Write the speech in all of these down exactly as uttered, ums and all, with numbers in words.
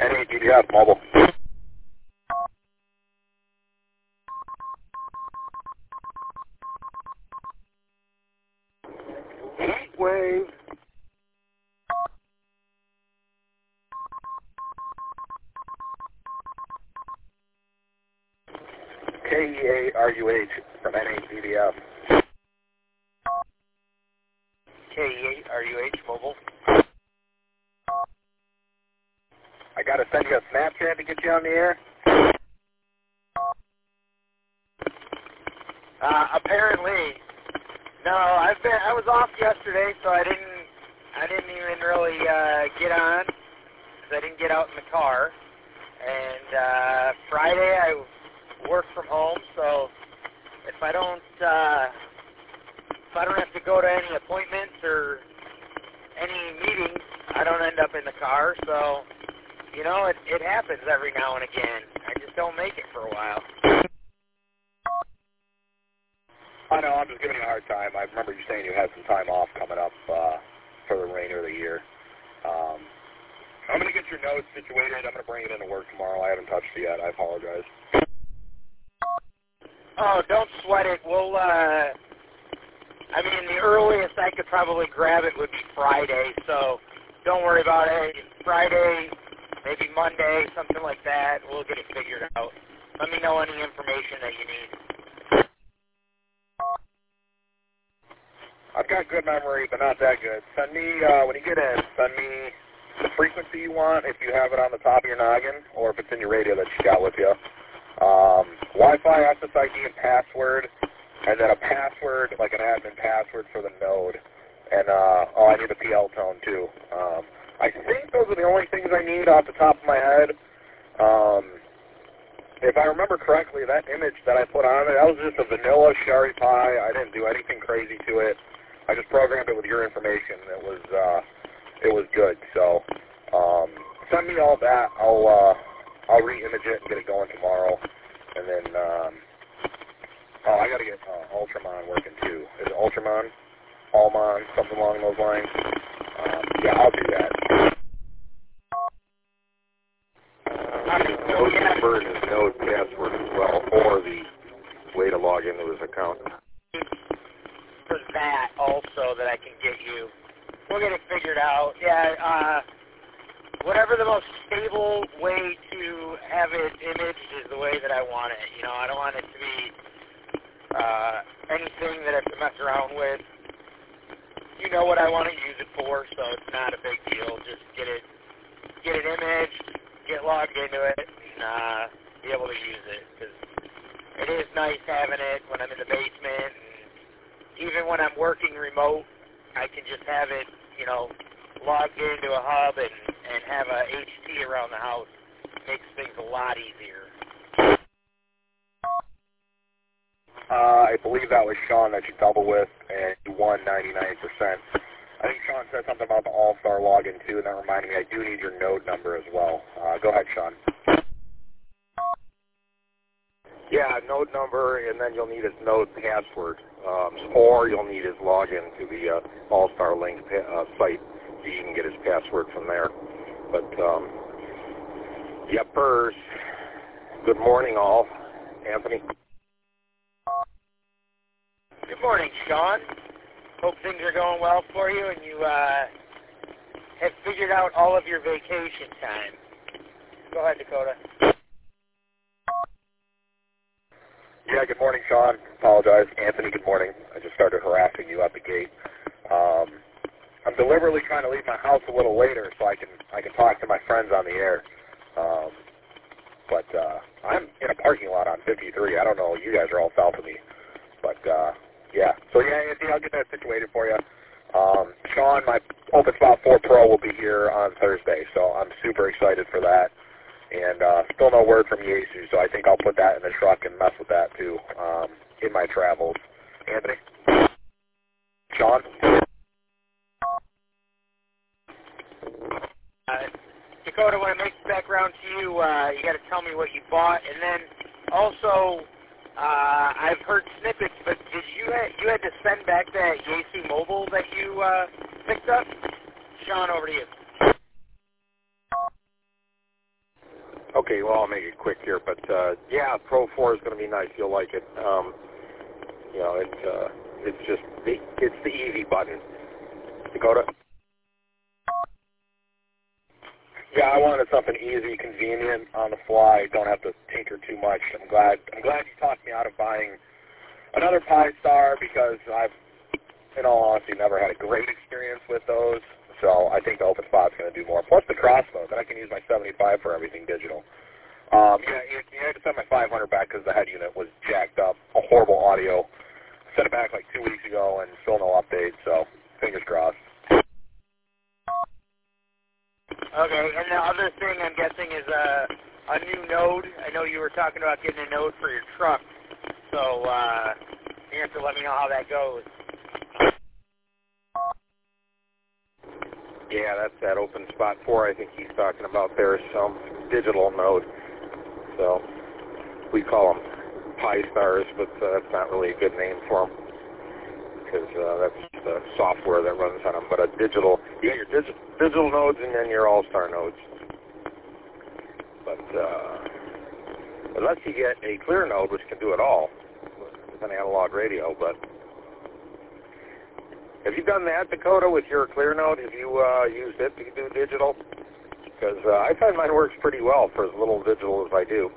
N eight D D F mobile. Heat wave. K E A R U H from N eight D D F. K E eight R U H mobile. I gotta send you a Snapchat to get you on the air. Uh, apparently, no. I've been. I was off yesterday, so I didn't. I didn't even really uh, get on because I didn't get out in the car. And uh, Friday I work from home, so if I don't, uh, if I don't have to go to any appointments or any meetings, I don't end up in the car. So, you know, it, it happens every now and again. I just don't make it for a while. I know, I'm just giving you a hard time. I remember you saying you had some time off coming up uh, for the remainder of the year. Um, I'm going to get your notes situated. I'm going to bring it into work tomorrow. I haven't touched it yet. I apologize. Oh, don't sweat it. We'll, uh, I mean, the earliest I could probably grab it would be Friday, so don't worry about it. Friday, maybe Monday, something like that. We'll get it figured out. Let me know any information that you need. I've got good memory, but not that good. Send me, uh, when you get in, send me the frequency you want, if you have it on the top of your noggin, or if it's in your radio that you got with you. Um, Wi-Fi, S S I D, and password, and then a password, like an admin password for the node. And, uh, oh, I need a P L tone, too. Um, I think those are the only things I need off the top of my head. Um, if I remember correctly, that image that I put on it, that was just a vanilla Shari Pi. I didn't do anything crazy to it. I just programmed it with your information. It was, uh, it was good. So, um, send me all that. I'll, uh, I'll re-image it and get it going tomorrow. And then, um, oh, I got to get uh, Ultramon working too. Is it Ultramon? Allmon? Something along those lines? Um, yeah, I'll do that. Node number and his node password as well, or the way to log into his account. For that also that I can get you. We'll get it figured out. Yeah, uh, whatever the most stable way to have it imaged is the way that I want it. You know, I don't want it to be uh, anything that I have to mess around with. You know what I want to use it for, so it's not a big deal. Just get it, get it imaged, get logged into it, and uh, be able to use it. Because it is nice having it when I'm in the basement, and even when I'm working remote, I can just have it, you know, logged into a hub and, and have a H T around the house. Makes things a lot easier. Uh, I believe that was Sean that you double with, and you won ninety-nine percent. I think Sean said something about the All-Star login, too, and that reminded me I do need your node number as well. Uh, go ahead, Sean. Yeah, node number, and then you'll need his node password, um, or you'll need his login to the uh, All-Star Link uh, site, so you can get his password from there. But, um, yepers, good morning, all. Anthony? Good morning, Sean. Hope things are going well for you and you uh, have figured out all of your vacation time. Go ahead, Dakota. Yeah, good morning, Sean. Apologize. Anthony, good morning. I just started harassing you at the gate. Um, I'm deliberately trying to leave my house a little later so I can I can talk to my friends on the air. Um, but uh, I'm in a parking lot on fifty-three. I don't know. You guys are all south of me. But, uh, yeah. So, yeah, Anthony, I'll get that situated for you. Um, Sean, my OpenSpot four Pro will be here on Thursday, so I'm super excited for that. And uh, still no word from Yaesu, so I think I'll put that in the truck and mess with that, too, um, in my travels. Anthony? Sean? Uh, Dakota, when I make the background to you, uh, you got to tell me what you bought. And then also, uh, I've heard snippets, but did you ha- you had to send back that Yaesu mobile that you uh, picked up? Sean, over to you. Okay, well, I'll make it quick here, but uh, yeah, Pro four is going to be nice. You'll like it. Um, you know, it's uh, it's just the, it's the easy button. Dakota. Yeah, I wanted something easy, convenient, on the fly. Don't have to tinker too much. I'm glad. I'm glad you talked me out of buying another Pi-Star because I've, in all honesty, never had a great experience with those. So I think the open spot's going to do more. Plus the crossbow, then I can use my seventy-five for everything digital. Um, yeah, you, you had to send my five hundred back because the head unit was jacked up. A horrible audio. Sent it back like two weeks ago and still no update. So fingers crossed. Okay, and the other thing I'm guessing is a, a new node. I know you were talking about getting a node for your truck, so uh, you have to let me know how that goes. Yeah, that's that open spot four I think he's talking about there, some digital node. So we call them Pi-Stars, but uh, that's not really a good name for them because uh, that's the software that runs on them. But a digital, you got your digi digital nodes and then your all-star nodes. But uh, unless you get a clear node, which can do it all with an analog radio, but have you done that, Dakota, with your clear node? Have you uh, used it to do digital? Because uh, I find mine works pretty well for as little digital as I do.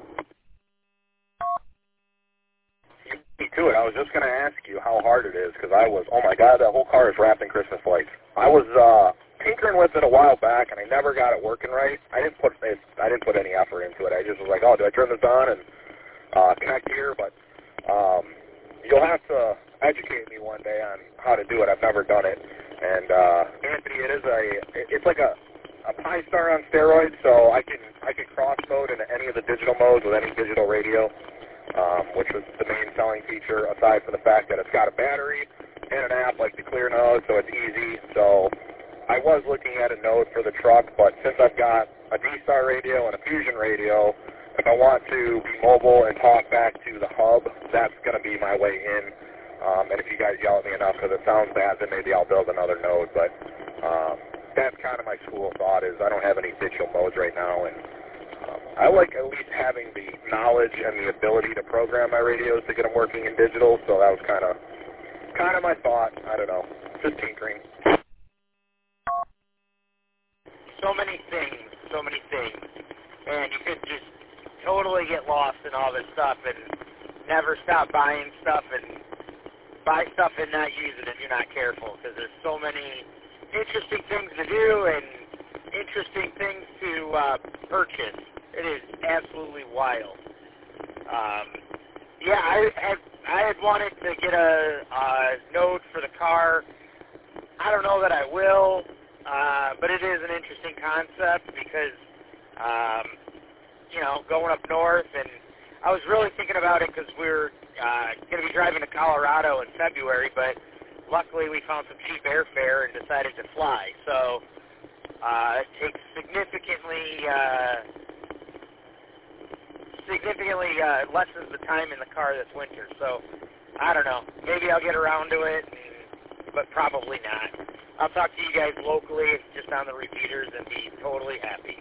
Me too. I was just going to ask you how hard it is because I was, oh my God, that whole car is wrapped in Christmas lights. I was uh, tinkering with it a while back and I never got it working right. I didn't put it, I didn't put any effort into it. I just was like, oh, do I turn this on and uh, connect here? But um, you'll have to educate me one day on how to do it. I've never done it. And uh, Anthony, it is a, it's like a, a Pi-Star on steroids, so I can I can cross mode into any of the digital modes with any digital radio, um, which was the main selling feature. Aside from the fact that it's got a battery and an app like the Clear Node, so it's easy. So I was looking at a node for the truck, but since I've got a D-Star radio and a Fusion radio, if I want to be mobile and talk back to the hub, that's going to be my way in. Um, and if you guys yell at me enough because it sounds bad, then maybe I'll build another node. But um, that's kind of my school of thought is I don't have any digital modes right now. And um, I like at least having the knowledge and the ability to program my radios to get them working in digital. So that was kind of kind of my thought. I don't know. Just tinkering. So many things, so many things. And you could just totally get lost in all this stuff and never stop buying stuff and buy stuff and not use it if you're not careful because there's so many interesting things to do and interesting things to uh, purchase. It is absolutely wild. Um, yeah, I had, I had wanted to get a, a node for the car. I don't know that I will, uh, but it is an interesting concept because, um, you know, going up north, and I was really thinking about it because we were uh, going to be driving to Colorado in February, but luckily we found some cheap airfare and decided to fly. So uh, it takes significantly, uh, significantly uh, lessens the time in the car this winter. So I don't know. Maybe I'll get around to it, and, but probably not. I'll talk to you guys locally, just on the repeaters, and be totally happy.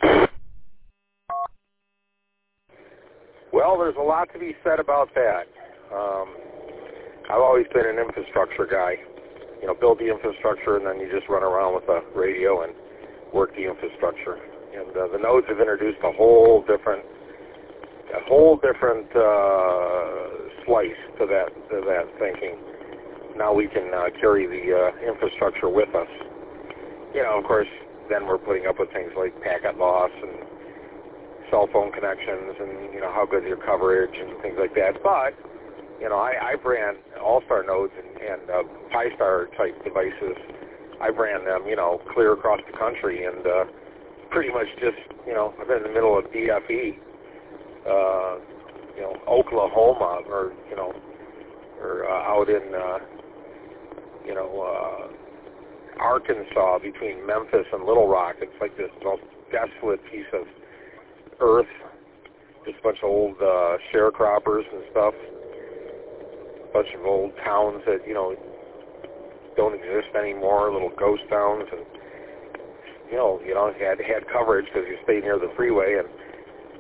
Well, there's a lot to be said about that. Um, I've always been an infrastructure guy. You know, build the infrastructure, and then you just run around with a radio and work the infrastructure. And uh, the nodes have introduced a whole different, a whole different uh, slice to that to that thinking. Now we can uh, carry the uh, infrastructure with us. You know, of course, then we're putting up with things like packet loss and cell phone connections and, you know, how good your coverage and things like that. But, you know, I, I've ran all-star nodes and, and uh, Pi-Star type devices. I've ran them, you know, clear across the country and uh, pretty much just, you know, I've been in the middle of D F E, uh, you know, Oklahoma or, you know, or uh, out in, uh, you know, uh, Arkansas between Memphis and Little Rock. It's like this most desolate piece of earth, just a bunch of old uh, sharecroppers and stuff, a bunch of old towns that, you know, don't exist anymore, little ghost towns, and, you know, you know, had had coverage because you stayed near the freeway, and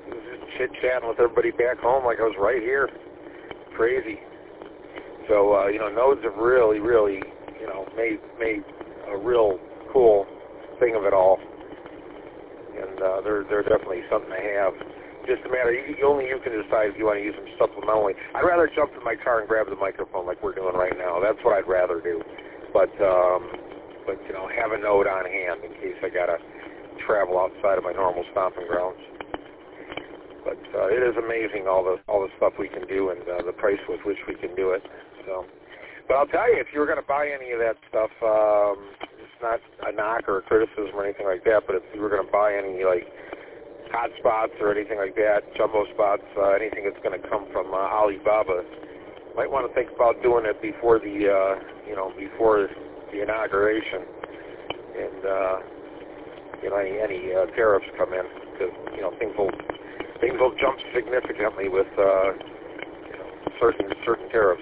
chit-chatting with everybody back home like I was right here. Crazy. So, uh, you know, nodes have really, really, you know, made, made a real cool thing of it all. And uh, they're, they're definitely something to have. Just a matter, you, only you can decide if you want to use them supplementally. I'd rather jump in my car and grab the microphone like we're doing right now. That's what I'd rather do. But, um, but you know, have a node on hand in case I got to travel outside of my normal stomping grounds. But uh, it is amazing all the all the stuff we can do and uh, the price with which we can do it. So, but I'll tell you, if you were going to buy any of that stuff, um, it's not a knock or a criticism or anything like that. But if you were going to buy any like hot spots or anything like that, jumbo spots, uh, anything that's going to come from uh, Alibaba, you might want to think about doing it before the uh, you know before the inauguration, and uh, you know any, any uh, tariffs come in, because you know things will things will jump significantly with uh, you know, certain certain tariffs.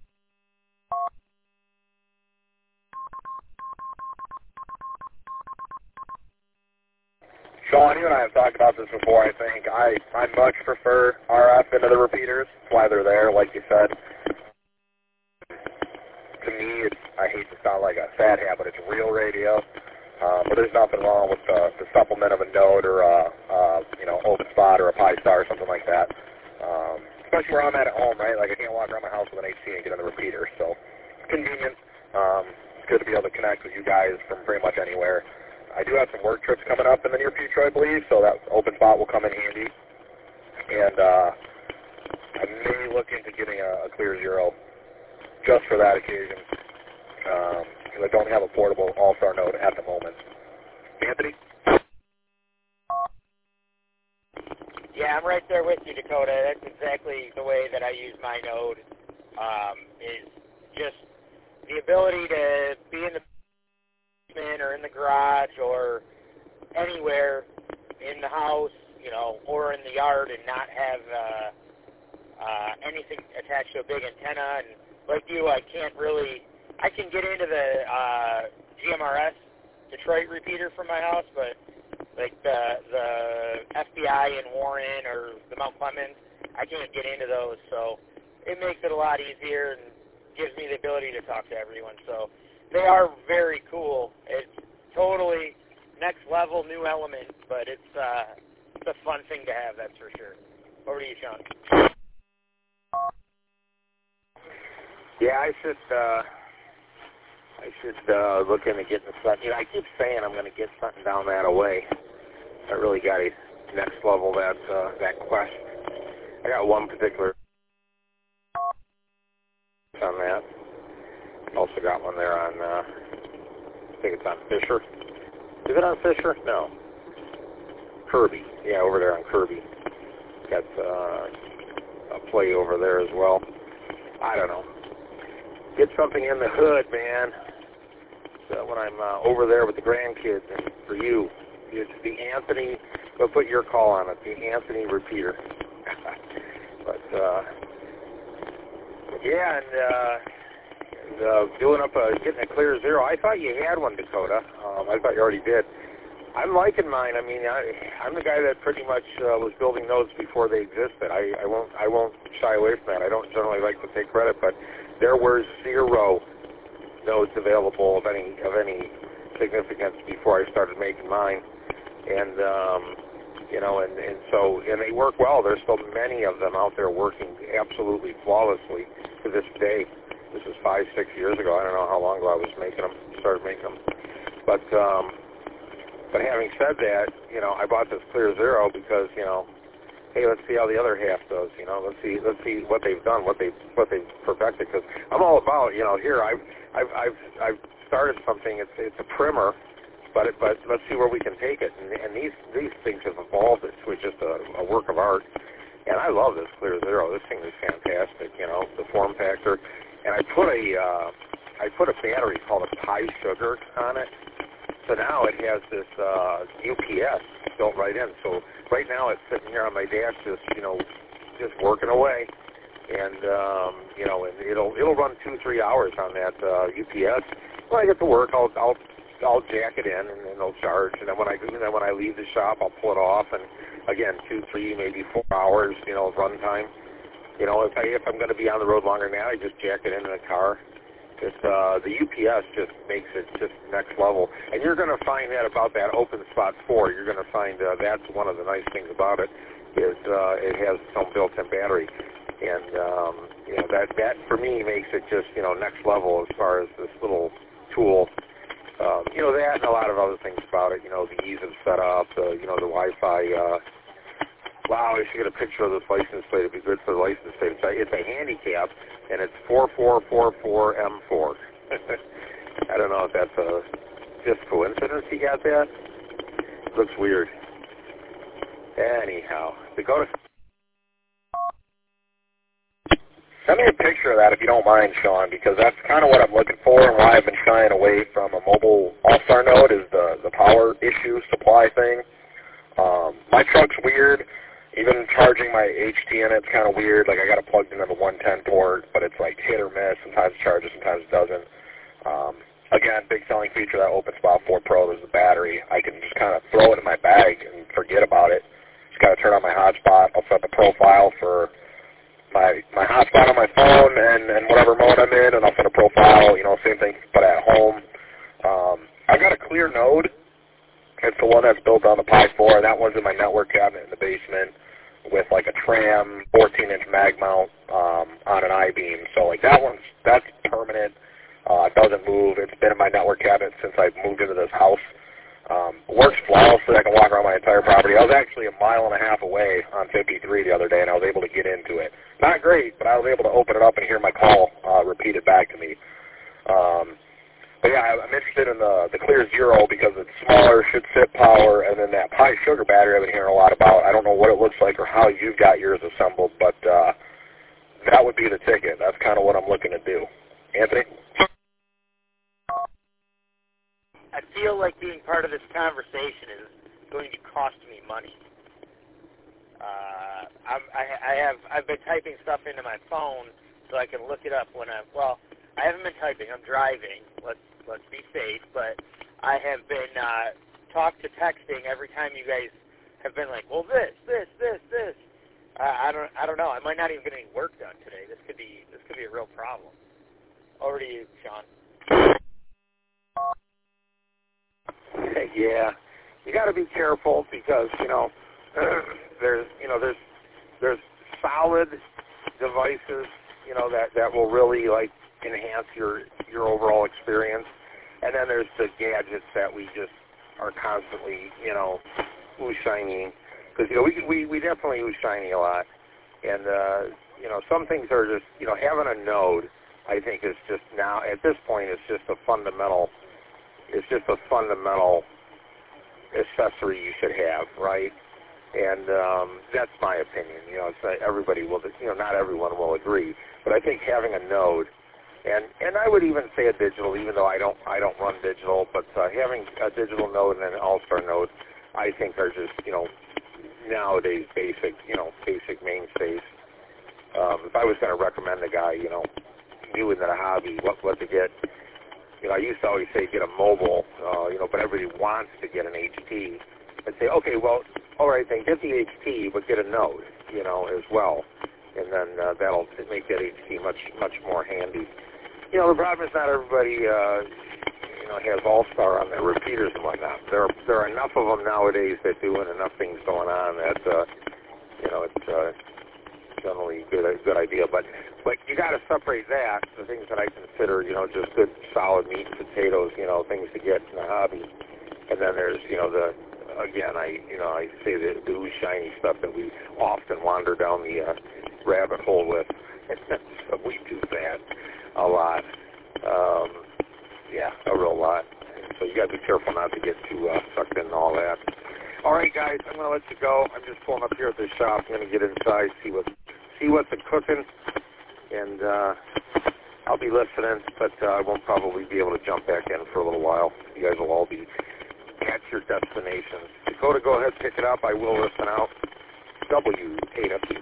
Sean, you and I have talked about this before, I think. I, I much prefer R F into the repeaters. That's why they're there, like you said. To me, it's, I hate to sound like a fat hat, but it's real radio. Um, but there's nothing wrong with the, the supplement of a node or a, uh, you know, open spot or a Pi Star or something like that. Um, especially where I'm at at home, right? Like I can't walk around my house with an H C and get on the repeater. So it's convenient. Um, it's good to be able to connect with you guys from pretty much anywhere. I do have some work trips coming up in the near future, I believe, so that open spot will come in handy. And uh, I may look into getting a, a Clear Zero just for that occasion. Um, because I don't have a portable All-Star node at the moment. Anthony? Yeah, I'm right there with you, Dakota. That's exactly the way that I use my node, um, is just the ability to be in the basement or in the garage or anywhere in the house, you know, or in the yard and not have uh, uh, anything attached to a big antenna. And like you, I can't really... I can get into the uh, G M R S Detroit repeater from my house, but like the the F B I in Warren or the Mount Clemens, I can't get into those. So it makes it a lot easier and gives me the ability to talk to everyone. So they are very cool. It's totally next level, new element, but it's uh, it's a fun thing to have, that's for sure. Over to you, Sean. Yeah, I should. Uh... I should uh, look into getting something. You know, I keep saying I'm going to get something down that way. I really got to next level that uh, that quest. I got one particular on that. Also got one there on. Uh, I think it's on Fisher. Is it on Fisher? No. Kirby. Yeah, over there on Kirby. Got uh, a play over there as well. I don't know. Get something in the hood, man. So when I'm uh, over there with the grandkids, and for you, it's the Anthony. We'll put your call on it, the Anthony repeater. but uh, yeah, and, uh, and uh, doing up a getting a Clear Zero. I thought you had one, Dakota. Um, I thought you already did. I'm liking mine. I mean, I, I'm the guy that pretty much uh, was building nodes before they existed. I, I won't I won't shy away from that. I don't generally like to take credit, but there were zero nodes available of any of any significance before I started making mine, and um, you know, and, and so and they work well. There's still many of them out there working absolutely flawlessly to this day. This was five, six years ago. I don't know how long ago I was making them, started making them, but um, but having said that, you know, I bought this Clear Zero because you know. Hey, let's see how the other half does. You know, let's see, let's see what they've done, what they, what they've perfected. Because I'm all about, you know, here I've, I've, I've, I've started something. It's, it's a primer, but, it, but let's see where we can take it. And, and these, these things have evolved into just a, a work of art. And I love this Clear Zero. This thing is fantastic. You know, the form factor. And I put a, uh, I put a battery called a Pi Sugar on it. So now it has this uh, U P S built right in. So right now it's sitting here on my dash, just you know, just working away, and um, you know, and it'll it'll run two three hours on that uh, U P S. When I get to work, I'll I'll I'll jack it in and, and it'll charge. And then when I and then when I leave the shop, I'll pull it off. And again, two, three, maybe four hours, you know, of run time. You know, if I if I'm going to be on the road longer than that, I just jack it into the car. It's uh, the U P S just makes it just next level. And you're going to find that about that Open Spot four. You're going to find uh, that's one of the nice things about it is uh, it has its own built-in battery. And, um, you know, that, that for me makes it just, you know, next level as far as this little tool. Um, you know, that and a lot of other things about it, you know, the ease of setup, the, you know, the Wi-Fi. Uh, wow, I should get a picture of this license plate. It'd be good for the license plate. It's a, it's a handicap, and it's four four four four M four. I don't know if that's a just coincidence he got that. Looks weird. Anyhow, Dakota. Send me a picture of that if you don't mind, Sean, because that's kind of what I'm looking for and why I've been shying away from a mobile All-Star node is the, the power issue supply thing. Um, my truck's weird. Even charging my H T in it's kind of weird. Like I got it plugged into the one ten port, but it's like hit or miss. Sometimes it charges, sometimes it doesn't. Um, again, big selling feature of that Open Spot four Pro is the battery. I can just kind of throw it in my bag and forget about it. Just got to turn on my hotspot. I'll set the profile for my my hotspot on my phone and, and whatever mode I'm in, and I'll set a profile, you know, same thing, but at home. Um, I've got a clear node. It's the one that's built on the Pi four, and that one's in my network cabinet in the basement with like a Tram fourteen inch mag mount um, on an I-beam. So like that one's, that's permanent. Uh, it doesn't move. It's been in my network cabinet since I moved into this house. Um, works flawlessly. I can walk around my entire property. I was actually a mile and a half away on fifty-three the other day, and I was able to get into it. Not great, but I was able to open it up and hear my call uh, repeated back to me. Um, but yeah, I'm interested in the, the Clear Zero because it's smaller, should sit power, and then that Pi Sugar battery I've been hearing a lot about. I don't know what it looks like or how you've got yours assembled, but uh, that would be the ticket. That's kind of what I'm looking to do. Anthony? I feel like being part of this conversation is going to cost me money. Uh, I'm, I, I have I've been typing stuff into my phone so I can look it up when I'm well. I haven't been typing. I'm driving. Let's let's be safe. But I have been uh, talk to texting every time you guys have been like, well, this, this, this, this. Uh, I don't I don't know. I might not even get any work done today. This could be this could be a real problem. Over to you, Sean. Yeah, you got to be careful because you know there's you know there's there's solid devices you know that that will really like enhance your your overall experience, and then there's the gadgets that we just are constantly you know ooh shiny because you know we we we definitely ooh shiny a lot, and uh, you know some things are just you know having a node I think is just now at this point it's just a fundamental. It's just a fundamental accessory you should have, right? And um, that's my opinion. You know, it's not everybody will, you know, not everyone will agree, but I think having a node, and and I would even say a digital, even though I don't I don't run digital, but uh, having a digital node and an All-Star node, I think are just you know nowadays basic, you know, basic mainstays. Um, if I was going to recommend a guy, you know, new into the hobby, what what to get. You know, I used to always say get a mobile, uh, you know, but everybody wants to get an H T. I'd say, okay, well, all right, then get the H T, but get a node, you know, as well. And then uh, that'll make that H T much, much more handy. You know, the problem is not everybody, uh, you know, has All-Star on their repeaters and whatnot. There are, there are enough of them nowadays that do and enough things going on that, uh, you know, it's uh, generally a good, a good idea. But But you got to separate that, the things that I consider, you know, just good solid meat and potatoes, you know, things to get in the hobby. And then there's, you know, the, again, I, you know, I say the, the ooh shiny stuff that we often wander down the uh, rabbit hole with. So we do that a lot. Um, yeah, a real lot. So you got to be careful not to get too uh, sucked into all that. All right, guys, I'm going to let you go. I'm just pulling up here at the shop. I'm going to get inside, see what, see what's a cooking. And uh, I'll be listening, but uh, I won't probably be able to jump back in for a little while. You guys will all be at your destinations. Dakota, go ahead, pick it up. I will listen out. W eight F U.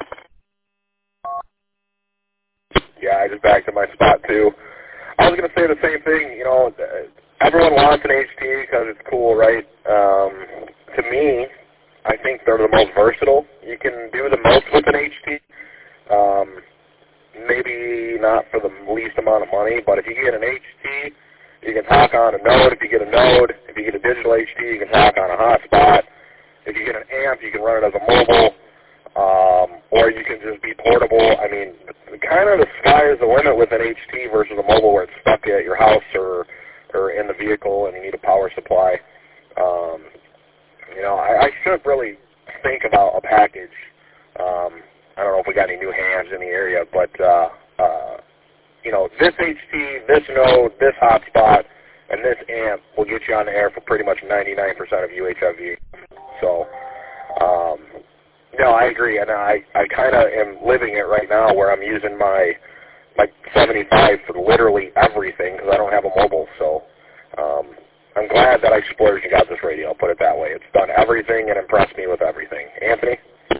Yeah, I just backed to my spot, too. I was going to say the same thing. You know, everyone wants an H T because it's cool, right? Um, to me, I think they're the most versatile. You can do the most with an H T. Um, maybe not for the least amount of money, but if you get an H T, you can talk on a node. If you get a node, if you get a digital H T, you can talk on a hotspot. If you get an amp, you can run it as a mobile, um, or you can just be portable. I mean, kind of the sky is the limit with an H T versus a mobile where it's stuck at your house or or in the vehicle and you need a power supply. Um, you know, I, I should really think about a package. Um, I don't know if we got any new hands in the area, but, uh, uh, you know, this H T, this node, this hotspot, and this amp will get you on the air for pretty much ninety-nine percent of U H F V. So, um, no, I agree, and I, I kind of am living it right now where I'm using my my seventy-five for literally everything because I don't have a mobile. So um, I'm glad that I splurged and got this radio, I'll put it that way. It's done everything and impressed me with everything. Anthony?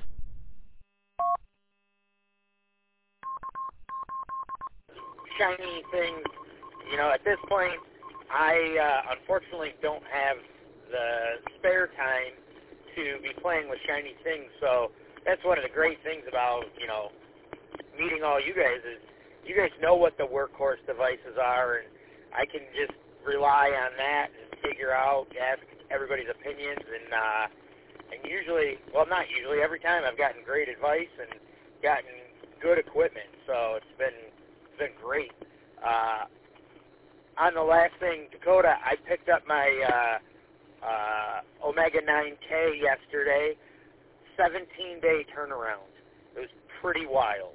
Shiny things, you know, at this point, I uh, unfortunately don't have the spare time to be playing with shiny things, so that's one of the great things about, you know, meeting all you guys is you guys know what the workhorse devices are, and I can just rely on that and figure out, ask everybody's opinions, and uh, and usually, well, not usually, every time I've gotten great advice and gotten good equipment, so it's been it's been great. Uh, on the last thing, Dakota, I picked up my uh, uh, Omega nine K yesterday, seventeen-day turnaround. It was pretty wild.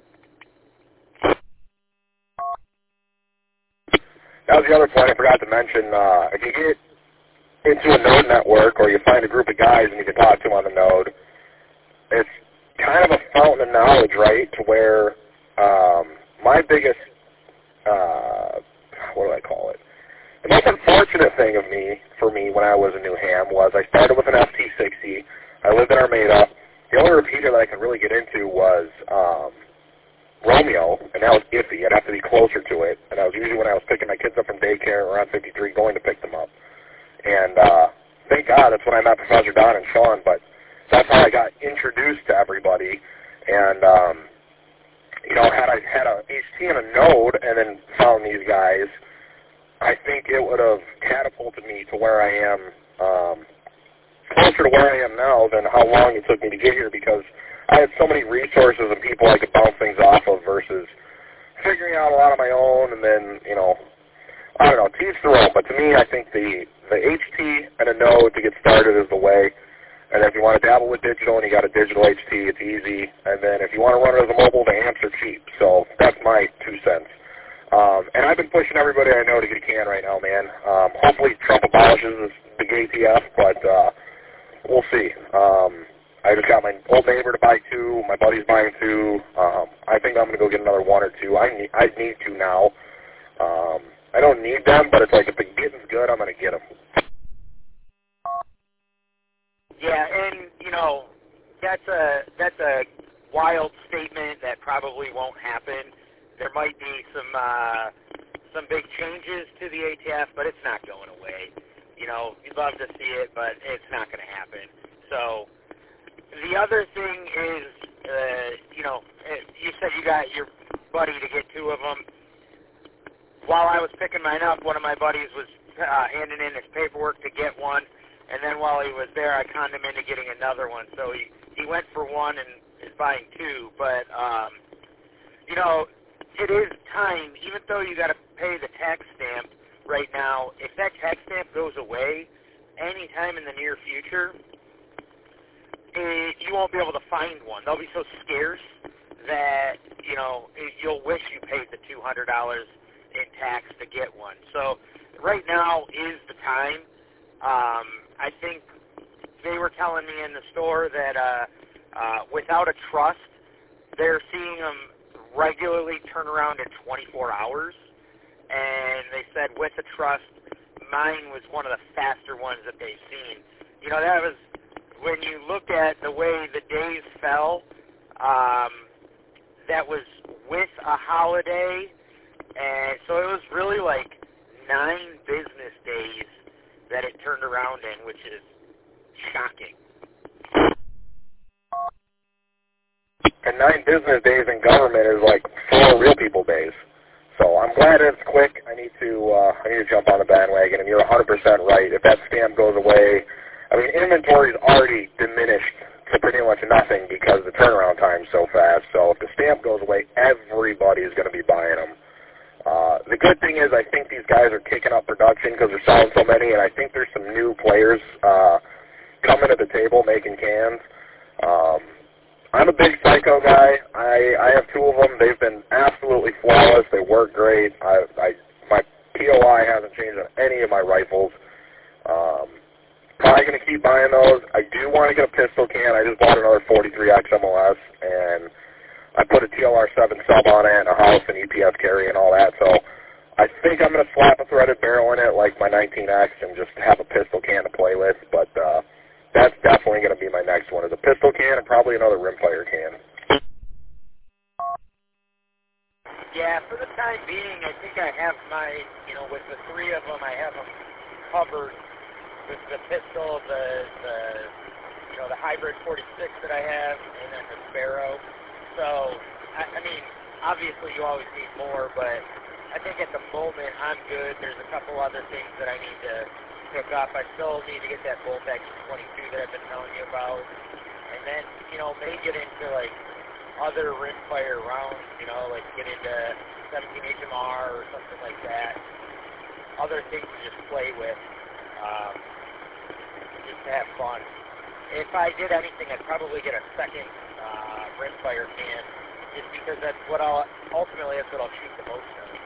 That was the other point I forgot to mention. Uh, if you get into a node network or you find a group of guys and you can talk to them on the node, it's kind of a fountain of knowledge, right, to where um, my biggest, uh, what do I call it? The most unfortunate thing of me, for me, when I was a new ham was I started with an F T sixty. I lived in Armada. The only repeater that I could really get into was um, Romeo, and that was iffy. I'd have to be closer to it, and that was usually when I was picking my kids up from daycare around fifty-three going to pick them up. And uh, thank God that's when I met Professor Don and Sean, but that's how I got introduced to everybody. And, um, you know, had I had a H T and a node and then found these guys, I think it would have catapulted me to where I am, um, closer to where I am now than how long it took me to get here, because I had so many resources and people I could bounce things off of versus figuring out a lot of my own. And then, you know, I don't know, to each their own. But to me, I think the, the H T and a node to get started is the way. And if you want to dabble with digital and you got a digital H T, it's easy. And then if you want to run it as a mobile, the amps are cheap. So that's my two cents. Um, and I've been pushing everybody I know to get a can right now, man. Um, hopefully Trump abolishes the gay T F, but uh, we'll see. Um, I just got my old neighbor to buy two. My buddy's buying two. Um, I think I'm going to go get another one or two. I need, I need to now. Um, I don't need them, but it's like if the getting's good, I'm going to get them. Yeah, and, you know, that's a, that's a wild statement that probably won't happen. There might be some uh, some big changes to the A T F, but it's not going away. You know, you'd love to see it, but it's not going to happen. So the other thing is, uh, you know, you said you got your buddy to get two of them. While I was picking mine up, one of my buddies was uh, handing in his paperwork to get one, and then while he was there, I conned him into getting another one. So he, he went for one and is buying two, but, um, you know, it is time, even though you got to pay the tax stamp right now, if that tax stamp goes away anytime in the near future, it, you won't be able to find one. They'll be so scarce that, you know, you'll wish you paid the two hundred dollars in tax to get one. So right now is the time. Um, I think they were telling me in the store that uh, uh, without a trust, they're seeing them regularly turn around in twenty-four hours, and they said with a trust, mine was one of the faster ones that they've seen. You know, that was, when you look at the way the days fell, um, that was with a holiday, and so it was really like nine business days that it turned around in, which is shocking. And nine business days in government is like four real people days. So I'm glad it's quick. I need to uh, I need to jump on the bandwagon, and you're one hundred percent right. If that stamp goes away, I mean, inventory is already diminished to pretty much nothing because the turnaround time's so fast. So if the stamp goes away, everybody is going to be buying them. Uh, the good thing is I think these guys are kicking up production because they're selling so many, and I think there's some new players uh, coming to the table making cans. Um, I'm a big Psycho guy. I, I have two of them. They've been absolutely flawless. They work great. I, I my P O I hasn't changed on any of my rifles. Um, probably going to keep buying those. I do want to get a pistol can. I just bought another forty-three X M O S, and I put a T L R seven sub on it and a house and E P S carry and all that. So I think I'm going to slap a threaded barrel in it like my nineteen X and just have a pistol can to play with. But uh, that's definitely going to be my next one, is a pistol can and probably another rimfire can. Yeah, for the time being, I think I have my, you know, with the three of them, I have them covered with the pistol, the, the you know, the hybrid forty-six that I have, and then the Sparrow. So, I, I mean, obviously you always need more, but I think at the moment I'm good. There's a couple other things that I need to pick up. I still need to get that bolt action twenty-two that I've been telling you about. And then, you know, may get into, like, other rimfire rounds, you know, like get into seventeen H M R or something like that. Other things to just play with, um, just to have fun. If I did anything, I'd probably get a second uh, rimfire can, just because that's what I'll, ultimately that's what I'll shoot the most of.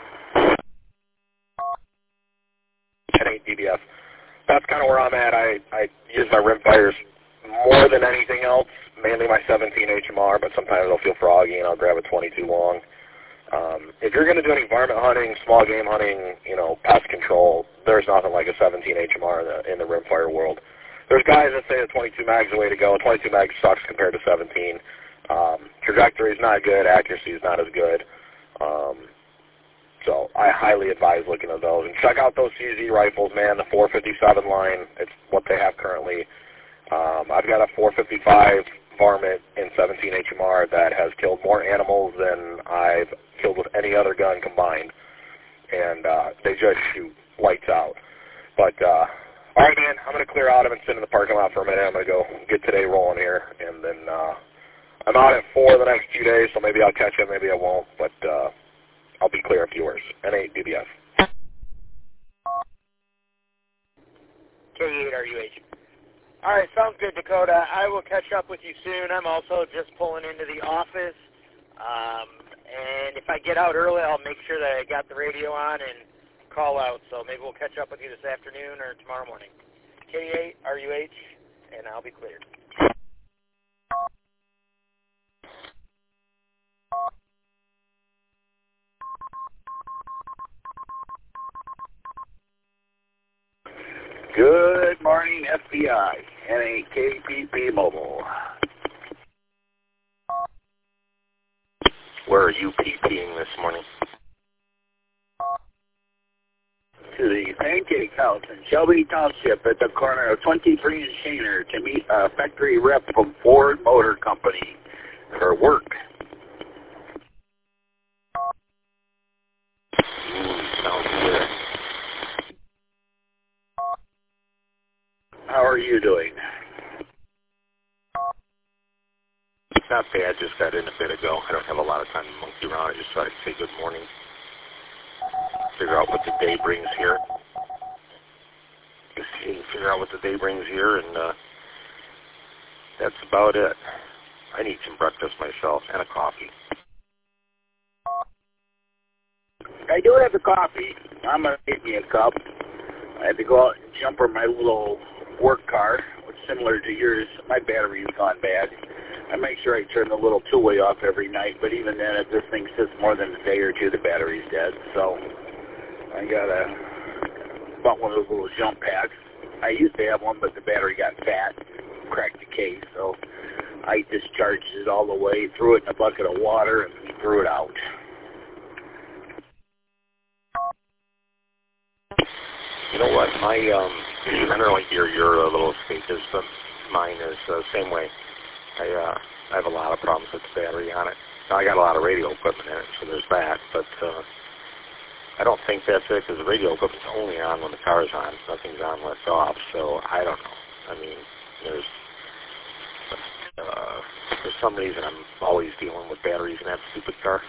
ten eight D B F. That's kind of where I'm at. I, I use my rimfires more than anything else, mainly my seventeen H M R, but sometimes I'll feel froggy and I'll grab a twenty-two long. Um, if you're going to do any varmint hunting, small game hunting, you know, pest control, there's nothing like a seventeen H M R in the, in the rimfire world. There's guys that say the twenty-two mag's the way to go. twenty-two mag sucks compared to seventeen. Um, trajectory is not good. Accuracy is not as good. Um, so I highly advise looking at those. And check out those C Z rifles, man, the four fifty-seven line. It's what they have currently. Um, I've got a four fifty-five varmint in seventeen H M R that has killed more animals than I've killed with any other gun combined. And uh, they just shoot lights out. But, uh, all right, man, I'm going to clear out. I've been sitting in the parking lot for a minute. I'm going to go get today rolling here. And then uh, I'm out at four the next few days, so maybe I'll catch it, maybe I won't. But uh, I'll be clear of viewers. N eight D B F. K eight R U H. All right, sounds good, Dakota. I will catch up with you soon. I'm also just pulling into the office. Um, and if I get out early, I'll make sure that I got the radio on and call out. So maybe we'll catch up with you this afternoon or tomorrow morning. K eight R U H, and I'll be cleared. Good morning, F B I, N A K P P Mobile. Where are you PPing this morning? To the Pancake House in Shelby Township at the corner of twenty-three and Shaner to meet a factory rep from Ford Motor Company for work. Mm, sounds good. How are you doing? Not bad, just got in a bit ago. I don't have a lot of time to monkey around. I just thought I'd say good morning. Figure out what the day brings here. Just figure out what the day brings here, and uh, that's about it. I need some breakfast myself and a coffee. I do have the coffee. I'm going to get me a cup. I had to go out and jumper my little work car, which is similar to yours. My battery's gone bad. I make sure I turn the little two-way off every night, but even then, if this thing sits more than a day or two, the battery's dead. So I got a bought one of those little jump packs. I used to have one, but the battery got fat, cracked the case, so I discharged it all the way, threw it in a bucket of water, and threw it out. You know what? My um, I don't know like your your uh, little escapist, but mine is the uh, same way. I uh, I have a lot of problems with the battery on it. Now, I got a lot of radio equipment in it, so there's that. But uh, I don't think that's it because the radio equipment's only on when the car's on. Nothing's on when it's off. So I don't know. I mean, there's uh, for some reason I'm always dealing with batteries in that stupid car.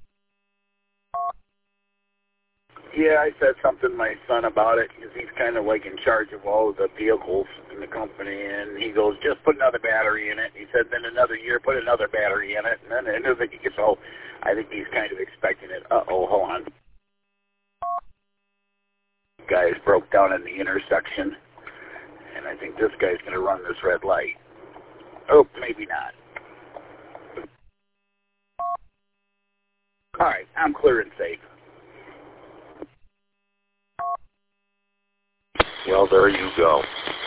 Yeah, I said something to my son about it because he's kind of like in charge of all of the vehicles in the company, and he goes, just put another battery in it. He said, then another year, put another battery in it, and then the end of it, he gets, oh, I think he's kind of expecting it. Uh-oh, hold on. Guys broke down in the intersection, and I think this guy's going to run this red light. Oh, maybe not. All right, I'm clear and safe. Well, there you go.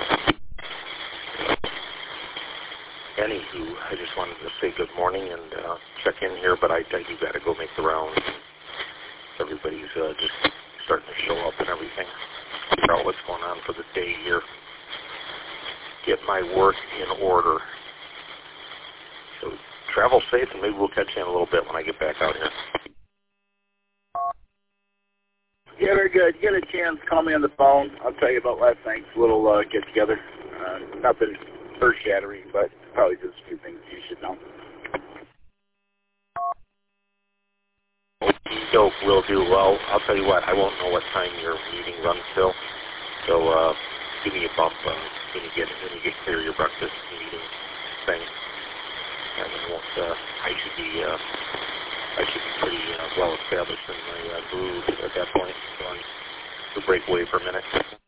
Anywho, I just wanted to say good morning and uh, check in here, but I, I do got to go make the rounds. Everybody's uh, just starting to show up and everything. Figure out what's going on for the day here. Get my work in order. So travel safe, and maybe we'll catch you in a little bit when I get back out here. Yeah, very good. You get a chance, call me on the phone. I'll tell you about last night's little uh, get-together. Uh, nothing earth-shattering, but probably just a few things you should know. Dope, will do. Well, I'll tell you what, I won't know what time your meeting runs till, so uh, give me a bump uh, when you get when you get clear your breakfast meeting thing. And then won't, uh, I should be uh, I should be pretty uh, well established in my uh, groove at that point. So I'm to break away for a minute.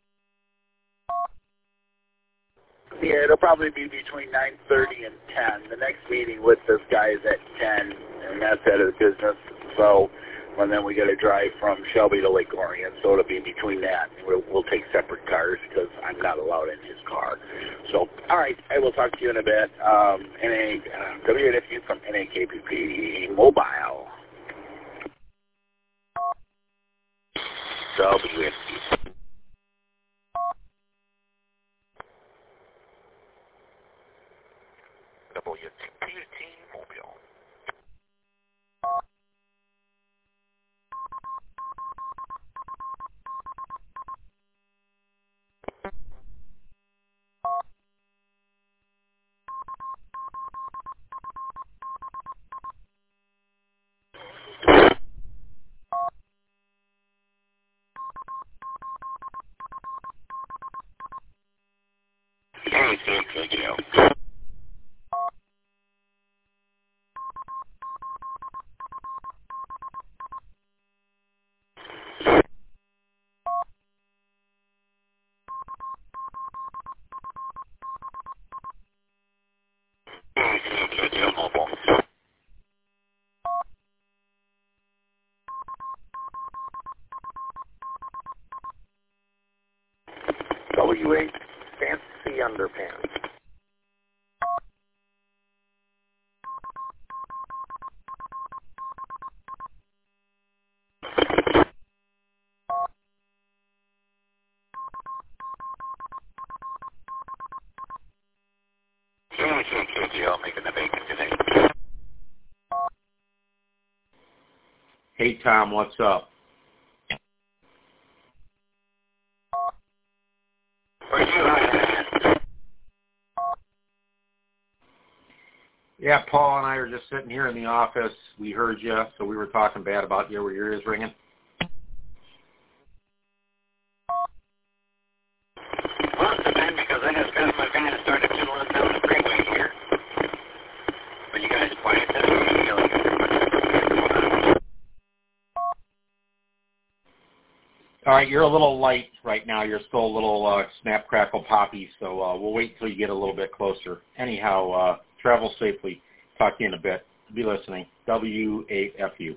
Yeah, it'll probably be between nine thirty and ten. The next meeting with this guy is at ten, and that's out of the business. So, and then we got to drive from Shelby to Lake Orion, so it'll be between that. We'll, we'll take separate cars because I'm not allowed in his car. So, all right, I will talk to you in a bit. Um, N A, uh, W N F U from N A K P P Mobile. W N F U. W N F U Mobile. W eight Fancy Underpants. Making the bacon today. Hey, Tom, what's up? Where you at? Yeah, Paul and I are just sitting here in the office. We heard you, so we were talking bad about you. Were your ears ringing? Well, it's been because I just got my van and started fiddling down the freeway here. But you guys quiet down and feel like All right, you're a little light right now. You're still a little uh, snap, crackle, poppy, so uh, we'll wait until you get a little bit closer. Anyhow, uh, travel safely. Talk to you in a bit. Be listening. W eight F U.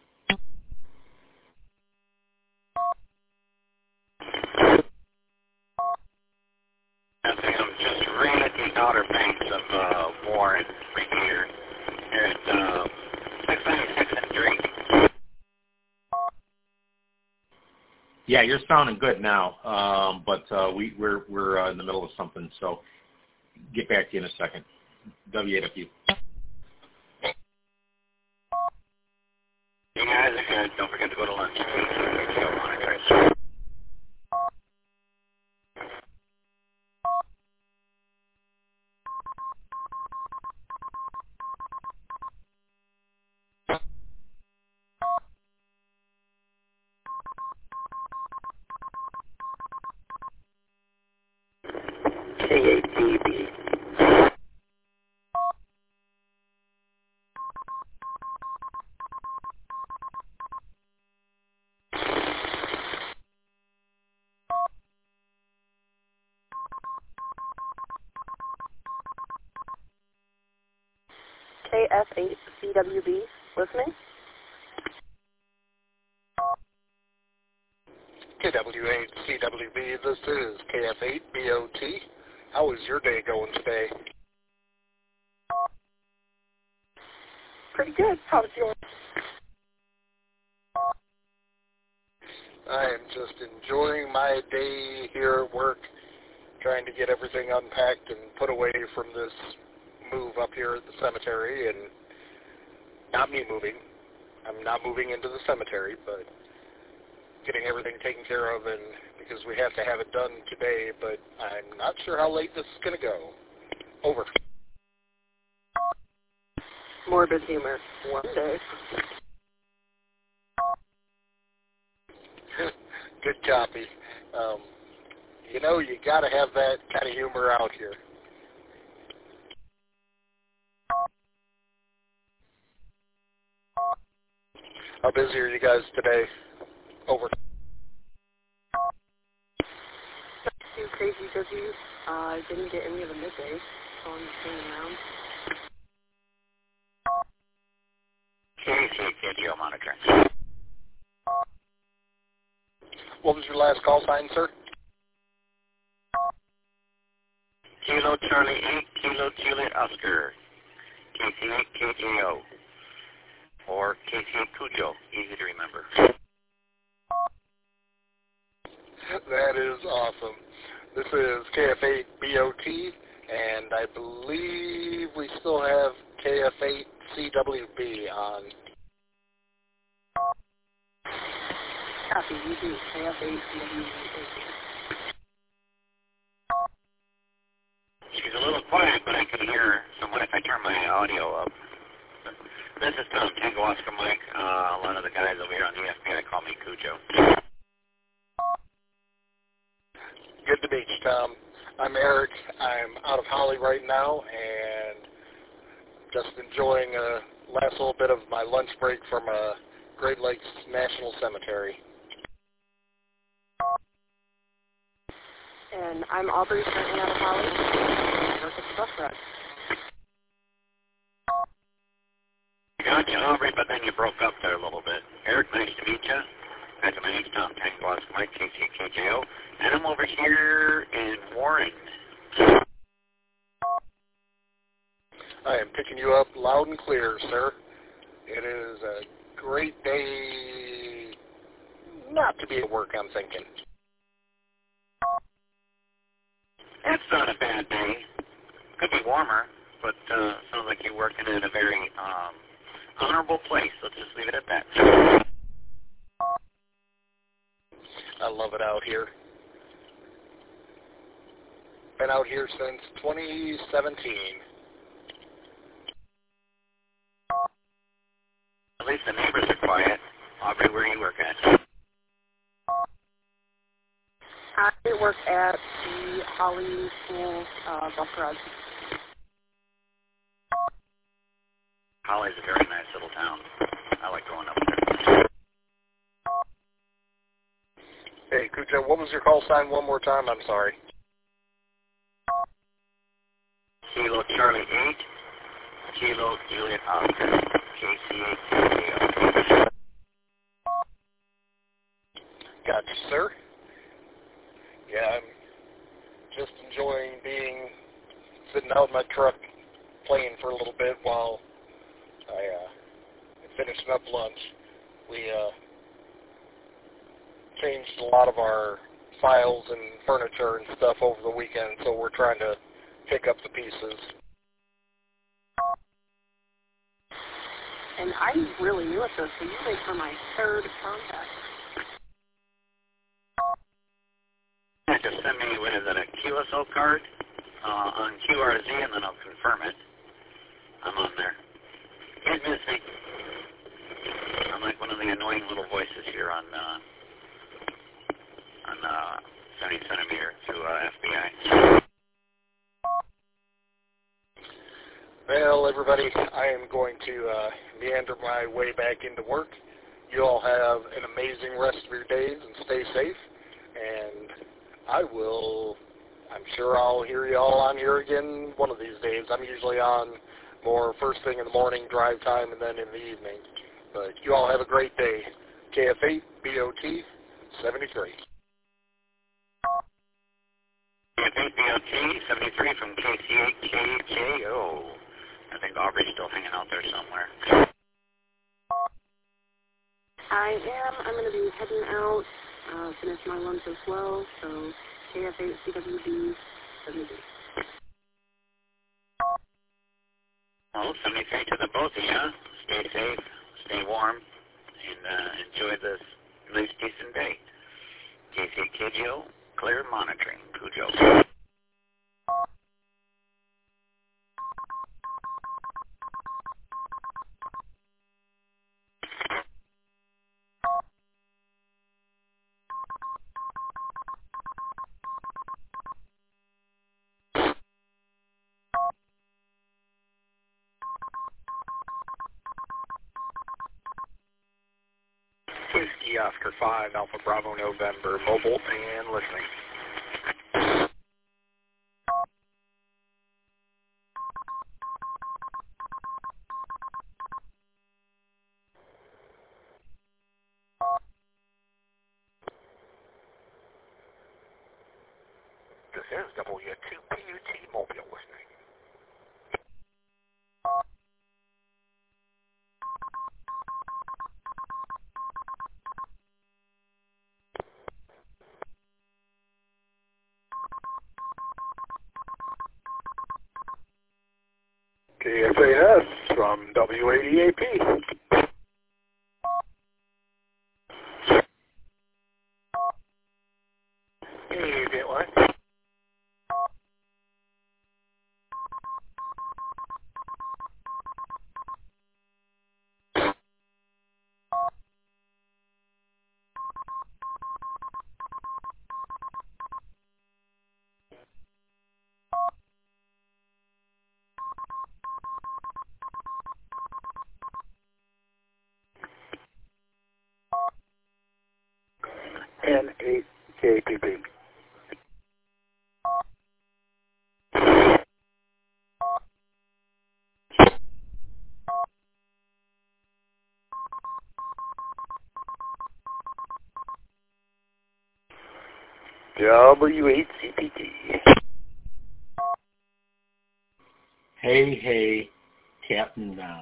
I think I'm just right at the outer banks of uh, Warren right here. Here at uh, six ninety-six and Drake. Yeah, you're sounding good now, um, but uh, we, we're we're uh, in the middle of something, so get back to you in a second. W A W. Hey guys, uh, don't forget to go to lunch. K A T B. K F eight C W B, listening. K W eight C W B, this is K F eight B O T. How is your day going today? Pretty good. How's yours? I am just enjoying my day here at work, trying to get everything unpacked and put away from this move up here at the cemetery, and not me moving. I'm not moving into the cemetery, but getting everything taken care of, and because we have to have it done today, but I'm not sure how late this is going to go. Over. Morbid humor. One day. Good copy. Um, you know, you got to have that kind of humor out here. How busy are you guys today? Over. Too crazy busy. Uh, I didn't get any of the midday, so I'm just hanging around. K C K T O monitor. What was your last call sign, sir? Kilo Charlie eight, Kilo Juliet Oscar. K C eight K J O. Or K C eight Cujo, easy to remember. That is awesome. This is K F eight B O T, and I believe we still have K F eight C W B on. Copy, you do. K F eight C W B. She's a little quiet, but I can hear her somewhat if I turn my audio up. This is Tom Tango Oscar Mike. Uh, a lot of the guys over here on the F B I call me Cujo. Good to meet you, Tom. I'm Eric. I'm out of Holly right now, and just enjoying a last little bit of my lunch break from a Great Lakes National Cemetery. And I'm Aubrey, currently out of Holly. I work at the bus route. Gotcha, Aubrey, but then you broke up there a little bit. Eric, nice to meet you. Guys, my name's Tom Tango Oscar Mike, K C K J O, and I'm over here in Warren. I am picking you up loud and clear, sir. It is a great day not to be at work, I'm thinking. It's not a bad day. Could be warmer, but uh, sounds like you're working in a very um, honorable place. Let's just leave it at that. I love it out here. Been out here since twenty seventeen. At least the neighbors are quiet. Aubrey, where do you work at? I work at the Holly Schools uh, bus garage. Holly's a very nice little town. I like going up there. Hey, Cujo, what was your call sign one more time? I'm sorry. Kilo Charlie eight, Kilo Juliet Oscar, K C eight K J O. Gotcha, sir. Yeah, I'm just enjoying being, sitting out in my truck playing for a little bit while I uh, am finishing up lunch. We uh, changed a lot of our files and furniture and stuff over the weekend, so we're trying to pick up the pieces. And I'm really new at this, so you make for my third contact. Yeah, just send me, what is it, a Q S L card uh, on Q R Z, and then I'll confirm it. I'm on there. Can't miss me. I'm like one of the annoying little voices here on uh, on uh, seventy centimeter through uh, F B I. Well, everybody, I am going to uh, meander my way back into work. You all have an amazing rest of your days and stay safe. And I will, I'm sure I'll hear you all on here again one of these days. I'm usually on more first thing in the morning, drive time, and then in the evening. But you all have a great day. K F eight B O T seventy-three. K F eight B O T seventy-three from K C eight K J O. I think Aubrey's still hanging out there somewhere. I am. I'm going to be heading out, uh, finish my lunch as well, so K F eight C W B seventy-three. Well, seventy-three to the both of you. Stay safe, stay warm, and uh, enjoy this nice, decent day. K C eight K J O, clear monitoring. Cujo. Whiskey Oscar five, Alpha Bravo November, mobile and listening. This is W two P U T mobile listening. K F A S from W eighty A P. Hey, Gateway. N eight K P P. W eight C P T. Hey, hey, Captain Don.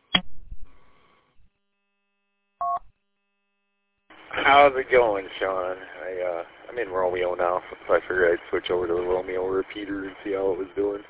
How's it going, Sean? I, uh, I'm in Romeo now, so I figured I'd switch over to the Romeo repeater and see how it was doing.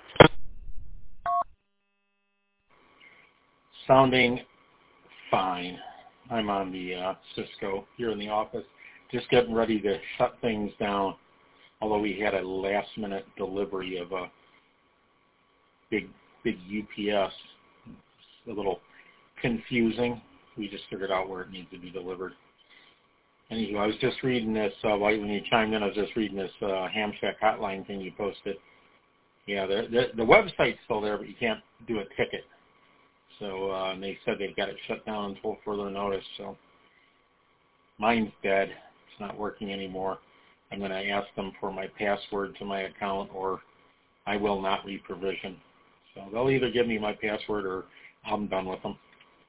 Sounding fine. I'm on the uh, Cisco here in the office, just getting ready to shut things down, although we had a last-minute delivery of a big, big U P S. It's a little confusing. We just figured out where it needs to be delivered. Anyway, I was just reading this, uh, right when you chimed in, I was just reading this uh, Ham Shack hotline thing you posted. Yeah, the, the, the website's still there, but you can't do a ticket. So uh, and they said they've got it shut down until further notice. So mine's dead. It's not working anymore. I'm going to ask them for my password to my account, or I will not reprovision. So they'll either give me my password or I'm done with them.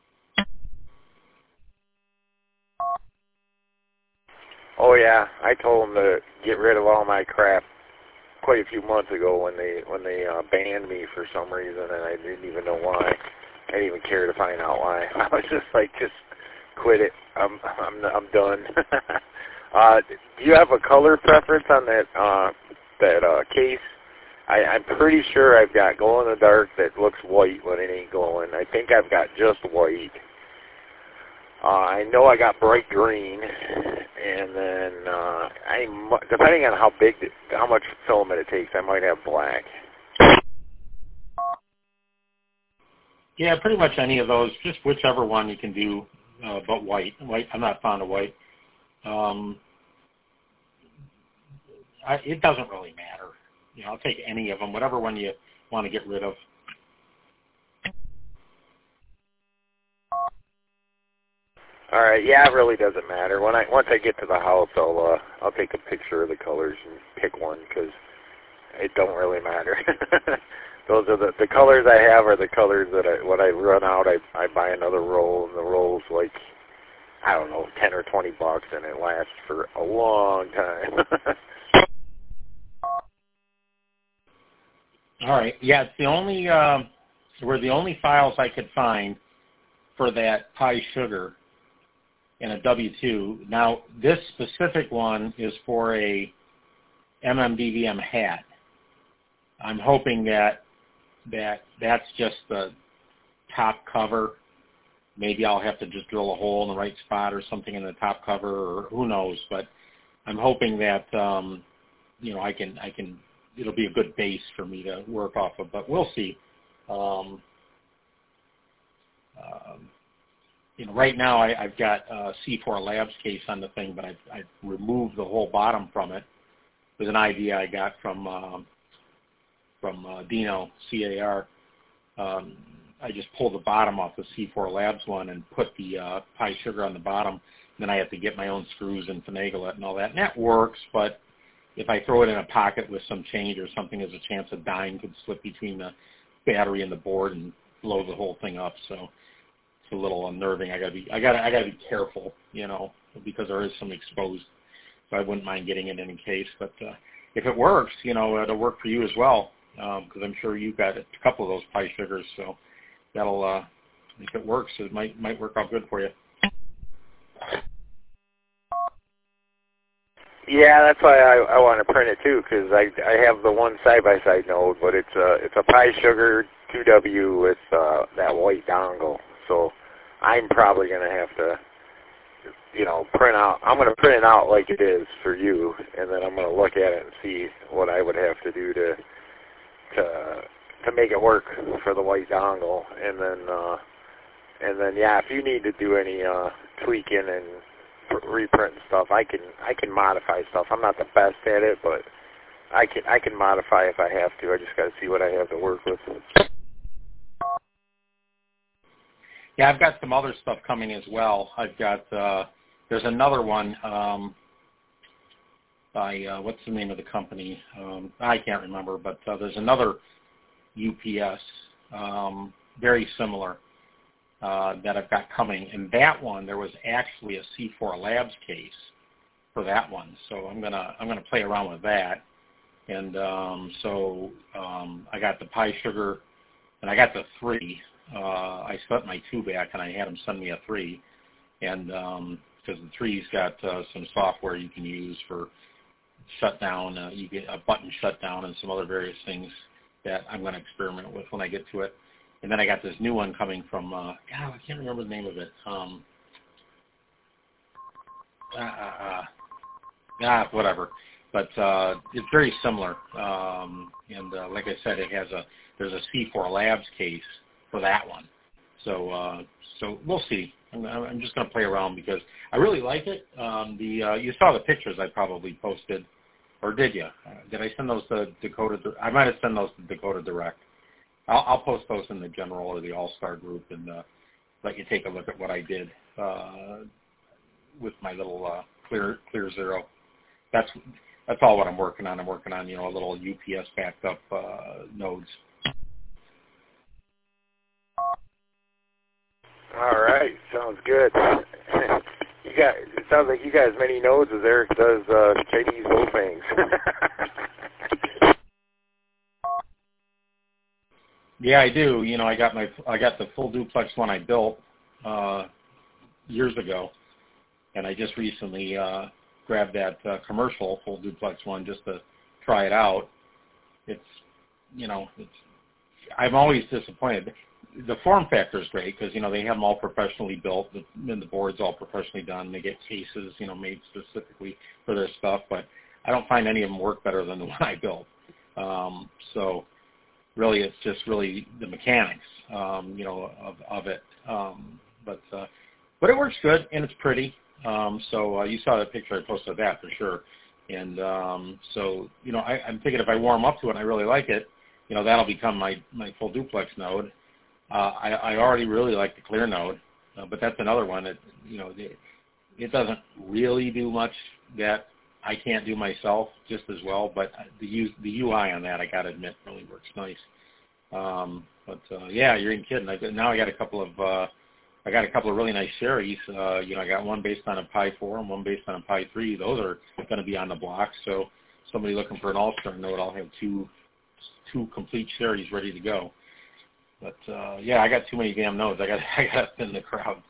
Oh yeah, I told them to get rid of all my crap quite a few months ago when they when they uh, banned me for some reason, and I didn't even know why. I didn't even care to find out why. I was just like, just quit it. I'm I'm I'm done. Uh, do you have a color preference on that uh, that uh, case? I, I'm pretty sure I've got glow in the dark that looks white when it ain't glowing. I think I've got just white. Uh, I know I got bright green, and then uh, I depending on how big, how much filament it takes, I might have black. Yeah, pretty much any of those, just whichever one you can do, uh, but white. White, I'm not fond of white. Um, I, it doesn't really matter. You know, I'll take any of them, whatever one you want to get rid of. All right, yeah, it really doesn't matter. When I once I get to the house, I'll uh, I'll take a picture of the colors and pick one because it don't really matter. Those are the the colors I have are the colors that I when I run out, I I buy another roll, and the roll's like I don't know, ten or twenty bucks, and it lasts for a long time. All right. Yeah, it's the only um, were the only files I could find for that pie sugar in a W two. Now, this specific one is for a M M D V M hat. I'm hoping that that that's just the top cover. Maybe I'll have to just drill a hole in the right spot or something in the top cover, or who knows. But I'm hoping that um, you know I can I can. It'll be a good base for me to work off of, but we'll see. Um, um, you know, right now I, I've got a C four Labs case on the thing, but I've, I've removed the whole bottom from it. It was an idea I got from um, from uh, Dino C A R. Um, I just pulled the bottom off the C four Labs one and put the uh, pie sugar on the bottom. And then I have to get my own screws and finagle it and all that. And that works, but if I throw it in a pocket with some change or something, there's a chance a dime could slip between the battery and the board and blow the whole thing up. So it's a little unnerving. I gotta be, I gotta, I gotta be careful, you know, because there is some exposed. So I wouldn't mind getting it in case. But uh, if it works, you know, it'll work for you as well, because um, I'm sure you've got a couple of those pie sugars. So that'll, uh, if it works, it might might work out good for you. Yeah, that's why I, I want to print it too, because I I have the one side by side node, but it's a it's a pie sugar two W with uh, that white dongle. So I'm probably gonna have to, you know, print out. I'm gonna print it out like it is for you, and then I'm gonna look at it and see what I would have to do to to to make it work for the white dongle, and then uh, and then yeah, if you need to do any uh, tweaking and reprint and stuff, I can I can modify stuff. I'm not the best at it, but I can I can modify if I have to. I just got to see what I have to work with. Yeah, I've got some other stuff coming as well. I've got uh, there's another one um, by uh, what's the name of the company? Um, I can't remember, but uh, there's another U P S um, very similar. Uh, that I've got coming, and that one there was actually a C four Labs case for that one, so I'm gonna I'm gonna play around with that, and um, so um, I got the pie sugar, and I got the three. Uh, I sent my two back, and I had them send me a three, and because um, the three's got uh, some software you can use for shutdown, uh, you get a button shutdown and some other various things that I'm going to experiment with when I get to it. And then I got this new one coming from, uh, God, I can't remember the name of it. Um, uh, uh, uh, ah, whatever. But uh, it's very similar. Um, and uh, like I said, it has a there's a C four Labs case for that one. So uh, so we'll see. I'm, I'm just going to play around because I really like it. Um, the uh, you saw the pictures I probably posted, or did you? Uh, did I send those to Dakota? I might have sent those to Dakota Direct. I'll, I'll post those in the general or the All-Star group and uh, let you take a look at what I did uh, with my little uh, clear clear zero. That's that's all what I'm working on. I'm working on you know a little U P S backed up uh, nodes. All right, sounds good. You got it sounds like you got as many nodes as Eric does uh, Chinese Wolfangs. Yeah, I do. You know, I got my I got the full duplex one I built uh, years ago, and I just recently uh, grabbed that uh, commercial full duplex one just to try it out. It's, you know, it's, I'm always disappointed. The form factor is great because, you know, they have them all professionally built, the, and the board's all professionally done. They get cases, you know, made specifically for their stuff, but I don't find any of them work better than the one I built. Um, so really it's just really the mechanics, um, you know, of, of it. Um, but uh, but it works good, and it's pretty. Um, so uh, you saw that picture I posted of that for sure. And um, so, you know, I, I'm thinking if I warm up to it and I really like it, you know, that'll become my, my full duplex node. Uh, I, I already really like the clear node, uh, but that's another one that, you know, it, it doesn't really do much that I can't do myself just as well, but the U, the U I on that, I got to admit, really works nice. Um, but, uh, yeah, you're even kidding. I, now I got a couple of, uh, I got a couple of really nice Sherry's. Uh, you know, I got one based on a Pi four and one based on a Pi three. Those are going to be on the block, so somebody looking for an all-star node, I'll have two, two complete Sherry's ready to go. But, uh, yeah, I got too many damn nodes. I got I got to thin the crowd.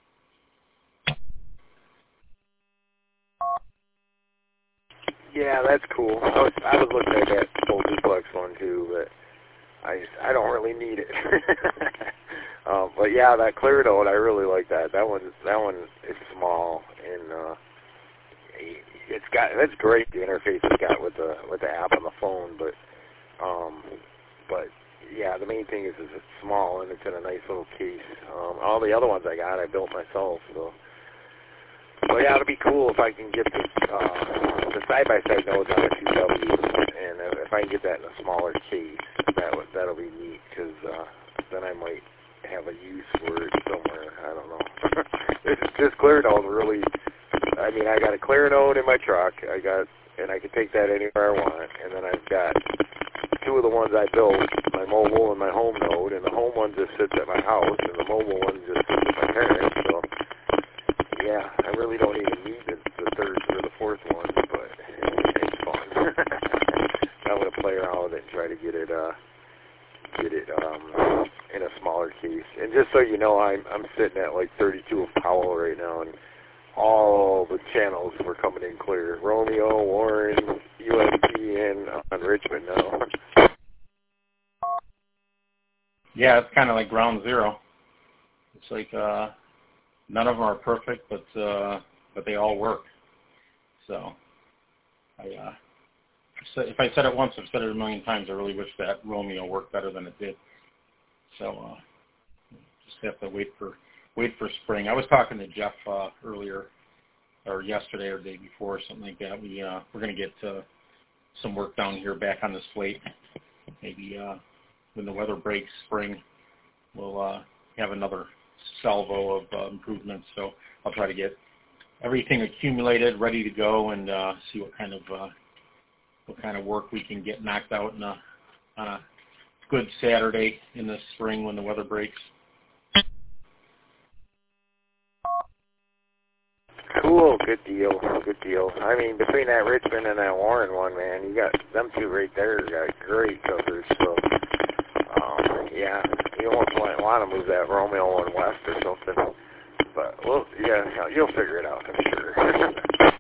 Yeah, that's cool. I was, I was looking at that full duplex one, too, but I just, I don't really need it. um, but, yeah, that clear node, I really like that. That one, that one is small, and uh, it's got, that's great, the interface it's got with the, with the app on the phone, but, um, but, yeah, the main thing is, is it's small and it's in a nice little case. Um, all the other ones I got, I built myself. So, so yeah, it'll be cool if I can get this, uh, the side-by-side nodes on the two W, and if I can get that in a smaller case, that would, that'll be neat, because uh, then I might have a use for it somewhere. I don't know. this, this clear node really, I mean, I got a clear node in my truck. I got, and I can take that anywhere I want, and then I've got two of the ones I built, my mobile and my home node, and the home one just sits at my house, and the mobile one just sits at my parents. So, yeah, I really don't even need the, the third or the fourth one, but it's fun. I'm going to play around with it and try to get it, uh, get it um, in a smaller case. And just so you know, I'm I'm sitting at like thirty-two of Powell right now, and all the channels were coming in clear. Romeo, Warren, U S P, and on Richmond now. Yeah, it's kind of like ground zero. It's like uh, none of them are perfect, but uh, but they all work. So, I uh, if I said it once, I've said it a million times. I really wish that Romeo worked better than it did. So, uh, just have to wait for wait for spring. I was talking to Jeff uh, earlier, or yesterday, or the day before, or something like that. We uh, we're going to get uh, some work down here back on the slate. Maybe uh, when the weather breaks, spring, we'll uh, have another salvo of uh, improvements. So I'll try to get everything accumulated, ready to go, and uh, see what kind of uh, what kind of work we can get knocked out in a, on a good Saturday in the spring when the weather breaks. Cool, good deal, good deal. I mean, between that Richmond and that Warren one, man, you got them two right there. Got great coverage. So, um, yeah, you almost might want to move that Romeo one west or something. But well, yeah, you'll figure it out, I'm sure.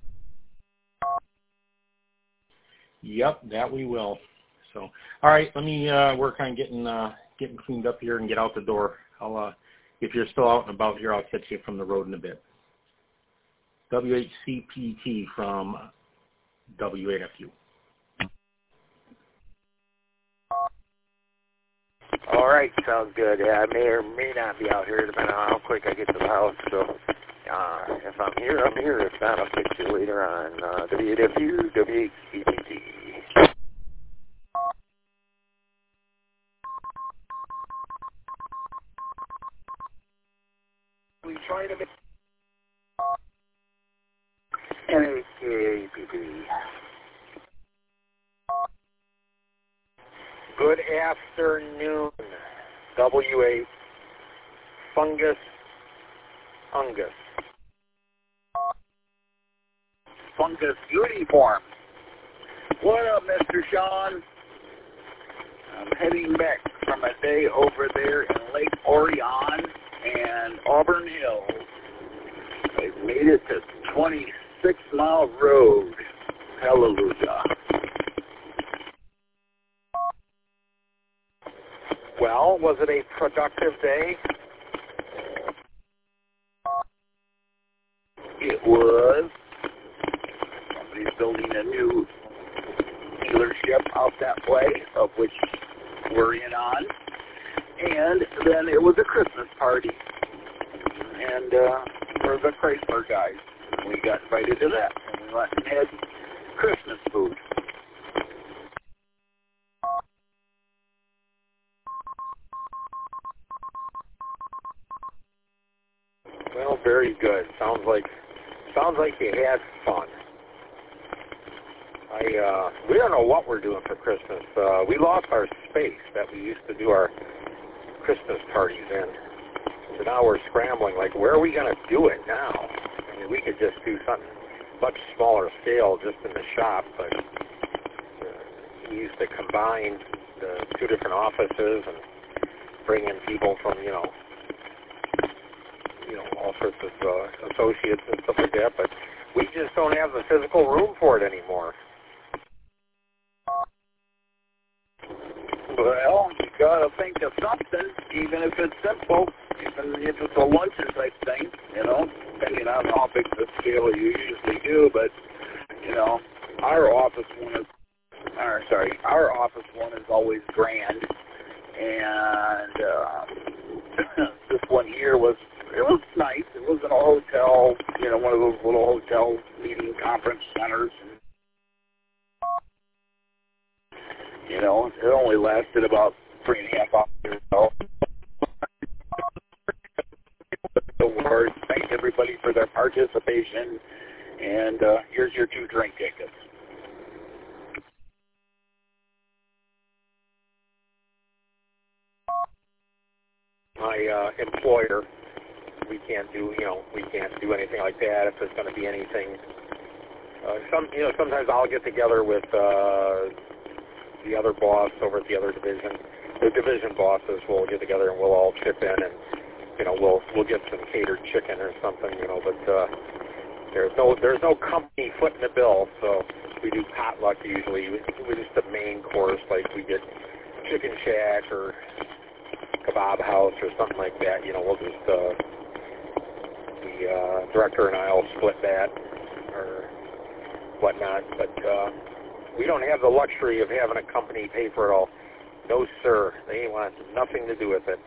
Yep, that we will. So, all right, let me uh, work on getting uh, getting cleaned up here and get out the door. I'll, uh, if you're still out and about here, I'll catch you from the road in a bit. W H C P T from W eight F U. All right, sounds good. Yeah, I may or may not be out here depending on how quick I get to the house. So uh, if I'm here, I'm here. If not, I'll catch you later on uh, W eight F U, W H C P T. We try to make N A K P P. Good afternoon, W eight, Fungus, Fungus. Fungus Uniform. What up, Mister Sean? I'm heading back from a day over there in Lake Orion and Auburn Hills. I've made it to twenty Six Mile Road. Hallelujah. Well, was it a productive day? It was. Somebody's building a new dealership out that way, of which we're in on. And then it was a Christmas party. And uh, for the Chrysler guys. We got invited to that. And we went and had Christmas food. Well, very good. Sounds like sounds like you had fun. I uh, we don't know what we're doing for Christmas. Uh, we lost our space that we used to do our Christmas parties in. So now we're scrambling. Like, where are we going to do it now? I mean, we could just do something much smaller scale, just in the shop. But uh, we used to combine the two different offices and bring in people from, you know. you know, all sorts of uh, associates and stuff like that, but we just don't have the physical room for it anymore. Well, you gotta think of something, even if it's simple, even if it's a luncheon type thing, you know, depending on how big the scale you usually do, but, you know, our office one is, or sorry, our office one is always grand, and uh, this one here was, it was nice. It wasn't a hotel, you know, one of those little hotel meeting conference centers. You know, it only lasted about three and a half hours or so. Thank everybody for their participation, and uh, here's your two drink tickets. My uh, employer, we can't do, you know, we can't do anything like that if there's going to be anything. Uh, some, you know, sometimes I'll get together with uh, the other boss over at the other division. The division bosses will get together and we'll all chip in, and you know, we'll we'll get some catered chicken or something, you know. But uh, there's no there's no company footing the bill, so we do potluck usually. We, we just the main course, like we get Chicken Shack or Kebab House or something like that. You know, we'll just uh, the uh, director and I will split that or whatnot. But uh, we don't have the luxury of having a company pay for it all. No, sir. They want nothing to do with it.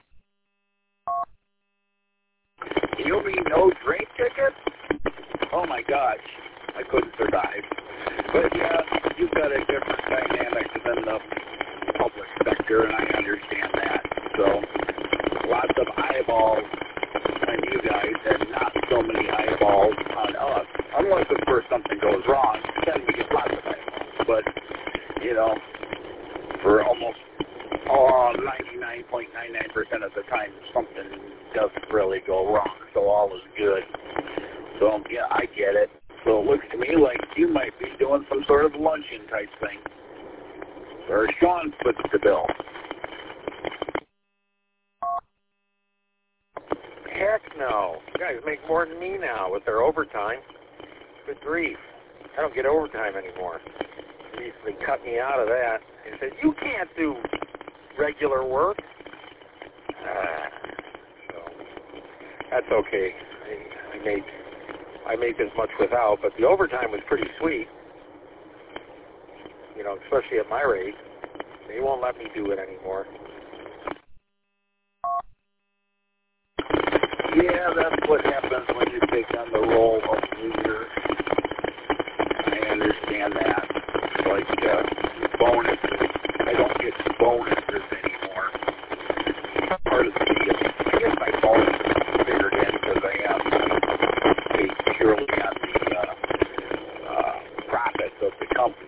You mean no drink tickets? Oh my gosh, I couldn't survive. But yeah, you've got a different dynamic than the public sector, and I understand that. So lots of eyeballs on you guys, and not so many eyeballs on us. Unless, of course, something goes wrong, then we get lots of eyeballs. But, you know, for almost oh, ninety-nine point nine nine percent of the time, something doesn't really go wrong, so all is good. So, yeah, I get it. So it looks to me like you might be doing some sort of luncheon type thing. Or Sean puts the bill. Heck no. You guys make more than me now with their overtime. Good grief. I don't get overtime anymore. They usually cut me out of that and said, you can't do regular work. Ah, so that's okay. I, I make I make as much without, but the overtime was pretty sweet. You know, especially at my rate. They won't let me do it anymore. Yeah, that's what happens when you take on the role of leader. I understand that. Like uh, bonuses. I don't get bonuses anymore. Part of the deal. I guess my bonus is figured in because I am paid purely on the uh, uh, profits of the company.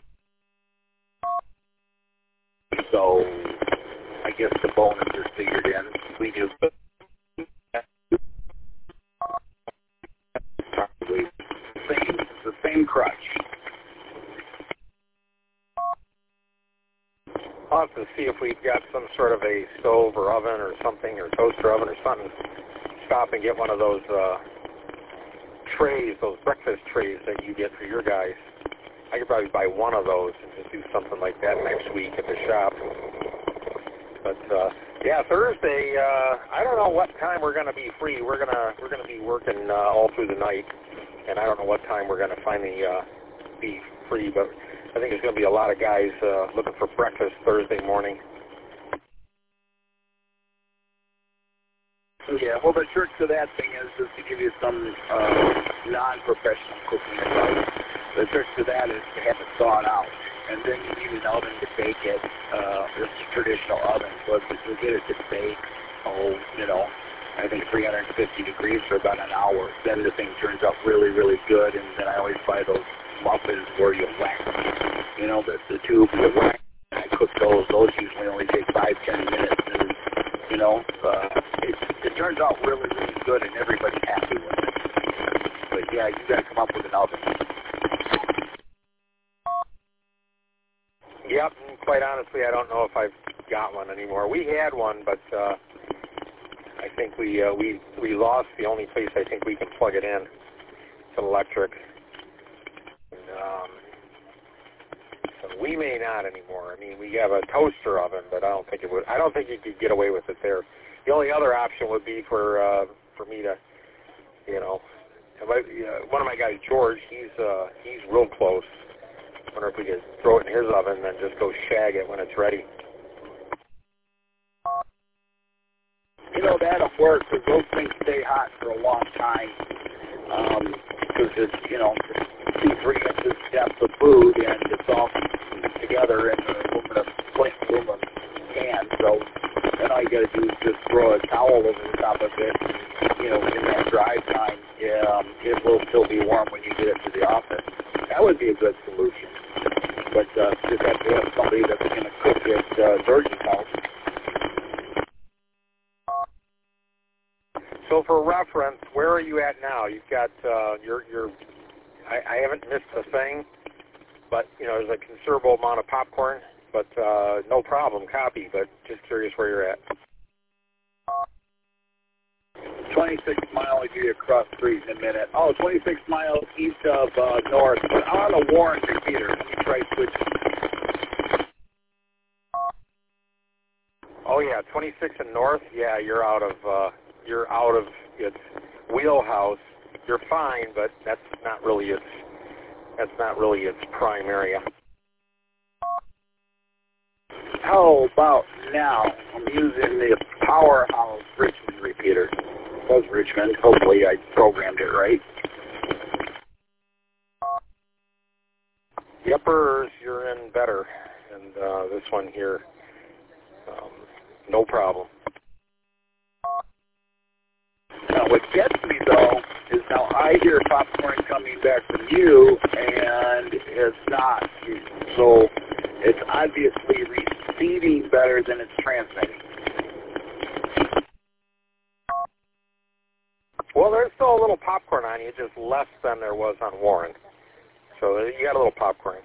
So I guess the bonus is figured in. We do. Probably the same, the same crutch. I'll have to see if we've got some sort of a stove or oven or something, or toaster oven or something. Stop and get one of those uh, trays, those breakfast trays that you get for your guys. I could probably buy one of those and just do something like that next week at the shop. But uh, yeah, Thursday. Uh, I don't know what time we're going to be free. We're gonna we're gonna be working uh, all through the night, and I don't know what time we're going to finally uh, be free. But I think there's going to be a lot of guys uh, looking for breakfast Thursday morning. Yeah, well, the trick to that thing is just to give you some uh, non-professional cooking advice. The trick to that is to have it thawed out, and then you need an oven to bake it. Uh, it's a traditional oven, so if you get it to bake, oh, you know, I think three hundred fifty degrees for about an hour, then the thing turns out really, really good, and then I always buy those muffins where you whack, you know, the, the tube you whack, and I cook those. Those usually only take five, ten minutes, and, you know, uh, it, it turns out really, really good, and everybody's happy with it. But, yeah, you got to come up with an oven. Yep, and quite honestly, I don't know if I've got one anymore. We had one, but uh, I think we uh, we we lost the only place I think we can plug it in. It's electric. And, um, so we may not anymore. I mean, we have a toaster oven, but I don't think it would. I don't think you could get away with it there. The only other option would be for uh, for me to, you know, my, uh, one of my guys, George. He's uh, he's real close. I wonder if we could throw it in his oven and then just go shag it when it's ready. You know, that'll work because those things stay hot for a long time. Because um, it's, you know, two, three inches depth of food and it's all together in the aluminum, plain aluminum can. So then all you got to do is just throw a towel over the top of it. And, you know, in that dry time, yeah, um, it will still be warm when you get it to the office. That would be a good solution. But uh, just have to have somebody that's going to cook at uh, George's house. So for reference, where are you at now? You've got uh, your your. I, I haven't missed a thing, but you know there's a considerable amount of popcorn. But uh, no problem, copy. But just curious where you're at. twenty-six miles you across the street in a minute. Oh, twenty-six miles east of uh, north. But on the Warren repeater. Let me try switching. Oh yeah, twenty-six and north. Yeah, you're out of uh, you're out of its wheelhouse. You're fine, but that's not really its that's not really its prime area. How about now? I'm using the Powerhouse Richmond repeater. It was Richmond. Hopefully I programmed it right. The uppers, you're in better. And uh, this one here, um, no problem. Now what gets me though is now I hear popcorn coming back from you and it's not. So it's obviously receiving better than it's transmitting. Well, there's still a little popcorn on you, just less than there was on Warren. So you got a little popcorn.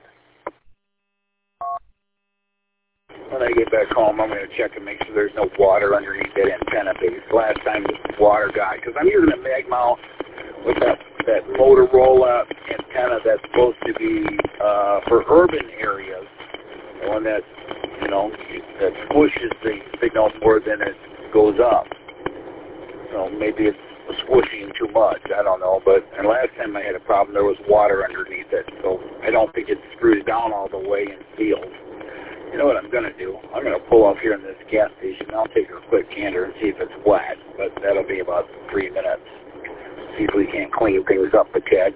When I get back home, I'm going to check and make sure there's no water underneath that antenna base. Last time the water got, because I'm using a mag mount with that, that Motorola antenna that's supposed to be uh, for urban areas. The one that, you know, that squishes the signal more than it goes up. So maybe it's squishing too much. I don't know. But and last time I had a problem, there was water underneath it. So I don't think it screws down all the way and seals. You know what I'm going to do? I'm going to pull off here in this gas station. I'll take a quick gander and see if it's wet. But that'll be about three minutes. See if we can't clean things up a tad.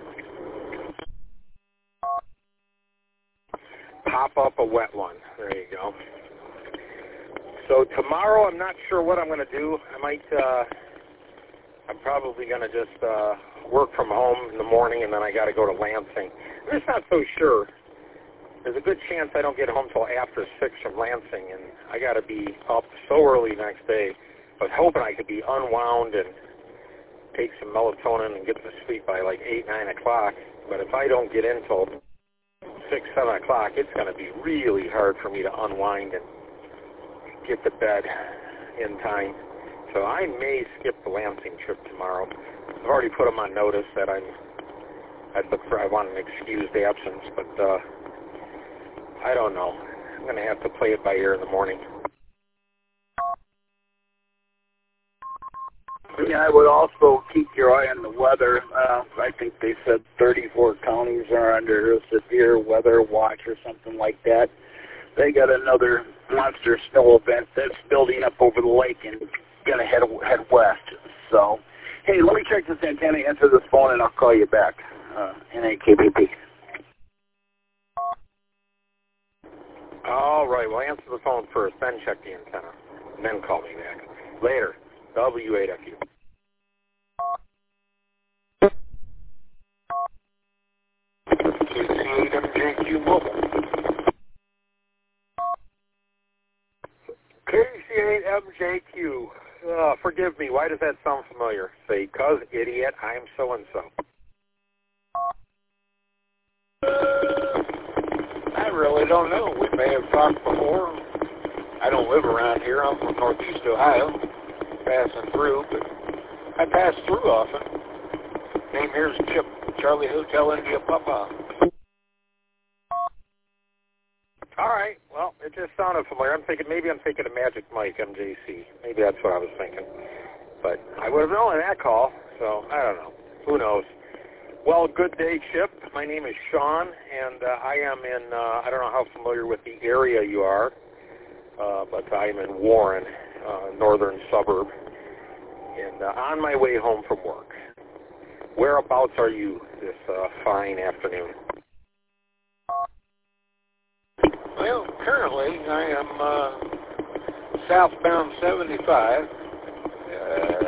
Pop up a wet one. There you go. So tomorrow, I'm not sure what I'm going to do. I might, uh, I'm probably going to just uh, work from home in the morning, and then I got to go to Lansing. I'm just not so sure. There's a good chance I don't get home till after six from Lansing, and I got to be up so early next day. I was hoping I could be unwound and take some melatonin and get to sleep by like eight, nine o'clock. But if I don't get in till six, seven o'clock, it's going to be really hard for me to unwind and get to bed in time. so I may skip the Lansing trip tomorrow. I've already put them on notice that I'm, I'd look for, I want an excused absence, but uh, I don't know. I'm going to have to play it by ear in the morning. Yeah, I would also keep your eye on the weather. Uh, I think they said thirty-four counties are under a severe weather watch or something like that. They got another monster snow event that's building up over the lake and going to head head west. So, hey, let me check this antenna, answer this phone, and I'll call you back. Uh, N A K B P. All right, well, answer the phone first, then check the antenna, and then call me back. Later. W eight F U. K C eight M J Q Mobile. K C eight M J Q. Uh, forgive me, why does that sound familiar? Say, cuz idiot, I'm so-and-so. I really don't know. We may have talked before. I don't live around here. I'm from Northeast Ohio. Passing through, but I pass through often. Name here's Chip, Charlie Hotel India Papa. All right, well, it just sounded familiar. I'm thinking, maybe I'm thinking of Magic Mike, M J C. Maybe that's what I was thinking. But I would have known that call, so I don't know. Who knows? Well, good day, Chip. My name is Sean, and uh, I am in, uh, I don't know how familiar with the area you are, uh, but I am in Warren. Uh, northern suburb, and uh, on my way home from work. Whereabouts are you this uh, fine afternoon? Well, currently I am uh, southbound seventy-five. Uh,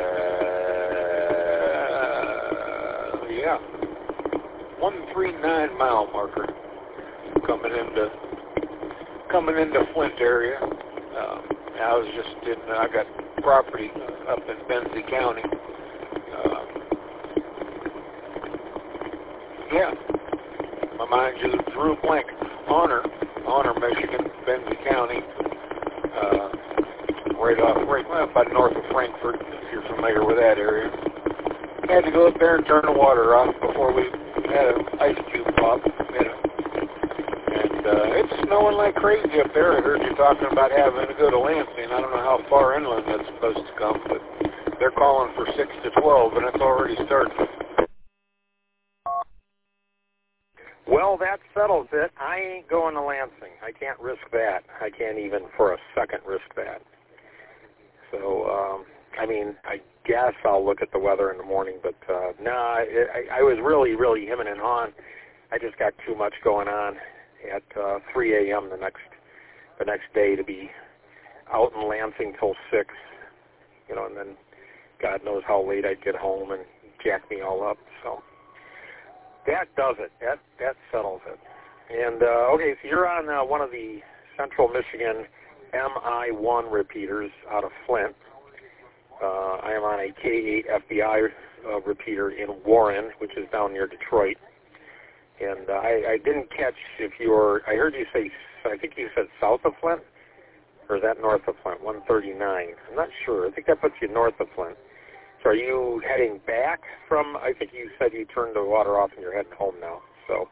yeah, one three nine mile marker coming into coming into Flint area. Um, I was just in, I got property up in Benzie County. Uh, yeah. Mind you, drew a blank. Honor, Honor, Michigan, Benzie County. Uh, right off, right well, about north of Frankfort, if you're familiar with that area. Had to go up there and turn the water off before we had an ice cube pop. You know. And uh, it's snowing like crazy up there. I heard you talking about having to go to Lansing. I don't know how far inland that's supposed to come, but they're calling for six to twelve, and it's already started. Well, that settles it. I ain't going to Lansing. I can't risk that. I can't even for a second risk that. So, um, I mean, I guess I'll look at the weather in the morning, but uh, no, nah, I, I was really, really hemming and hawing. I just got too much going on at uh, three a.m. the next the next day to be out in Lansing till six, you know, and then God knows how late I'd get home and jack me all up. So that does it. That that settles it. And uh, okay, so you're on uh, one of the Central Michigan M I one repeaters out of Flint. Uh, I am on a K eight F B I uh, repeater in Warren, which is down near Detroit. And uh, I, I didn't catch if you were, I heard you say, I think you said south of Flint, or is that north of Flint, one thirty-nine? I'm not sure. I think that puts you north of Flint. So are you heading back from, I think you said you turned the water off and you're heading home now. So.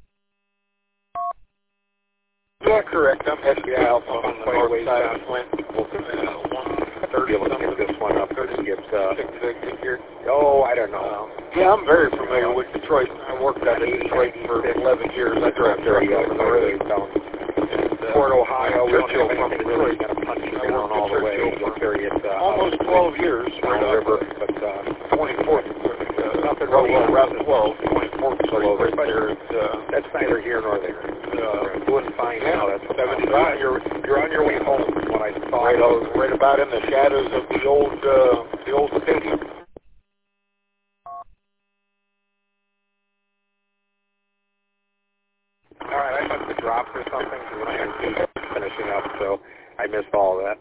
Yeah, correct. I'm heading south on the north side of Flint. Be able to get this one up. Thirty gives, uh, here. Oh, I don't know. Um, yeah, I'm very familiar with Detroit. I worked out in Detroit for eleven years. I drove there over the road down uh, Port Ohio. Churchill from Detroit. Going to punch you down all the way. Uh, almost twelve years. Right on the river, but uh, twenty-fourth. Uh, nothing really well, Route twelve. twenty-fourth. So right there. It's, uh, that's neither here nor there. Uh, doing fine yeah, now. That's seventy-five. You're you're on your way home. Is what I thought. Right, uh, right about in the shadows of the old uh, the old stadium. All right, I must have dropped or something because when I was finishing up, so I missed all of that.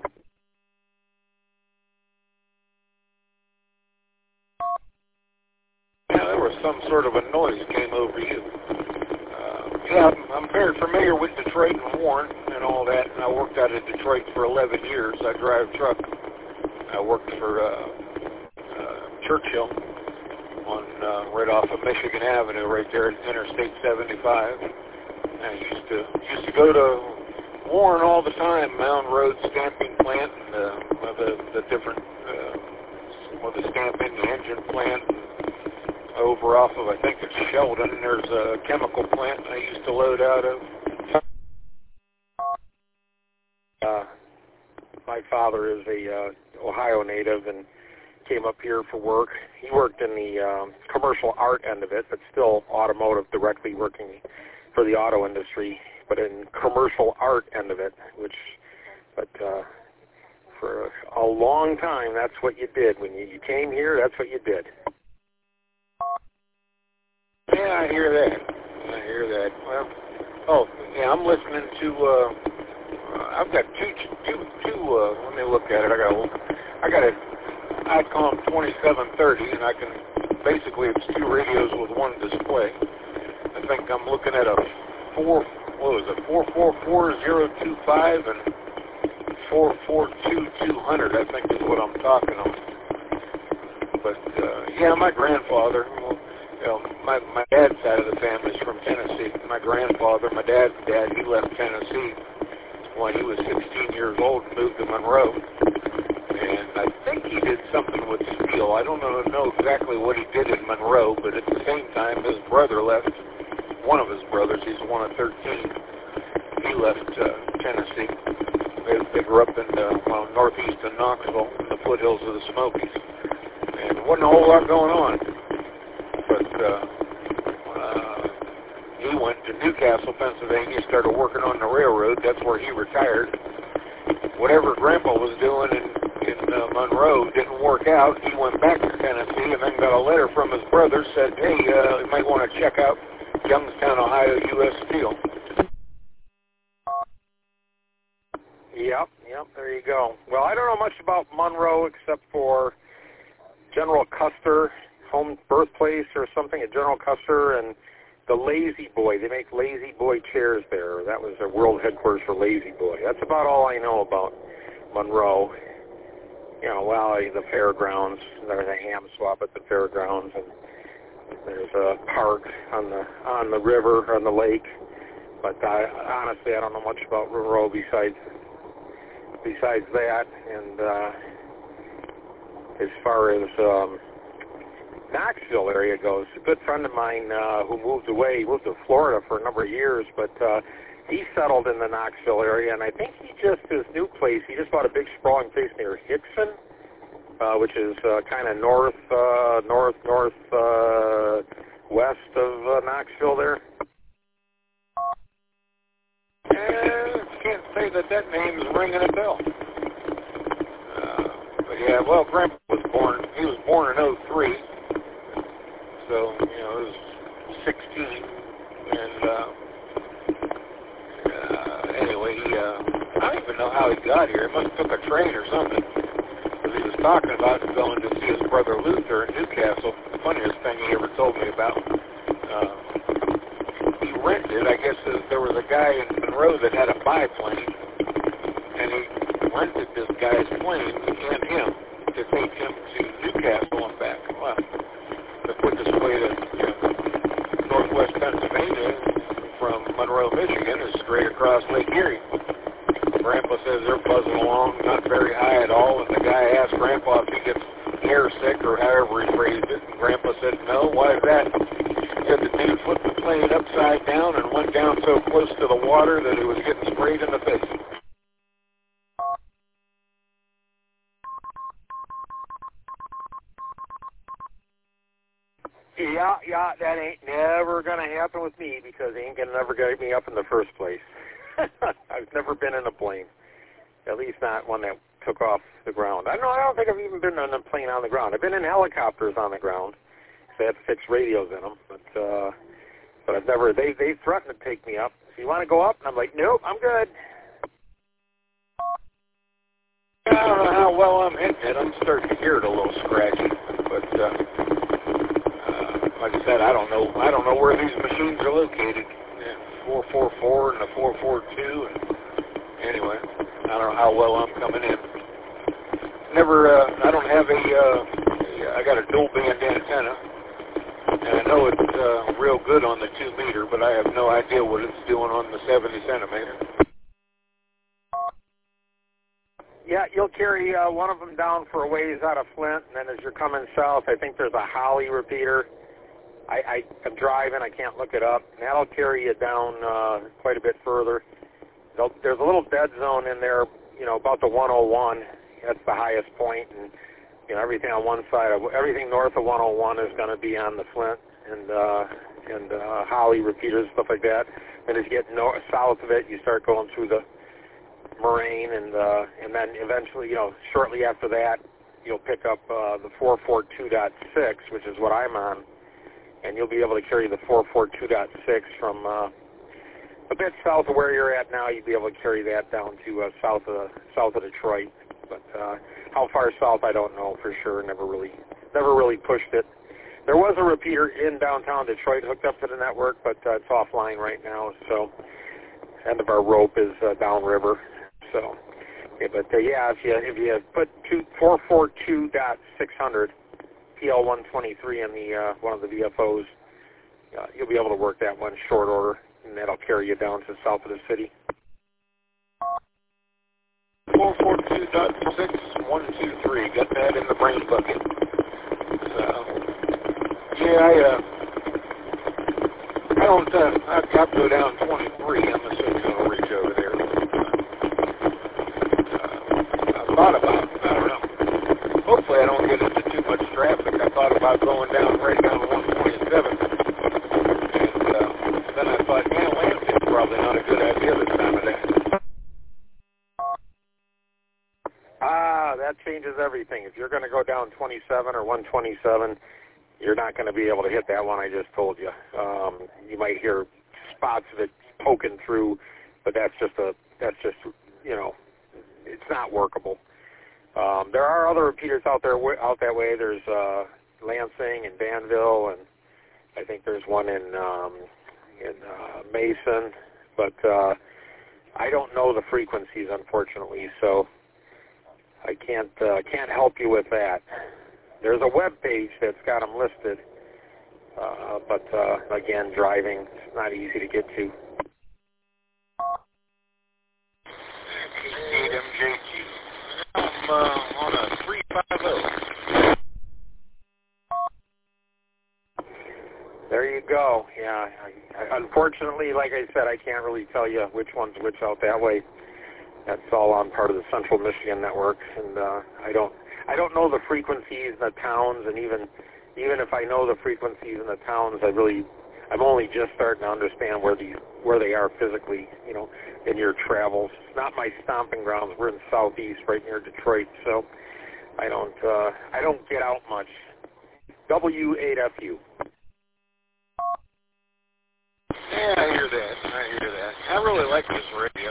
Yeah, there was some sort of a noise came over you. Uh, yeah, I'm, I'm very familiar with Detroit and Warren and all that, and I worked out in Detroit for eleven years. I drive truck I worked for uh, uh, Churchill on uh, right off of Michigan Avenue, right there at Interstate seventy-five. And I used to used to go to Warren all the time, Mound Road stamping plant, and uh, the the different uh, well, the stamping, the engine plant. Over off of, I think it's Sheldon, there's a chemical plant I used to load out of. Uh, my father is a uh, Ohio native and came up here for work. He worked in the um, commercial art end of it, but still automotive, directly working for the auto industry, but in commercial art end of it, which, but uh, for a long time, that's what you did. When you, you came here, that's what you did. Yeah, I hear that. I hear that. Well, oh, yeah, I'm listening to, uh, uh, I've got two, two, two, uh, let me look at it. I got a, I got a ICOM twenty-seven thirty, and I can, basically it's two radios with one display. I think I'm looking at a four, what was it, four four four zero two five and four four two two hundred, I think is what I'm talking on. But, uh, yeah, my grandfather, well, you know, my, my dad's side of the family is from Tennessee. My grandfather, my dad's dad, he left Tennessee when he was sixteen years old and moved to Monroe. And I think he did something with steel. I don't know, know exactly what he did in Monroe, but at the same time, his brother left, one of his brothers, he's one of thirteen, he left uh, Tennessee. They, they grew up in uh, well, northeast of Knoxville, in the foothills of the Smokies. And wasn't a whole lot going on. But uh, uh, he went to Newcastle, Pennsylvania, started working on the railroad. That's where he retired. Whatever Grandpa was doing in, in uh, Monroe didn't work out. He went back to Tennessee and then got a letter from his brother, said, hey, uh, you might want to check out Youngstown, Ohio, U S Steel. Yep, yep, there you go. Well, I don't know much about Monroe except for General Custer, home birthplace or something at General Custer, and the Lazy Boy. They make Lazy Boy chairs there. That was their world headquarters for Lazy Boy. That's about all I know about Monroe. You know, well, the fairgrounds. There's a ham swap at the fairgrounds, and there's a park on the on the river, on the lake. But I, honestly, I don't know much about Monroe besides besides that. And uh, as far as um, Knoxville area goes, a good friend of mine uh, who moved away, he moved to Florida for a number of years, but uh, he settled in the Knoxville area, and I think he just, his new place, he just bought a big sprawling place near Hickson, uh, which is uh, kind of north, uh, north, north, uh, west of uh, Knoxville there. And can't say that that name's ringing a bell. Uh, but yeah, well, Grandpa was born, he was born in oh three. So, you know, it was sixteen, and uh, uh, anyway, he, uh, I don't even know how he got here. He must have took a train or something, because he was talking about going to see his brother Luther in Newcastle. The funniest thing he ever told me about. Uh, he rented, I guess uh, there was a guy in Monroe that had a biplane, and he rented this guy's plane and him to take him to Newcastle and back. Well, to put this way to you know, northwest Pennsylvania from Monroe, Michigan is straight across Lake Erie. Grandpa says they're buzzing along, not very high at all, and the guy asked Grandpa if he gets air sick or however he phrased it, and Grandpa said, no, why is that? He said the dude flipped the plane upside down and went down so close to the water that it was getting sprayed in the face. Yeah, yeah, that ain't never going to happen with me because they ain't going to never get me up in the first place. I've never been in a plane, at least not one that took off the ground. I know I don't think I've even been in a plane on the ground. I've been in helicopters on the ground. They had fixed radios in them, but uh, but I've never. They they threatened to take me up. So you want to go up? And I'm like, nope, I'm good. I don't know how well I'm hitting it. I'm starting to hear it a little scratchy, but. Uh, Like I said, I don't know. I don't know where these machines are located. Yeah, four four four and the four four two. And anyway, I don't know how well I'm coming in. never, uh, I don't have a, uh, I got a dual band antenna, and I know it's uh, real good on the two meter, but I have no idea what it's doing on the seventy centimeter. Yeah, you'll carry uh, one of them down for a ways out of Flint, and then as you're coming south, I think there's a Holly repeater. I, I, I'm driving, I can't look it up, and that'll carry you down uh, quite a bit further. There'll, there's a little dead zone in there, you know, about the one oh one. That's the highest point, and you know everything on one side of everything north of one oh one is going to be on the Flint and uh, and uh, Holly repeaters, stuff like that. And as you get north, south of it, you start going through the Moraine, and uh, and then eventually, you know, shortly after that, you'll pick up uh, the four forty-two point six, which is what I'm on, and you'll be able to carry the four forty-two point six from uh, a bit south of where you're at now. You'll be able to carry that down to uh, south of south of Detroit. But uh, how far south, I don't know for sure. Never really, never really pushed it. There was a repeater in downtown Detroit hooked up to the network, but uh, it's offline right now. So, end of our rope is uh, downriver. So, yeah, but uh, yeah, if you if you put two, four forty-two point six hundred P L one twenty-three in the uh, one of the V F Os, uh, you'll be able to work that one short order, and that'll carry you down to south of the city. four forty-two point six one two three. Got that in the brain bucket. So, yeah, I, uh, I don't, uh, I've got to go down twenty-three. I'm assuming it'll reach over there. Uh, I thought about, I don't know. Hopefully I don't get into too much traffic. I thought about going down right down to one twenty-seven. And uh, then I thought, man, Lansing's probably not a good idea this time of day. Ah, that changes everything. If you're going to go down twenty-seven or one twenty-seven, you're not going to be able to hit that one I just told you. Um, you might hear spots of it poking through, but that's just a that's just you know, it's not workable. Um, there are other repeaters out there out that way. There's uh, Lansing and Danville, and I think there's one in um, in uh, Mason, but uh, I don't know the frequencies, unfortunately, so I can't uh, can't help you with that. There's a web page that's got them listed, uh, but uh, again, driving, it's not easy to get to. eight M J Q. I'm uh, on a three fifty. There you go. Yeah. I, I, unfortunately, like I said, I can't really tell you which one's which out that way. That's all on part of the Central Michigan network, and uh, I don't, I don't know the frequencies in the towns, and even, even if I know the frequencies in the towns, I really, I'm only just starting to understand where these, where they are physically, you know, in your travels. It's not my stomping grounds. We're in the southeast, right near Detroit, so I don't, uh, I don't get out much. W eight F U. Yeah, I hear that. I hear that. I really like this radio.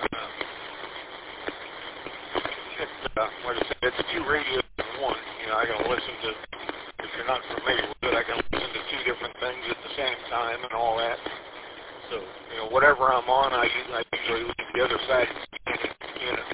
Uh, like I said, it's two radios in one. You know, I can listen to, if you're not familiar with it, I can listen to two different things at the same time and all that. So, you know, whatever I'm on, I, I usually leave the other side, you know.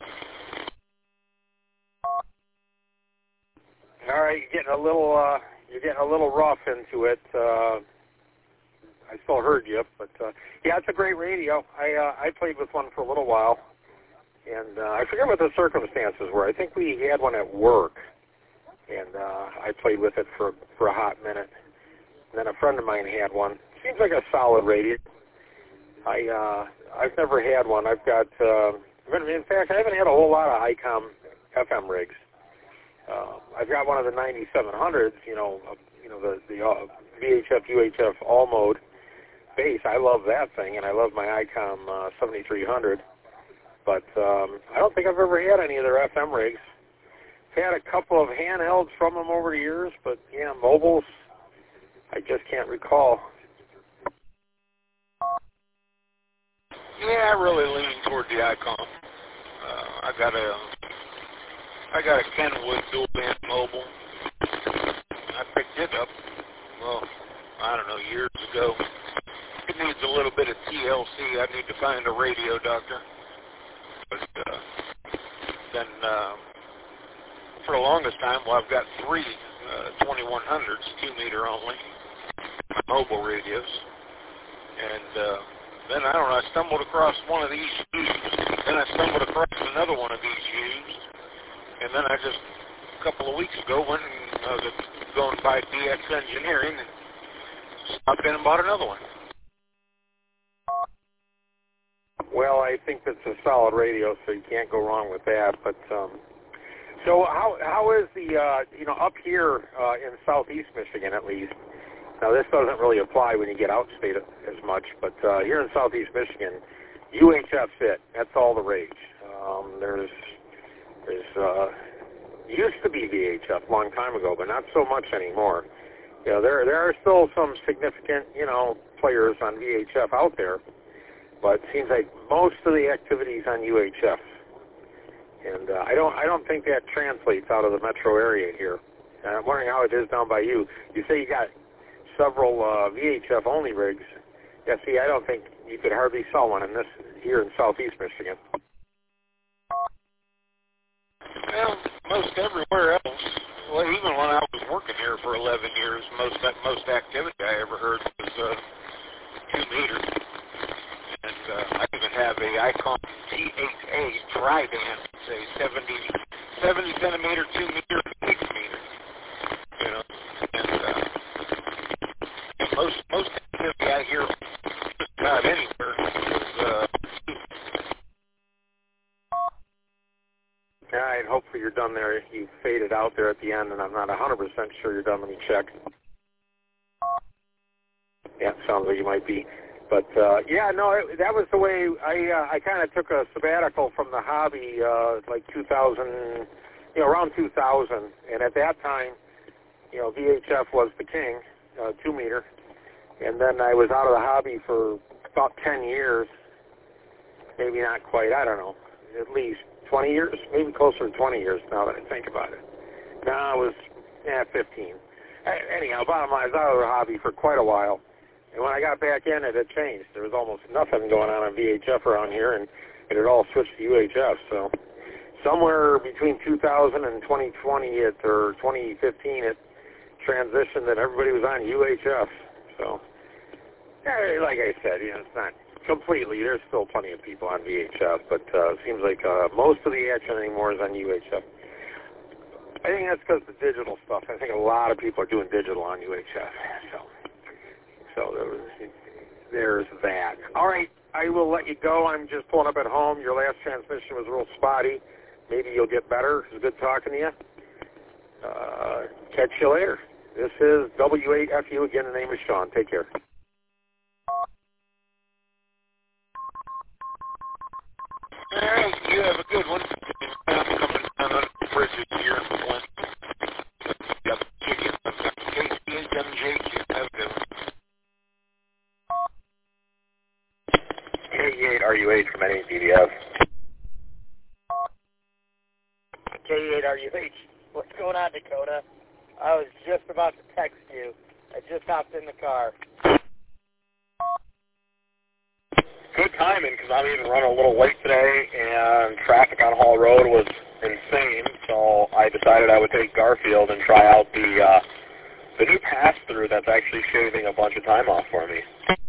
All right, you're getting a little, uh, you're getting a little rough into it. Uh, I still heard you, but uh, yeah, it's a great radio. I uh, I played with one for a little while. And uh, I forget what the circumstances were. I think we had one at work, and uh, I played with it for for a hot minute. And then a friend of mine had one. Seems like a solid radio. I uh, I've never had one. I've got, uh, in fact, I haven't had a whole lot of ICOM F M rigs. Uh, I've got one of the ninety-seven hundreds. You know, uh, you know the the uh, V H F U H F all mode bass. I love that thing, and I love my ICOM uh, seventy-three hundred. But um, I don't think I've ever had any of their F M rigs. I've had a couple of handhelds from them over the years, but yeah, mobiles, I just can't recall. Yeah, I really lean toward the ICOM. Uh, I got a, I got a Kenwood dual band mobile. I picked it up, well, I don't know, years ago. It needs a little bit of T L C. I need to find a radio doctor. But uh, then uh, for the longest time, well, I've got three uh, twenty-one hundreds, two meter only, my mobile radios. And uh, then, I don't know, I stumbled across one of these used. Then I stumbled across another one of these used. And then I just, a couple of weeks ago, went and uh, was going by D X Engineering and stopped in and bought another one. Well, I think that's a solid radio, so you can't go wrong with that. But um, so how how is the uh, you know up here uh, in southeast Michigan at least? Now this doesn't really apply when you get outstate as much, but uh, here in southeast Michigan, U H F's it. That's all the rage. Um, there's there's uh, used to be V H F a long time ago, but not so much anymore. You know, there there are still some significant you know players on V H F out there. But it seems like most of the activities on U H F, and uh, I don't, I don't think that translates out of the metro area here. And I'm wondering how it is down by you. You say you got several uh, V H F only rigs. Yeah, see, I don't think you could hardly sell one in this here in southeast Michigan. Well, most everywhere else. Well, even when I was working here for eleven years, most most activity I ever heard was uh, two meters. And uh, I even have a Icon T eight A tri-band, say seventy, seventy centimeter, two meter, six meter. You know, and, uh, and most most activity I hear just about anywhere is. Uh, All right, hopefully you're done there. You faded out there at the end, and I'm not one hundred percent sure you're done. Let me check. Yeah, sounds like you might be. But, uh, yeah, no, it, that was the way I uh, I kind of took a sabbatical from the hobby, uh, like two thousand, you know, around two thousand. And at that time, you know, V H F was the king, uh, two meter. And then I was out of the hobby for about ten years. Maybe not quite, I don't know, at least twenty years, maybe closer to twenty years now that I think about it. Now it was, yeah, fifteen. Anyhow, bottom line, I was out of the hobby for quite a while. And when I got back in, it had changed. There was almost nothing going on on V H F around here, and it had all switched to U H F. So somewhere between two thousand and twenty twenty, it, or twenty fifteen, it transitioned, and everybody was on U H F. So, yeah, like I said, you know, it's not completely. There's still plenty of people on V H F, but uh, it seems like uh, most of the action anymore is on U H F. I think that's because of the digital stuff. I think a lot of people are doing digital on U H F. So. So there was, there's that. All right, I will let you go. I'm just pulling up at home. Your last transmission was real spotty. Maybe you'll get better. It was good talking to you. Uh, catch you later. This is W eight F U. Again, the name is Sean. Take care. All right, you have a good one. I'm coming down on the bridges here in Flint. Got the chicken. I've got the K C H M J Q. Have a good one. K E eight R U H from any D D F. K E eight R U H. What's going on, Dakota? I was just about to text you. I just hopped in the car. Good timing, because I'm even running a little late today, and traffic on Hall Road was insane, so I decided I would take Garfield and try out the uh, the new pass-through that's actually shaving a bunch of time off for me.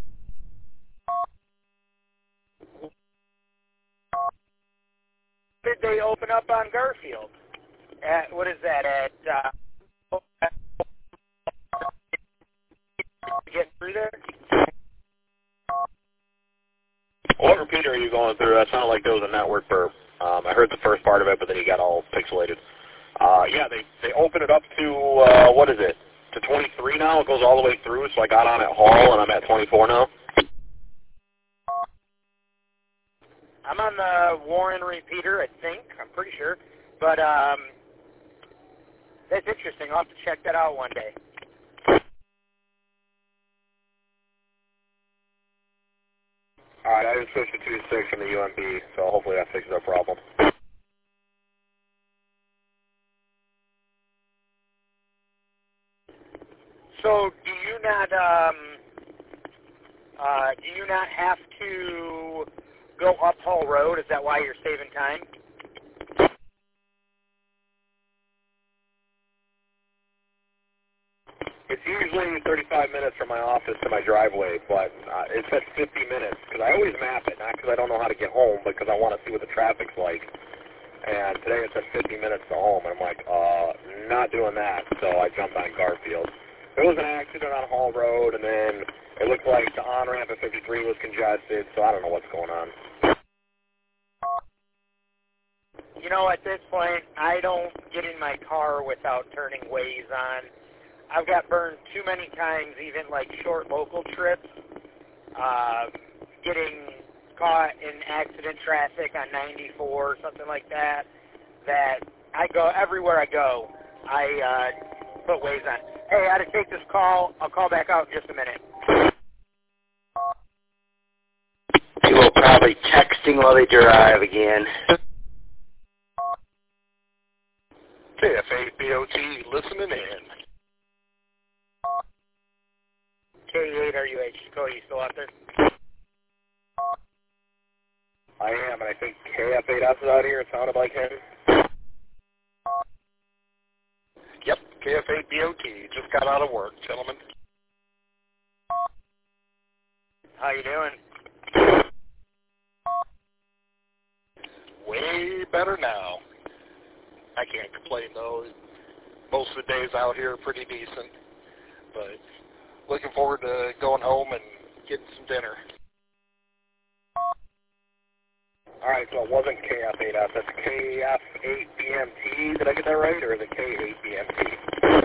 Did they open up on Garfield? At, what is that, at, uh, getting through there? What repeater are you going through? That sounded like there was a network burp. Um, I heard the first part of it, but then you got all pixelated. Uh, yeah, they, they open it up to, uh, what is it, to twenty-three now? It goes all the way through, so I got on at Hall, and I'm at twenty-four now. I'm on the Warren repeater, I think. I'm pretty sure. But um, that's interesting. I'll have to check that out one day. All right, I just switched to two six from the U M B, so hopefully that fixes our problem. So do you not um, uh, do you not have to go up Hall Road? Is that why you're saving time? It's usually thirty-five minutes from my office to my driveway, but uh, it says fifty minutes because I always map it, not because I don't know how to get home, but because I want to see what the traffic's like. And today it said fifty minutes to home, and I'm like, uh, not doing that, so I jumped on Garfield. There was an accident on Hall Road, and then it looked like the on-ramp at fifty-three was congested, so I don't know what's going on. You know, at this point, I don't get in my car without turning Waze on. I've got burned too many times, even like short local trips, uh, getting caught in accident traffic on ninety-four or something like that, that I go, everywhere I go, I uh, put Waze on. Hey, I had to take this call. I'll call back out in just a minute. People probably texting while they drive again. K F A B O T listening in. K eight R U H, Cody, you still out there? I am, and I think K F eight S is out here. It sounded like him. Yep, K F A B O T. Just got out of work, gentlemen. How you doing? Way better now. I can't complain, though. Most of the days out here are pretty decent. But looking forward to going home and getting some dinner. All right, so it wasn't K F eight S. That's K F eight B M T. Did I get that right, or is it K eight B M T?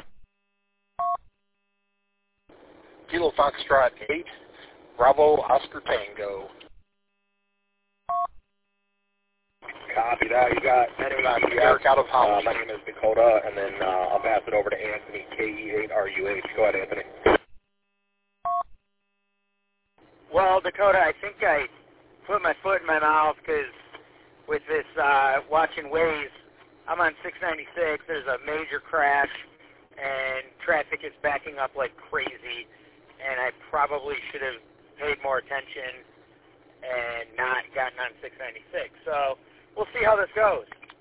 Kilo Foxtrot eight, Bravo Oscar Tango. Copy that. You got N A D Eric out of Holland. Uh, my name is Dakota, and then uh, I'll pass it over to Anthony, K E eight R U H. Go ahead, Anthony. Well, Dakota, I think I put my foot in my mouth because with this uh, watching Waze, I'm on six ninety-six. There's a major crash, and traffic is backing up like crazy, and I probably should have paid more attention and not gotten on six ninety-six. So we'll see how this goes.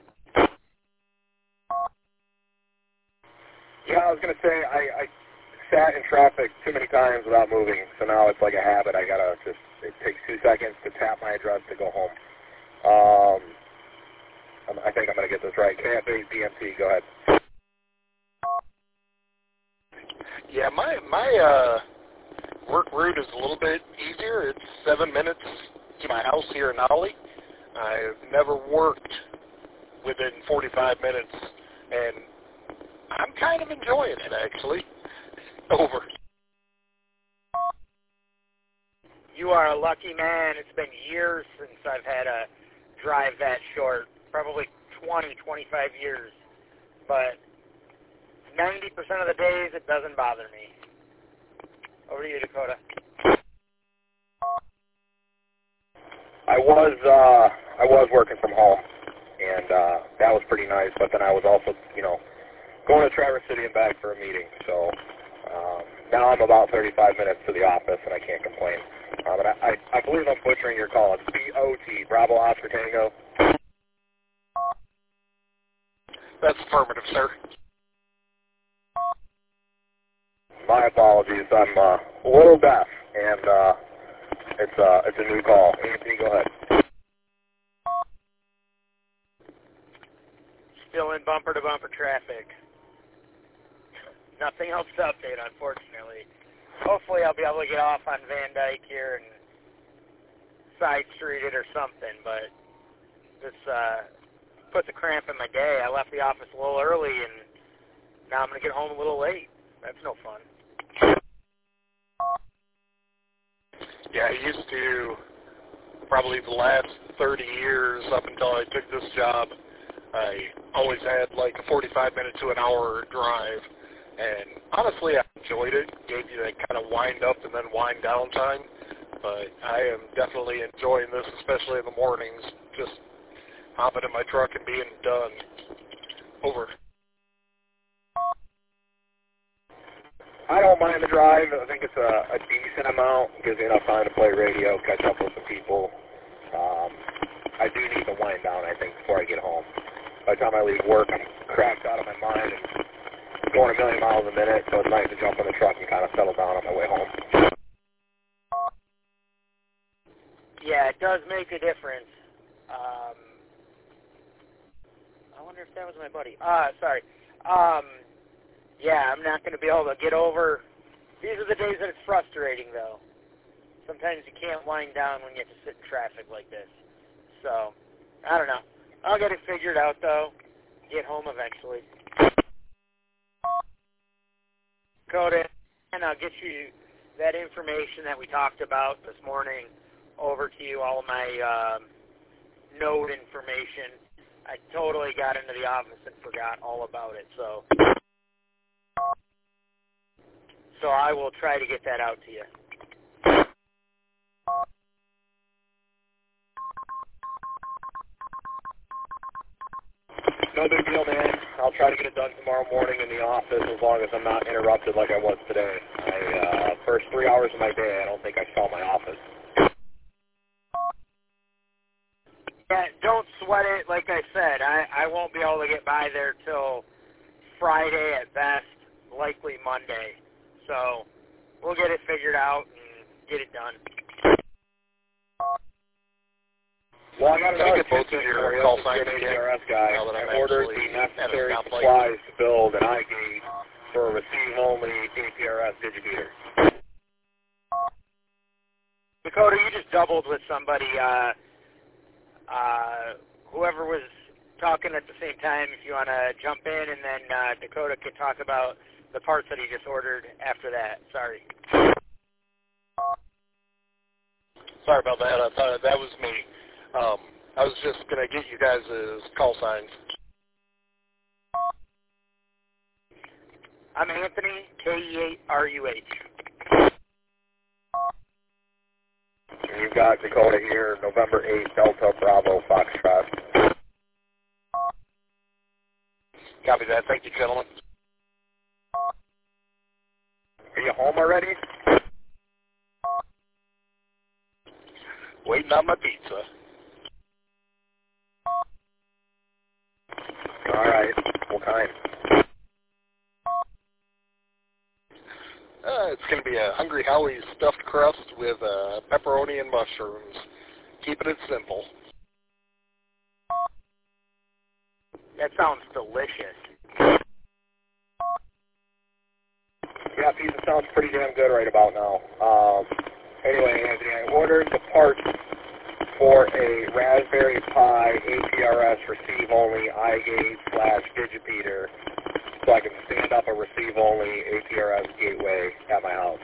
Yeah, I was going to say, I, I sat in traffic too many times without moving, so now it's like a habit. I got to just, it takes two seconds to tap my address to go home. Um, I think I'm going to get this right. K F eight B M T, go ahead. Yeah, my, my uh, work route is a little bit easier. It's seven minutes to my house here in Ollie. I've never worked within forty-five minutes, and I'm kind of enjoying it, actually. Over. You are a lucky man. It's been years since I've had a drive that short, probably twenty, twenty-five years. But ninety percent of the days, it doesn't bother me. Over to you, Dakota. I was uh, I was working from home, and uh, that was pretty nice. But then I was also, you know, going to Traverse City and back for a meeting. So um, now I'm about thirty-five minutes to the office, and I can't complain. Uh, but I, I, I believe I'm butchering your call. It's B O T, Bravo Oscar Tango. That's affirmative, sir. My apologies. I'm uh, a little deaf, and uh, it's uh, it's a new call. Anthony, go ahead. Still in bumper-to-bumper traffic. Nothing else to update, unfortunately. Hopefully I'll be able to get off on Van Dyke here and side street it or something, but this uh, puts a cramp in my day. I left the office a little early, and now I'm going to get home a little late. That's no fun. Yeah, I used to, probably the last thirty years up until I took this job, I always had like a forty-five minute to an hour drive. And honestly, I enjoyed it. Gave you that kind of wind up and then wind down time. But I am definitely enjoying this, especially in the mornings, just hopping in my truck and being done. Over. I don't mind the drive. I think it's a, a decent amount. It gives me enough time to play radio, catch up with some people. Um, I do need to wind down, I think, before I get home. By the time I leave work, I'm cracked out of my mind and going a million miles a minute, so it's nice to jump in the truck and kind of settle down on my way home. Yeah, it does make a difference. Um, I wonder if that was my buddy. Ah, uh, sorry. Um, yeah, I'm not going to be able to get over. These are the days that it's frustrating, though. Sometimes you can't wind down when you have to sit in traffic like this. So, I don't know. I'll get it figured out, though. Get home eventually. Code it, and I'll get you that information that we talked about this morning over to you, all of my um, node information. I totally got into the office and forgot all about it, so so I will try to get that out to you. No big deal, man. I'll try to get it done tomorrow morning in the office as long as I'm not interrupted like I was today. I, uh, first three hours of my day, I don't think I saw my office. Yeah, don't sweat it. Like I said, I, I won't be able to get by there till Friday at best, likely Monday. So we'll get it figured out and get it done. Well, I got another get both of your call signs A P R S guy. now that I'm I ordered the necessary supplies to build an iGate for a receive-only A P R S digibeater. Dakota, you just doubled with somebody. Uh, uh, whoever was talking at the same time, if you want to jump in, and then uh, Dakota can talk about the parts that he just ordered after that. Sorry. Sorry about that. I thought that was me. Um, I was just going to get you guys' call signs. I'm Anthony, K E eight R U H. And you've got Dakota here, November eighth, Delta Bravo Foxtrot. Copy that. Thank you, gentlemen. Are you home already? Waiting on my pizza. All right. What kind? Uh, it's going to be a Hungry Howie's stuffed crust with uh, pepperoni and mushrooms. Keeping it simple. That sounds delicious. Yeah, pizza sounds pretty damn good right about now. Um, anyway, Anthony, I ordered the parts for a Raspberry Pi A P R S receive-only iGate slash digibeater so I can stand up a receive-only A P R S gateway at my house.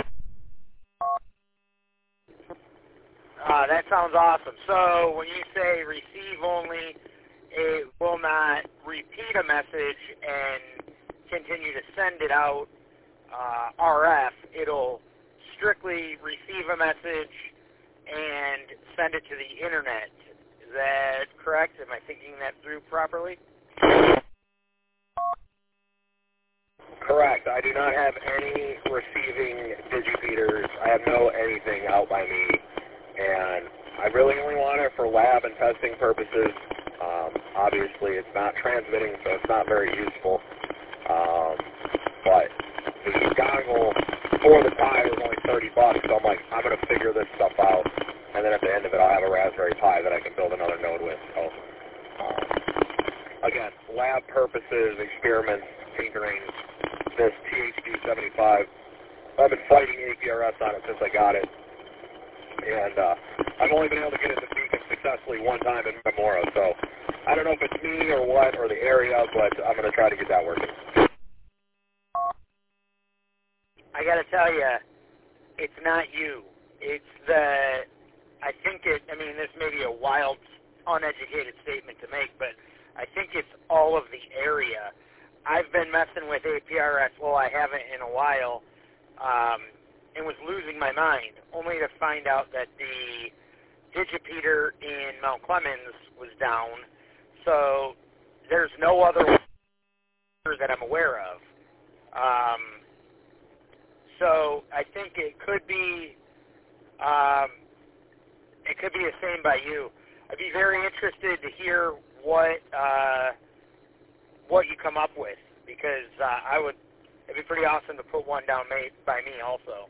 Uh, that sounds awesome. So when you say receive-only, it will not repeat a message and continue to send it out uh, R F. It'll strictly receive a message and send it to the internet. Is that correct? Am I thinking that through properly? Correct. I do not have any receiving digibeaters. I have no anything out by me. And I really only want it for lab and testing purposes. Um, obviously, it's not transmitting, so it's not very useful. Um, but the dongle for the Pi was only thirty bucks, so I'm like, I'm going to figure this stuff out. And then at the end of it, I'll have a Raspberry Pi that I can build another node with. So, um, again, lab purposes, experiments, tinkering, this T H D seventy-five. I've been fighting A P R S on it since I got it. And uh, I've only been able to get it to Beacon successfully one time in Memora. So I don't know if it's me or what, or the area, but I'm going to try to get that working. I got to tell you, it's not you. It's the, I think it, I mean, this may be a wild, uneducated statement to make, but I think it's all of the area. I've been messing with A P R S, well, I haven't in a while, um, and was losing my mind, only to find out that the digipeater in Mount Clemens was down, so there's no other that I'm aware of. Um, so I think it could be, um, it could be the same by you. I'd be very interested to hear what uh, what you come up with, because uh, I would. It'd be pretty awesome to put one down made by me also.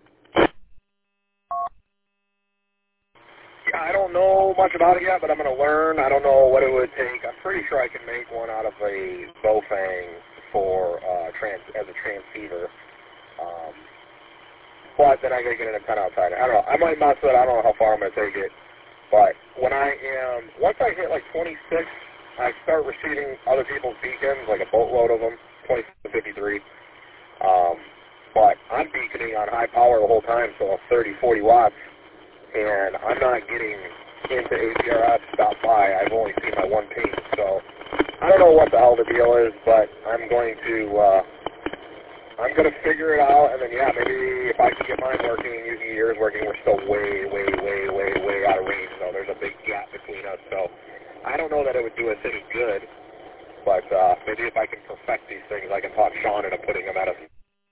Yeah, I don't know much about it yet, but I'm going to learn. I don't know what it would take. I'm pretty sure I can make one out of a Bofang for uh, trans as a transceiver. Um, but then I got to get an antenna outside. I don't know. I might mess with it. I don't know how far I'm going to take it. But when I am, once I hit like twenty-six, I start receiving other people's beacons, like a boatload of them, twenty-six to fifty-three. Um, but I'm beaconing on high power the whole time, so thirty, forty watts, and I'm not getting into A P R S stop by. I've only seen my one ping, so I don't know what the hell the deal is, but I'm going to, uh, I'm going to figure it out, and then, yeah, maybe if I can get mine working and using yours working, we're still way, way, way, way, way out of range, though. There's a big gap between us, so I don't know that it would do us any good, but uh, maybe if I can perfect these things, I can talk Sean into putting them at us.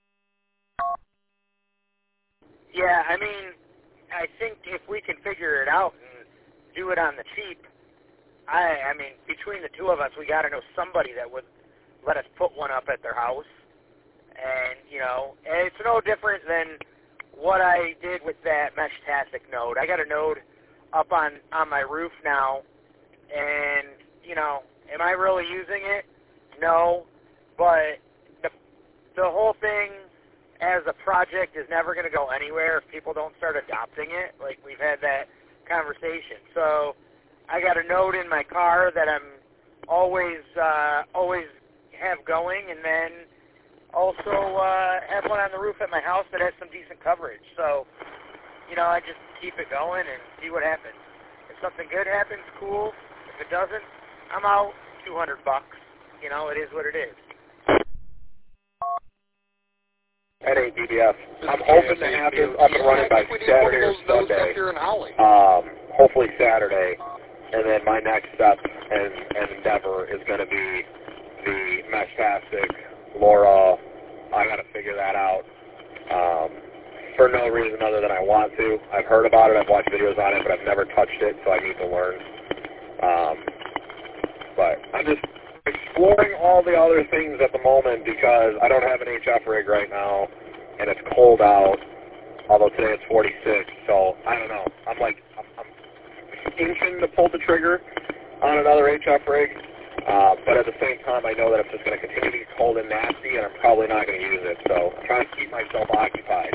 Yeah, I mean, I think if we can figure it out and do it on the cheap, I, I mean, between the two of us, we got to know somebody that would let us put one up at their house. And, you know, it's no different than what I did with that Meshtastic node. I got a node up on, on my roof now, and, you know, am I really using it? No, but the, the whole thing as a project is never going to go anywhere if people don't start adopting it. Like, we've had that conversation. So I got a node in my car that I'm always, uh, always have going, and then also uh, have one on the roof at my house that has some decent coverage. So, you know, I just keep it going and see what happens. If something good happens, cool. If it doesn't, I'm out two hundred bucks. You know, it is what it is. That ain't D B S. I'm hoping to have this up and running by Saturday or Sunday. Um, hopefully Saturday. And then my next step and, and endeavor is going to be the Meshtastic, Laura. I got to figure that out um, for no reason other than I want to. I've heard about it. I've watched videos on it, but I've never touched it, so I need to learn. Um, but I'm just exploring all the other things at the moment because I don't have an H F rig right now, and it's cold out, although today it's forty-six, so I don't know. I'm like, I'm, I'm inching to pull the trigger on another H F rig, uh, but at the same time, I know that it's just going to continue to be cold and nasty, and I'm probably not going to use it, so I'm trying to keep myself occupied.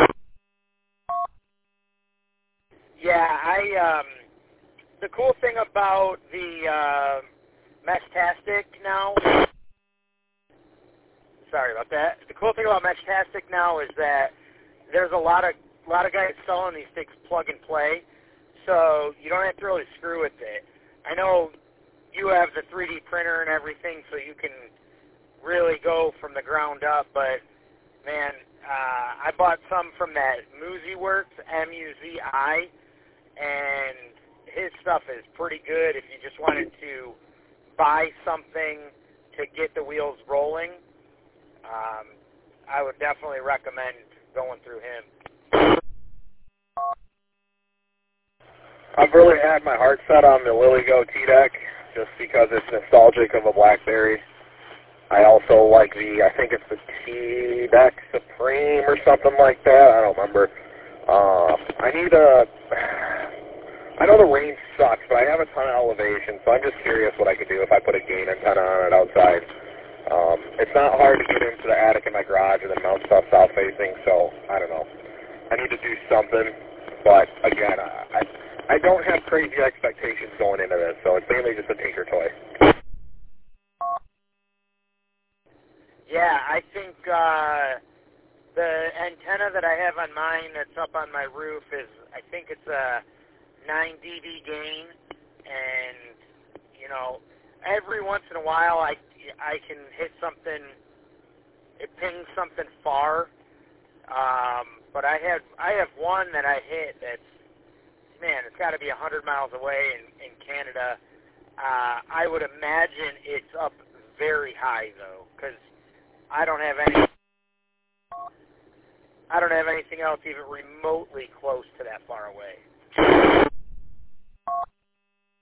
Yeah, I, um, the cool thing about the, uh, Meshtastic now, sorry about that. The cool thing about Meshtastic now is that there's a lot of a lot of guys selling these things plug and play, so you don't have to really screw with it. I know you have the three D printer and everything, so you can really go from the ground up. But man, uh, I bought some from that MuziWorks, M U Z I, and his stuff is pretty good if you just wanted to buy something to get the wheels rolling. Um, I would definitely recommend going through him. I've really had my heart set on the LilyGo T-Deck just because it's nostalgic of a BlackBerry. I also like the, I think it's the T-Deck Supreme or something like that. I don't remember. Uh, I need a... I know the range sucks, but I have a ton of elevation, so I'm just curious what I could do if I put a gain antenna on it outside. Um, it's not hard to get into the attic in my garage and then mount stuff south-facing, so I don't know. I need to do something, but again, I, I don't have crazy expectations going into this, so it's mainly just a tinker toy. Yeah, I think uh, the antenna that I have on mine that's up on my roof is, I think it's a nine D B gain, and, you know, every once in a while I, I can hit something, it pings something far, um, but I have, I have one that I hit that's, man, it's got to be one hundred miles away in, in Canada. Uh, I would imagine it's up very high, though, because I don't have any, I don't have anything else even remotely close to that far away.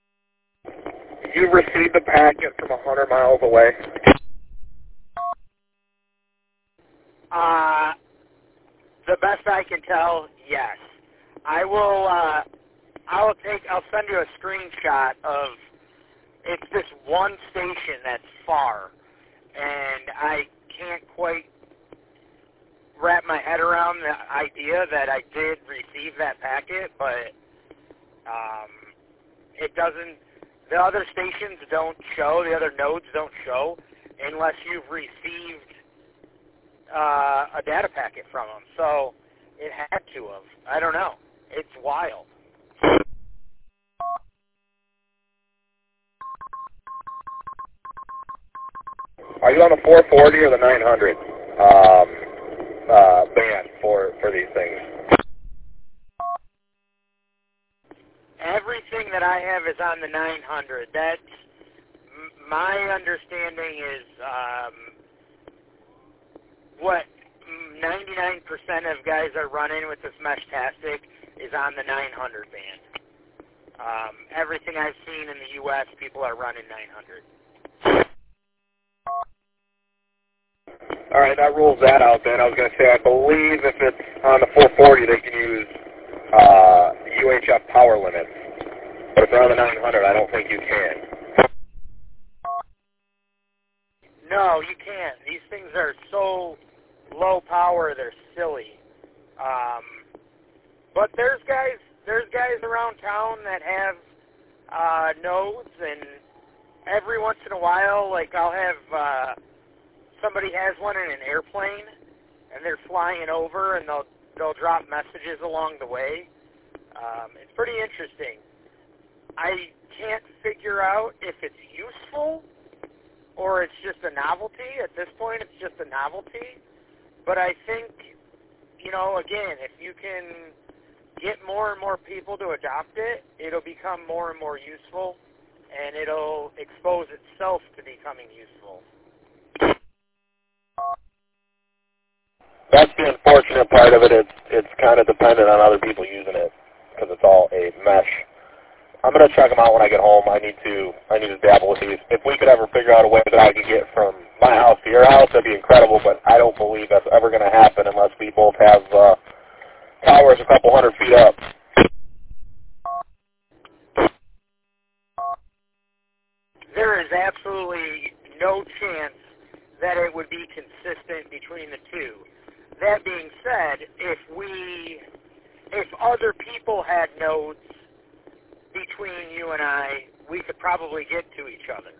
You received a packet from one hundred miles away? Uh, the best I can tell, yes. I will. Uh, I will take. I'll send you a screenshot of. It's this one station that's far, and I can't quite wrap my head around the idea that I did receive that packet, but um, it doesn't. The other stations don't show. The other nodes don't show unless you've received uh, a data packet from them. So it had to have. I don't know. It's wild. Are you on the four forty or the nine hundred um, uh, band for, for these things? Everything that I have is on the nine hundred. That's m- my understanding is um, what ninety-nine percent of guys are running with this Meshtastic is on the nine hundred band. Um, everything I've seen in the U S, people are running nine hundred. All right, that rules that out then. I was going to say, I believe if it's on the four forty, they can use uh, U H F power limits. But if they're on the nine hundred, I don't think you can. No, you can't. These things are so low power, they're silly. Um, but there's guys, there's guys around town that have uh, nodes, and every once in a while, like I'll have uh, somebody has one in an airplane, and they're flying over, and they'll they'll drop messages along the way. Um, it's pretty interesting. I can't figure out if it's useful or it's just a novelty. At this point, it's just a novelty. But I think, you know, again, if you can get more and more people to adopt it, it'll become more and more useful, and it'll expose itself to becoming useful. That's the unfortunate part of it. It's, it's kind of dependent on other people using it because it's all a mesh. I'm going to check them out when I get home. I need to I need to dabble with these. If we could ever figure out a way that I could get from my house to your house, that'd be incredible, but I don't believe that's ever going to happen unless we both have uh, towers a couple hundred feet up. There is absolutely no chance that it would be consistent between the two. That being said, if we, if other people had nodes between you and I, we could probably get to each other.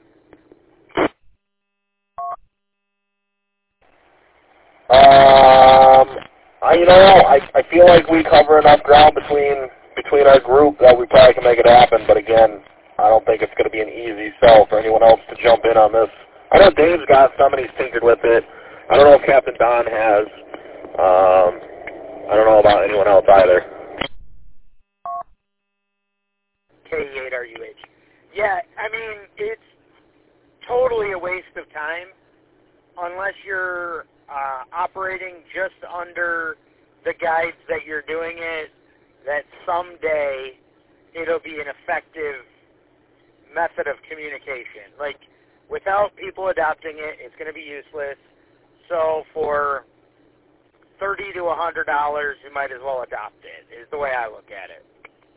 Um, I, you know, I, I feel like we cover enough ground between between our group that we probably can make it happen. But again, I don't think it's going to be an easy sell for anyone else to jump in on this. I know Dave's got some and he's tinkered with it. I don't know if Captain Don has. Um, I don't know about anyone else either. K E eight R U H. Yeah, I mean, it's totally a waste of time unless you're uh, operating just under the guides that you're doing it, that someday it'll be an effective method of communication. Like, without people adopting it, it's going to be useless. So for thirty to a hundred dollars, you might as well adopt it, is the way I look at it.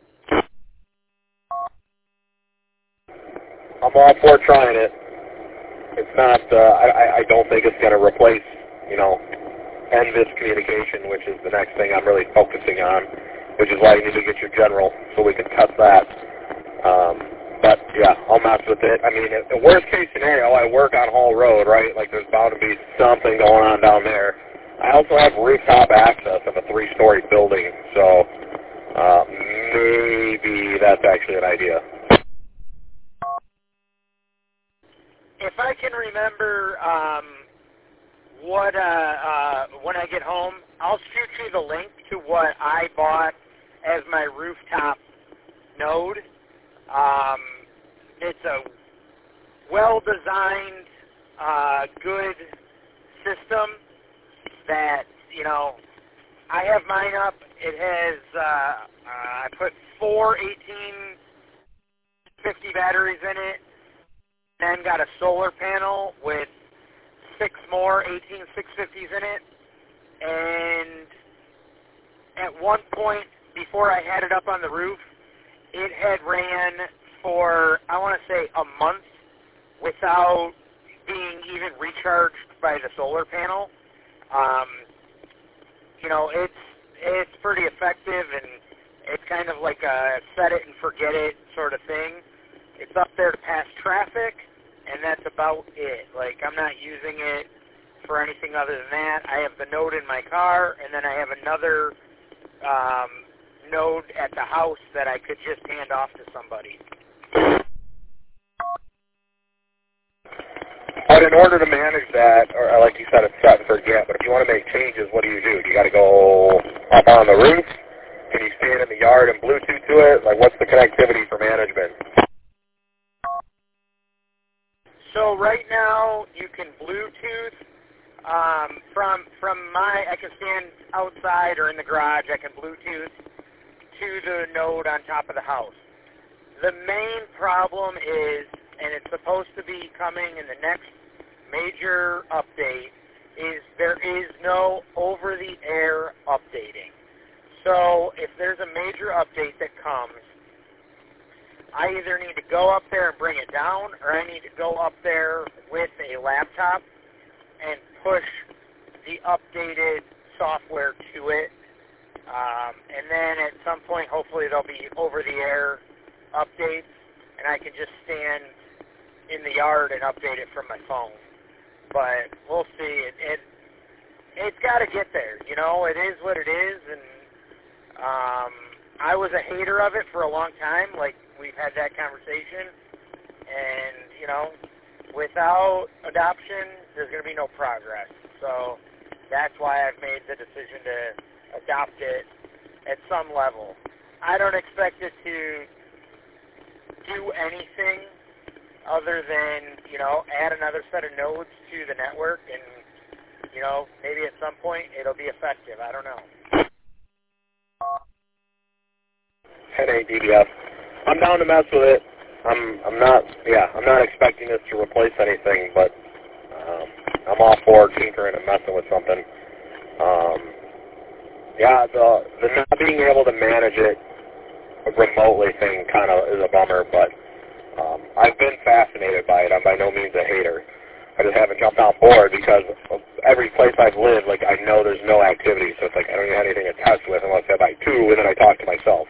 I'm all for trying it. It's not, uh, I, I don't think it's going to replace, you know, N V I S communication, which is the next thing I'm really focusing on, which is why you need to get your general so we can test that. Um, but, yeah, I'll mess with it. I mean, the worst case scenario, I work on Hall Road, right? Like, there's bound to be something going on down there. I also have rooftop access of a three-story building, so uh, maybe that's actually an idea. If I can remember um, what uh, uh, when I get home, I'll shoot you the link to what I bought as my rooftop node. Um, it's a well-designed, uh, good system that, you know, I have mine up. It has, uh, uh, I put four eighteen fifty batteries in it, then got a solar panel with six more eighteen six fifties in it. and at one point, before I had it up on the roof, it had ran for, I want to say, a month without being even recharged by the solar panel. Um, you know, it's it's pretty effective, and it's kind of like a set it and forget it sort of thing. It's up there to pass traffic, and that's about it. Like, I'm not using it for anything other than that. I have the node in my car, and then I have another um, node at the house that I could just hand off to somebody. But in order to manage that, or like you said, it's set and forget, but if you want to make changes, what do you do? Do you got to go up on the roof? Can you stand in the yard and Bluetooth to it? Like, what's the connectivity for management? So right now, you can Bluetooth um, from from my, I can stand outside or in the garage, I can Bluetooth to the node on top of the house. The main problem is, and it's supposed to be coming in the next major update, is there is no over-the-air updating. So if there's a major update that comes, I either need to go up there and bring it down, or I need to go up there with a laptop and push the updated software to it. Um, and then at some point, hopefully, there'll be over-the-air updates, and I can just stand in the yard and update it from my phone. But we'll see. It, it it's got to get there. You know, it is what it is, and um, I was a hater of it for a long time. Like, we've had that conversation, and you know, without adoption, there's going to be no progress. So that's why I've made the decision to adopt it at some level. I don't expect it to do anything other than, you know, add another set of nodes to the network, and, you know, maybe at some point it'll be effective. I don't know. ten eight D B S. I'm down to mess with it. I'm I'm not yeah I'm not expecting this to replace anything, but um, I'm all for tinkering and messing with something. Um, yeah, the the not being able to manage it remotely thing kind of is a bummer, but um, I've been fascinated by it. I'm by no means a hater. I just haven't jumped on board because of every place I've lived, like, I know there's no activity, so it's like I don't even have anything to test with unless I buy two, and then I talk to myself.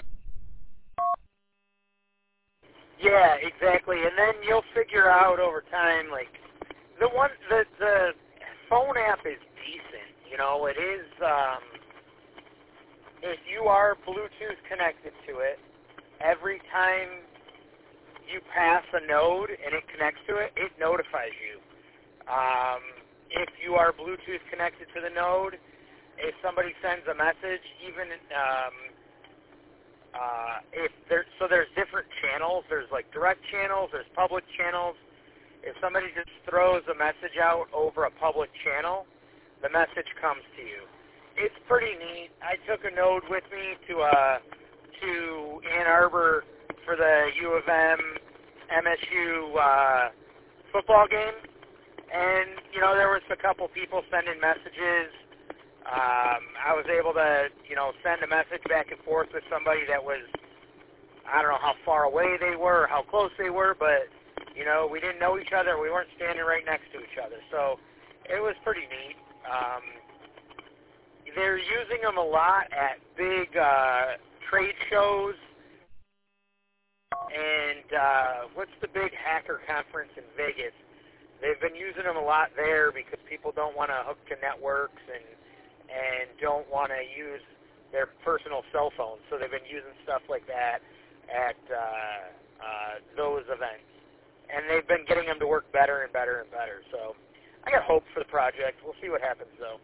Yeah, exactly. And then you'll figure out over time, like, the one, the, the phone app is decent. You know, it is, um, if you are Bluetooth connected to it, every time you pass a node and it connects to it, it notifies you. Um, if you are Bluetooth connected to the node, if somebody sends a message, even um, uh, if there, so there's different channels. There's like direct channels. There's public channels. If somebody just throws a message out over a public channel, the message comes to you. It's pretty neat. I took a node with me to uh, to Ann Arbor for the U of M M S U uh, football game, and you know, there was a couple people sending messages. Um, I was able to, you know, send a message back and forth with somebody that was, I don't know how far away they were, or how close they were, but you know, we didn't know each other. We weren't standing right next to each other, so it was pretty neat. Um, they're using them a lot at big uh, trade shows. And uh, what's the big hacker conference in Vegas? They've been using them a lot there because people don't want to hook to networks and and don't want to use their personal cell phones. So they've been using stuff like that at uh, uh, those events. And they've been getting them to work better and better and better. So I got hope for the project. We'll see what happens, though.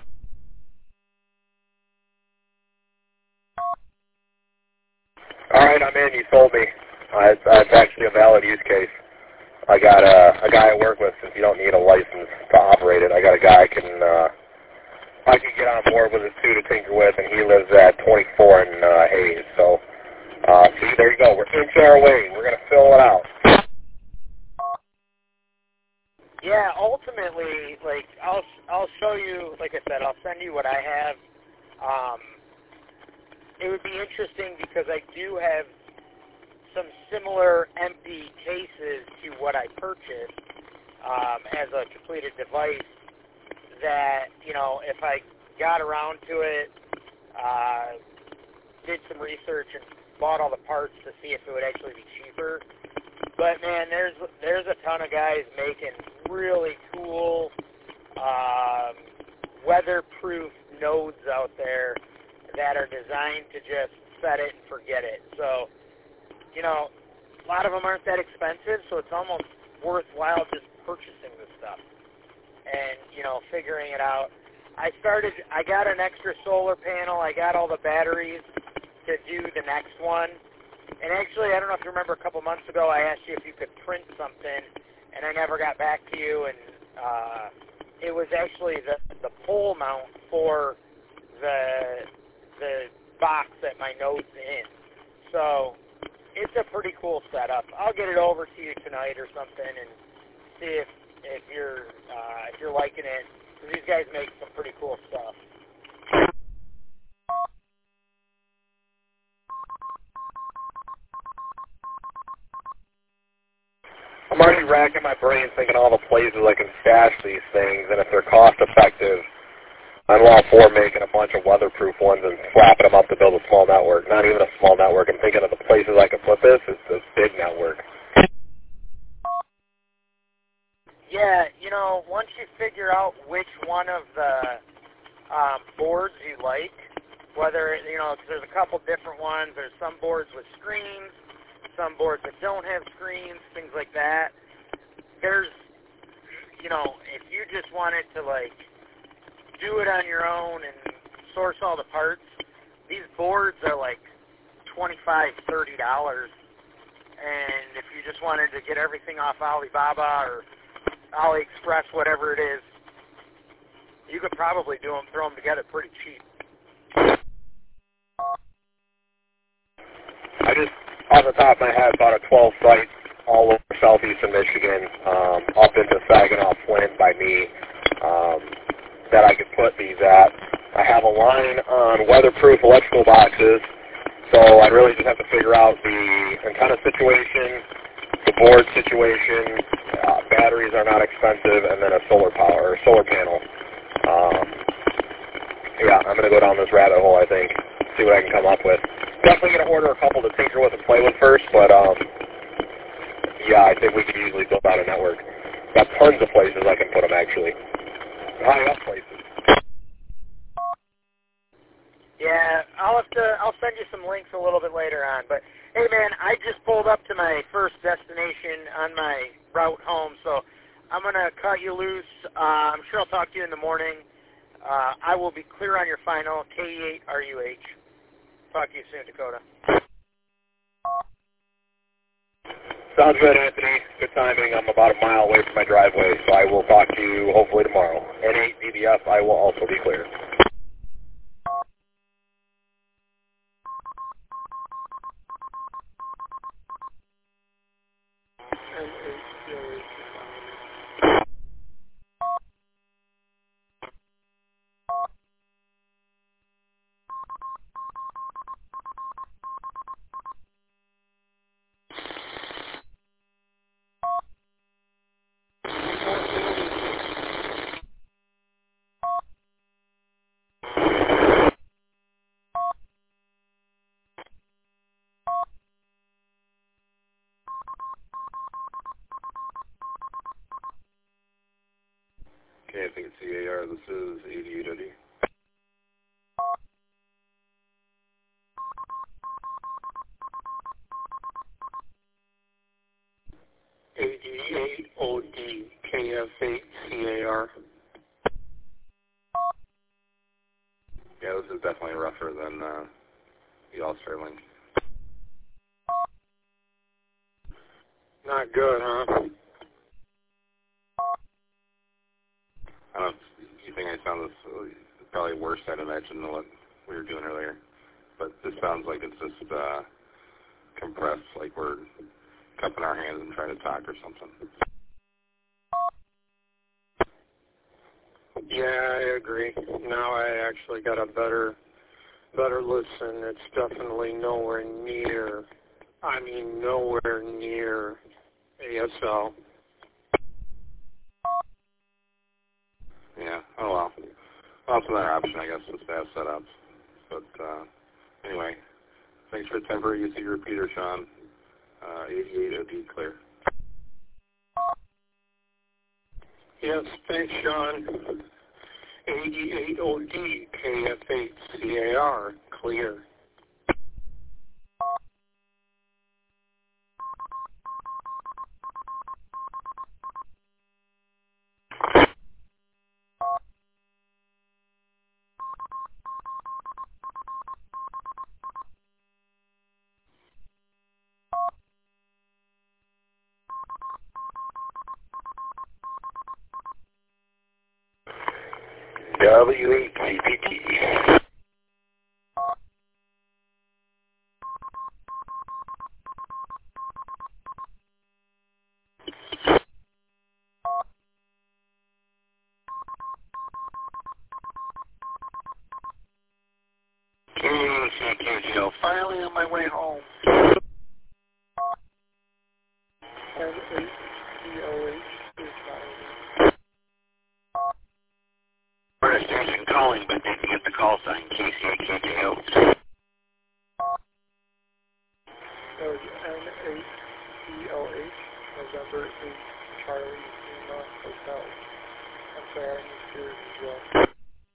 All right, I'm in. You sold me. Uh, it's, uh, it's actually a valid use case. I got a, a guy I work with, since you don't need a license to operate it. I got a guy I can uh, I can get on board with it too to tinker with, and he lives at twenty-four in uh, Hayes. So, uh, see, there you go. We're inching our way. We're going to fill it out. Yeah, ultimately, like, I'll I'll show you, like I said, I'll send you what I have. Um, it would be interesting because I do have some similar empty cases to what I purchased um, as a completed device that, you know, if I got around to it, uh, did some research and bought all the parts to see if it would actually be cheaper. But, man, there's there's a ton of guys making really cool um, weatherproof nodes out there that are designed to just set it and forget it. So, you know, a lot of them aren't that expensive, so it's almost worthwhile just purchasing this stuff and, you know, figuring it out. I started, I got an extra solar panel. I got all the batteries to do the next one. And actually, I don't know if you remember a couple months ago, I asked you if you could print something, and I never got back to you. And uh, it was actually the, the pole mount for the, the box that my node's in. So it's a pretty cool setup. I'll get it over to you tonight or something and see if, if you're uh, if you're liking it. These guys make some pretty cool stuff. I'm already racking my brain thinking all the places I can stash these things, and if they're cost effective, I'm all for making a bunch of weatherproof ones and slapping them up to build a small network. Not even a small network. I'm thinking of the places I could put this. It's this big network. Yeah, you know, once you figure out which one of the um, boards you like, whether, you know, 'cause there's a couple different ones. There's some boards with screens, some boards that don't have screens, things like that. There's, you know, if you just wanted to, like, do it on your own and source all the parts, these boards are like twenty-five dollars, thirty dollars. And if you just wanted to get everything off Alibaba or AliExpress, whatever it is, you could probably do them, throw them together pretty cheap. I just, off the top of my head, bought a twelve site all over southeastern Michigan, um, up into Saginaw, Flint by me, um, that I could put these at. I have a line on weatherproof electrical boxes, so I really just have to figure out the antenna situation, the board situation. Uh, batteries are not expensive, and then a solar power, or solar panel. Um, yeah, I'm going to go down this rabbit hole, I think, see what I can come up with. Definitely going to order a couple to tinker with and play with first, but um, yeah, I think we could easily build out a network. Got tons of places I can put them, actually. High up places. Yeah, I'll have to, I'll send you some links a little bit later on. But, hey, man, I just pulled up to my first destination on my route home, so I'm going to cut you loose. Uh, I'm sure I'll talk to you in the morning. Uh, I will be clear on your final, K E eight R U H. Talk to you soon, Dakota. Sounds good, Anthony. Good timing. I'm about a mile away from my driveway, so I will talk to you hopefully tomorrow. N eight D B F, I will also be clear. Okay, I think it's C A R. This is eighty-eight O D. eighty-eight O D, K F eight C A R. Yeah, this is definitely rougher than uh, the All-Star link. Not good, huh? I don't know if you think I sound this probably worse, I'd imagine, than what we were doing earlier. But this sounds like it's just uh, compressed, like we're cupping our hands and trying to talk or something. Yeah, I agree. Now I actually got a better, better listen. It's definitely nowhere near, I mean nowhere near A S L. Yeah, oh well. Also another option, I guess, is to have setups. But uh, anyway, thanks for the temporary use of your repeater, Sean. Uh, eighty-eight O D clear. Yes, thanks, Sean. eighty-eight O D K F eight C A R clear. W eight C P T. K C Q Joe, finally on my way home. N eight C O H is We're a station calling, but didn't get the call sign. K C A K J O. That was N eight C O H, November eight, Charlie Lima Hotel. I'm sorry, I misheard as well.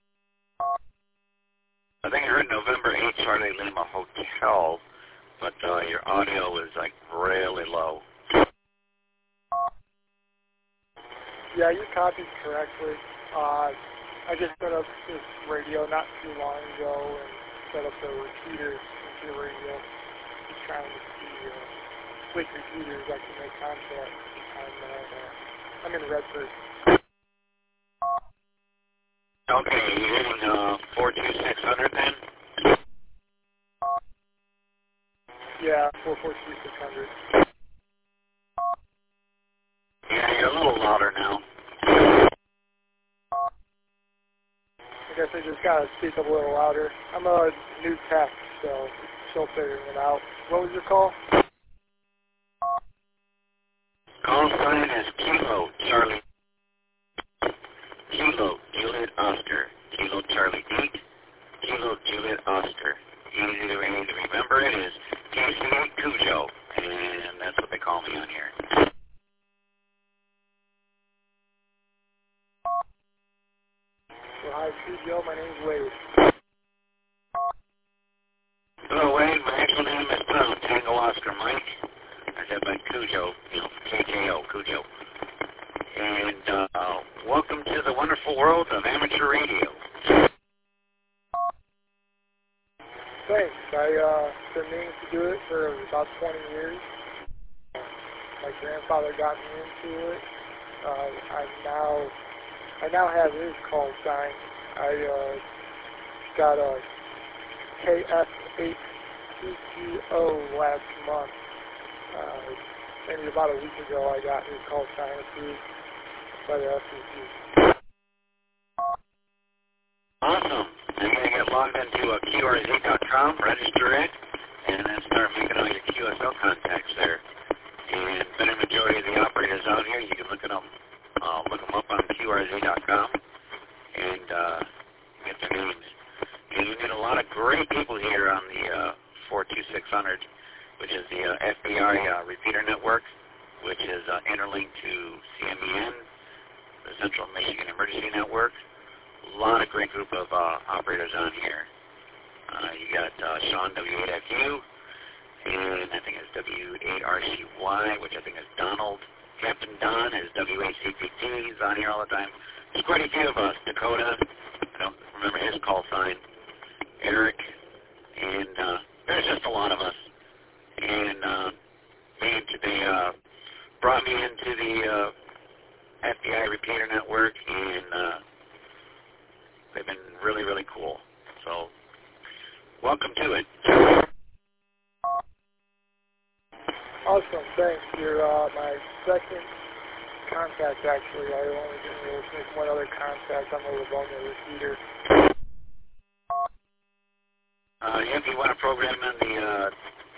I think I heard November eighth, Charlie Lima Hotel, but uh, your audio was like really low. Yeah, you copied correctly. Uh, I just set up this radio not too long ago and set up the repeater into the radio. Just trying to see uh, which repeaters I can make contact. I'm, uh, I'm in Redford. Okay, you're hitting uh, four two six hundred then? Yeah, four four two six hundred. Yeah, you're a little louder now. I guess I just gotta speak up a little louder. I'm a new tech, so still figuring it out. What was your call? Call sign is Kilo Charlie. Kilo Juliet Oscar. Kilo Charlie eight. Kilo Juliet Oscar. Easy to, easy to remember. It is K C eight Cujo, and that's what they call me on here. Well, hi, Cujo. My name's Wade. Hello, Wade. My actual name is Tom, Tango Oscar Mike. I said by Cujo, you know, K J O, Cujo. And uh, welcome to the wonderful world of amateur radio. Thanks. I, uh, been meaning to do it for about twenty years. My grandfather got me into it. Uh, I now, I now have his call sign. I, uh, got a K F eight C Q O last month. Uh, maybe about a week ago I got his call sign approved by the F C C. Awesome. You're going to get logged into uh, Q R Z dot com, register it, and then start making all your Q S L contacts there. And the majority of the operators out here, you can look it up, uh, look them up on Q R Z dot com and uh, get their names. And you get a lot of great people here on the uh, four two six hundred, which is the uh, F B I uh, repeater network, which is uh, interlinked to C M E N, the Central Michigan Emergency Network. A lot of great group of uh, operators on here. Uh, you got uh, Sean W eight F U, and I think it's W eight R C Y, which I think is Donald. Captain Don is W eight C P T. He's on here all the time. There's quite a few of us. Dakota, I don't remember his call sign. Eric, and uh, there's just a lot of us. And uh, man, they uh, brought me into the uh, F B I repeater network, and uh, they've been really, really cool. So, welcome to it. Awesome, thanks. You're uh, my second contact, actually. I only been able to make one other contact on the Livonia repeater. Uh, if you want to program on the uh,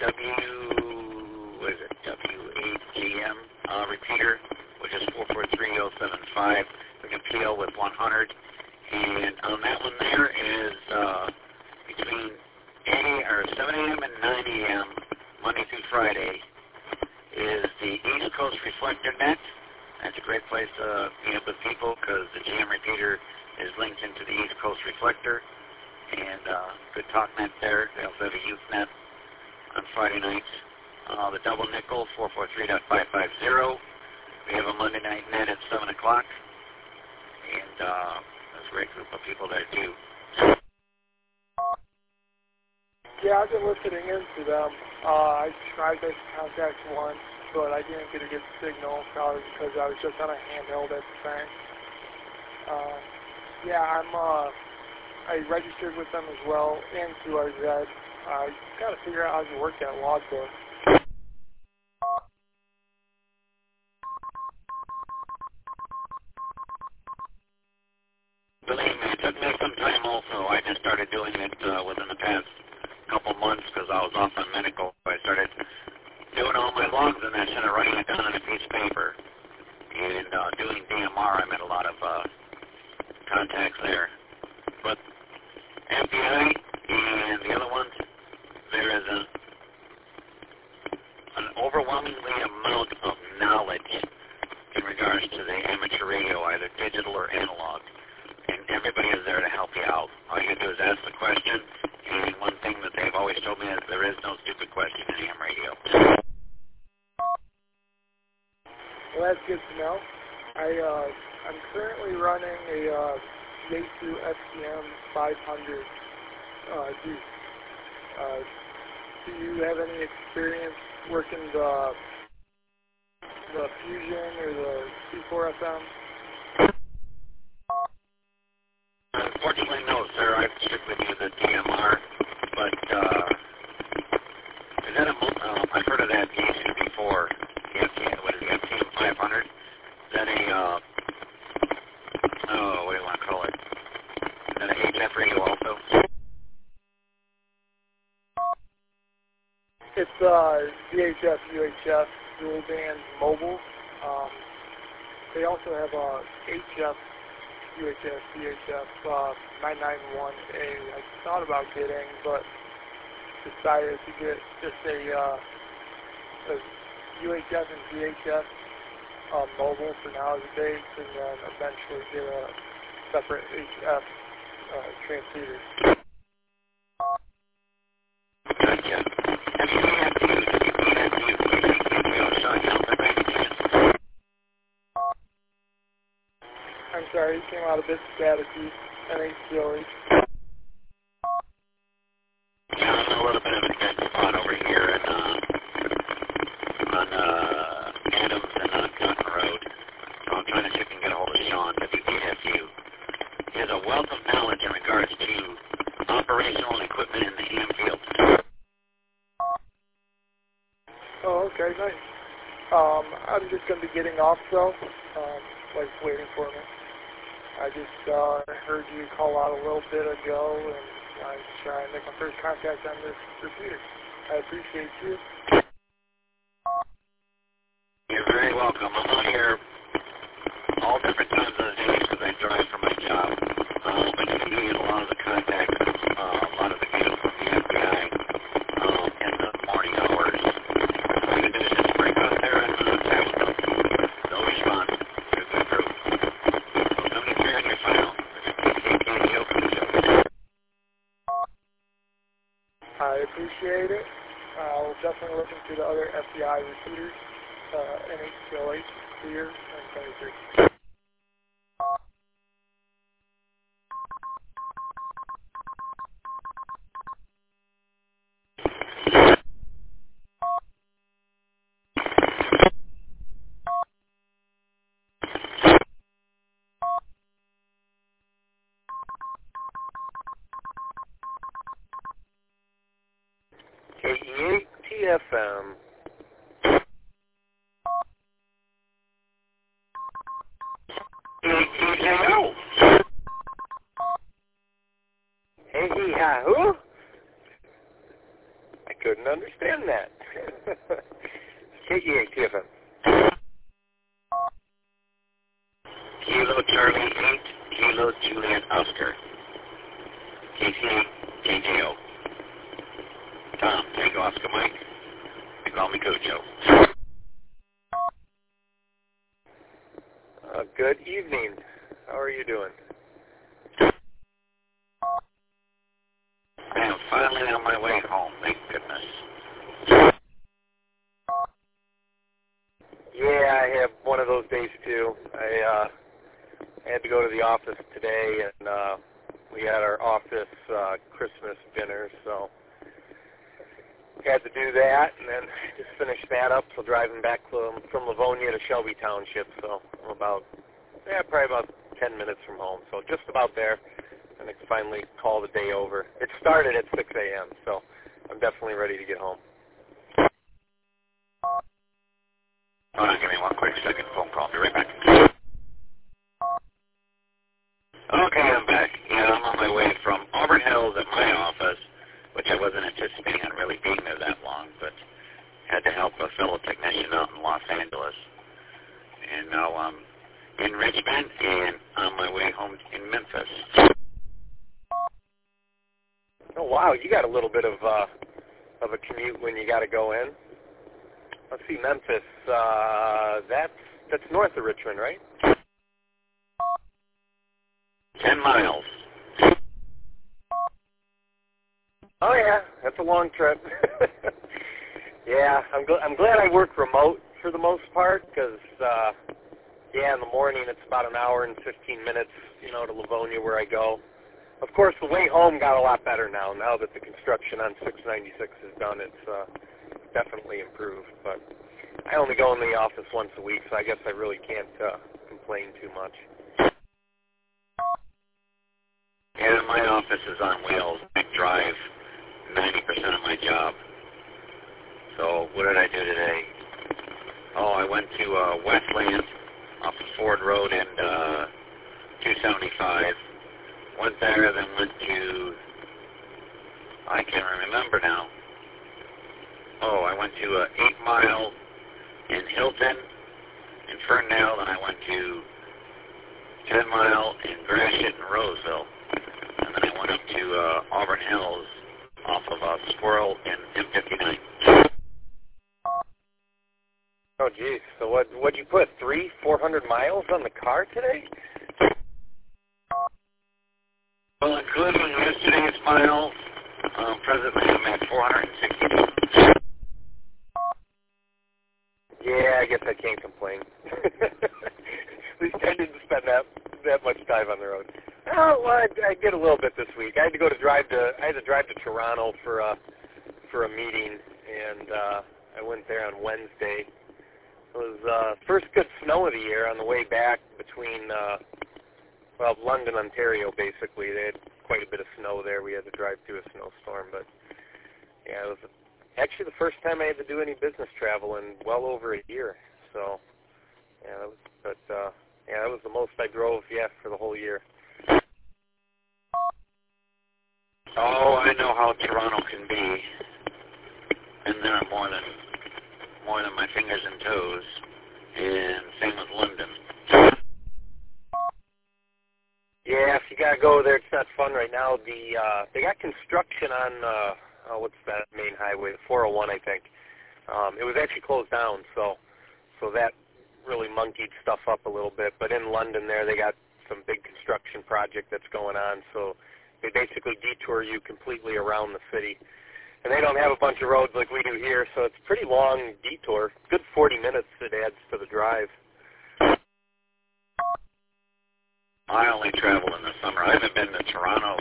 W, what is it, W eight G M uh, repeater, which is four four three oh seven five, we can P O with one hundred. And on that one there is uh, between eight or seven A M and nine A M Monday through Friday is the East Coast Reflector Net. That's a great place to meet up with people because the G M repeater is linked into the East Coast Reflector. And uh, good talk net there. They also have a youth net on Friday nights. Uh, the double nickel, four four three point five five zero. We have a Monday night net at seven o'clock. And uh, there's a great group of people there too. Yeah, I've been listening into them. Uh, I tried to contact one, but I didn't get a good signal, probably because I was just on a handheld at the time. Uh, yeah, I'm, uh, I registered with them as well, and Q R Z. I uh, got to figure out how to work that logbook. Believe me, it took me some time also. I just started doing it uh, within the past couple months because I was off on medical. I started doing all my logs and then instead of writing it down on a piece of paper. And uh, doing D M R, I met a lot of uh, contacts there. But F B I and the other ones, there is a, an overwhelmingly amount of knowledge in regards to the amateur radio, either digital or analog. And everybody is there to help you out. All you do is ask the question, and one thing that they've always told me is there is no stupid question in ham radio. Well, that's good to know. I, uh, I'm currently running a uh, J two F C M five hundred uh, Deuce. Uh, do you have any experience working the the Fusion or the C four F M? Unfortunately, no, sir. I've strictly used the D M R, but uh, is that a? Uh, I've heard of that station before. The F T M, what is the F T M five hundred? Is that a? Uh, oh, what do you want to call it? Is that a H F radio also? It's uh, V H F, U H F, dual band mobile. Um, they also have a H F, U H F, V H F uh, nine ninety-one A. I thought about getting, but decided to get just a, uh, a U H F and V H F uh, mobile for nowadays, and then eventually get a separate H F uh, transceiver. Gotcha. Have you had to use I'm sorry, you came out a bit staticky. N H C O H. Yeah, I'm a little bit of a dead spot over here in, uh, on uh, Adams and uh, Cotton Road. So I'm trying to see if I can get a hold of Sean, W P F U. He has a wealth of knowledge in regards to operational and equipment in the ham field. Oh, okay, nice. Um, I'm just going to be getting off, though. Um, like, waiting for me. I just uh, heard you call out a little bit ago, and I'm trying to make my first contact on this repeater. I appreciate you. You're very welcome. I'm out here all different times of the day because I drive for my job. Um, but you can get a lot of the contacts, uh, a lot of the people from the F B I um, in the morning hours. All you can do is just break out there and uh, chat with them. They'll respond. They're a good group. So somebody clear on your file. I appreciate it. I'll definitely look into the other F B I repeaters, uh, N H C O H, here, and twenty-three. K E eight T F M. Uh, who? I couldn't understand that. K E A T F M. Kilo Charlie eight, Kilo Juliet Oscar. K C K J O. Tom, Tango Oscar Mike. They call me Cujo. Uh, good evening. How are you doing? I am finally on my way home, thank goodness. Yeah, I have one of those days too. I uh, had to go to the office today, and uh, we had our office uh, Christmas dinner, so had to do that, and then just finished that up. So driving back from, from Livonia to Shelby Township, so I'm about, yeah, probably about ten minutes from home, so just about there, and I can finally call the day over. It started at six a.m., so I'm definitely ready to get home. Hold on, give me one quick second. Phone call. Be right back. Okay, I'm back. Yeah, I'm on my way from Auburn Hills at my office, which I wasn't anticipating on really being there that long, but had to help a fellow technician out in Los Angeles. And now I'm in Richmond and on my way home in Memphis. Oh wow, you got a little bit of uh, of a commute when you got to go in. Let's see, Memphis. Uh, that's that's north of Richmond, right? Ten miles. Oh yeah, that's a long trip. Yeah, I'm gl- I'm glad I work remote for the most part because uh, yeah, in the morning it's about an hour and fifteen minutes, you know, to Livonia where I go. Of course, the way home got a lot better now. Now that the construction on six ninety-six is done, it's uh, definitely improved. But I only go in the office once a week, so I guess I really can't uh, complain too much. Yeah, my office is on wheels. I drive ninety percent of my job. So what did I do today? Oh, I went to uh, Westland off of Ford Road and uh, two seventy-five. Went there, then went to, I can't remember now. Oh, I went to uh, eight Mile in Hilton, in Ferndale, and I went to ten Mile in Gratiot and Roseville. And then I went up to uh, Auburn Hills off of uh, Squirrel and M fifty-nine. Oh, geez. So what? What'd you put? Three, four hundred miles on the car today? Well, including yesterday's miles, um, presently I'm at four hundred sixty-two. Yeah, I guess I can't complain. At least I didn't spend that that much time on the road. Oh, well, I, I did a little bit this week. I had to go to drive to I had to drive to Toronto for a for a meeting, and uh, I went there on Wednesday. It was uh, first good snow of the year on the way back between. Uh, Well, London, Ontario, basically. They had quite a bit of snow there. We had to drive through a snowstorm. But, yeah, it was actually the first time I had to do any business travel in well over a year. So, yeah, that was, but, uh, yeah, that was the most I drove, yeah, for the whole year. Oh, I know how Toronto can be. And there are more than, more than my fingers and toes. And same with London. Yeah, if you gotta go there, it's not fun right now. The uh, they got construction on uh, oh, what's that main highway, the four oh one, I think. Um, it was actually closed down, so so that really monkeyed stuff up a little bit. But in London, there they got some big construction project that's going on. So they basically detour you completely around the city, and they don't have a bunch of roads like we do here. So it's a pretty long detour. Good forty minutes it adds to the drive. I only travel in the summer. I haven't been to Toronto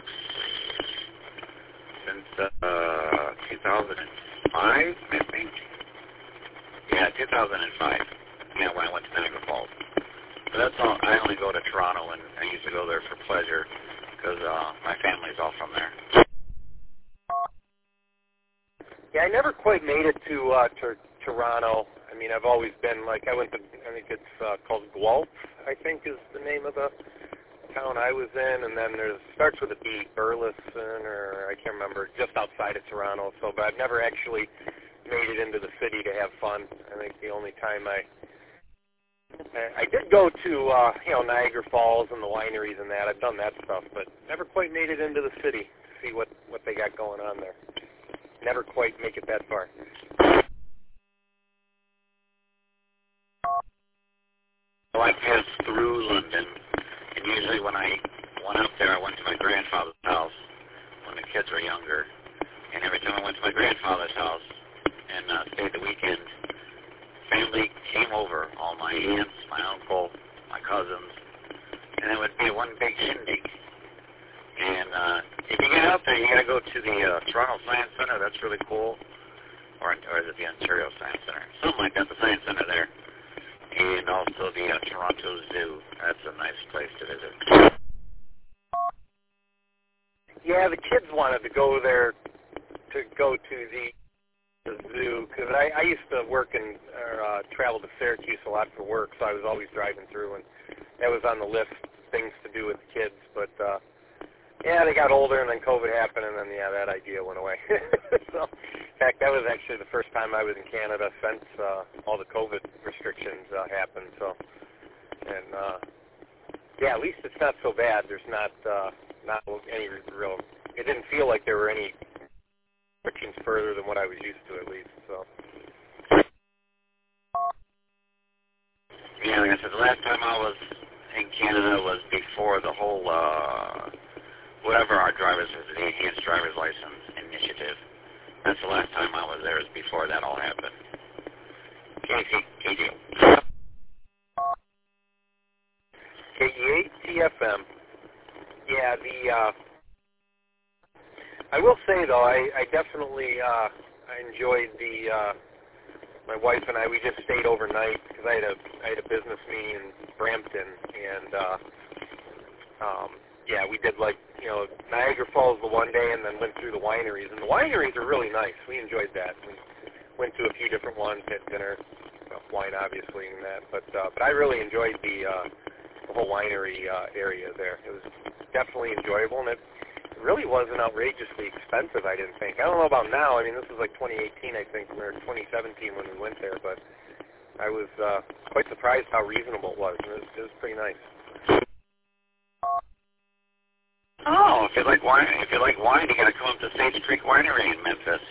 since uh, two thousand five, I think. Yeah, two thousand five. Yeah, when I went to Niagara Falls. But that's all. I only go to Toronto, and I used to go there for pleasure because uh, my family's all from there. Yeah, I never quite made it to uh, to Toronto. I mean, I've always been like I went to. I think it's uh, called Guelph. I think is the name of the town I was in, and then there's starts with a B, Burleson, or I can't remember, just outside of Toronto. So, but I've never actually made it into the city to have fun. I think the only time I I did go to uh, you know Niagara Falls and the wineries and that. I've done that stuff, but never quite made it into the city to see what what they got going on there. Never quite make it that far. Well, I passed through London, and usually when I went up there, I went to my grandfather's house when the kids were younger. And every time I went to my grandfather's house and uh, stayed the weekend, family came over, all my aunts, my uncle, my cousins, and it would be one big shindig. And uh, if you get out there, you got to go to the uh, Toronto Science Center. That's really cool. Or, or is it the Ontario Science Center? Something like that, the Science Center there. And also the uh, Toronto Zoo. That's a nice place to visit. Yeah, the kids wanted to go there to go to the, the zoo because I, I used to work and or, uh, travel to Syracuse a lot for work, so I was always driving through, and that was on the list, things to do with the kids. But uh, yeah, they got older, and then COVID happened, and then yeah, that idea went away. So, in fact, that was actually the first time I was in Canada since uh, all the COVID restrictions uh, happened. So, and uh, yeah, at least it's not so bad. There's not uh, not any real. It didn't feel like there were any restrictions further than what I was used to, at least. So. Yeah, like I said, the last time I was in Canada was before the whole, uh, whatever our driver's, the enhanced driver's license initiative. That's the last time I was there, is before that all happened. K G eight T F M. Yeah, the, uh, I will say, though, I, I definitely, uh, I enjoyed the, uh, my wife and I, we just stayed overnight because I had a, I had a business meeting in Brampton, and, uh, um, yeah, we did, like, you know, Niagara Falls the one day and then went through the wineries, and the wineries are really nice. We enjoyed that. We went to a few different ones, had dinner, well, wine, obviously, and that, but, uh, but I really enjoyed the, uh, the whole winery, uh, area there. It was definitely enjoyable, and it really wasn't outrageously expensive, I didn't think. I don't know about now. I mean, this was like twenty eighteen, I think, or twenty seventeen when we went there, but I was uh, quite surprised how reasonable it was. It was, it was pretty nice. Oh, if you like wine, if you like wine, you got to come up to Sage Creek Winery in Memphis.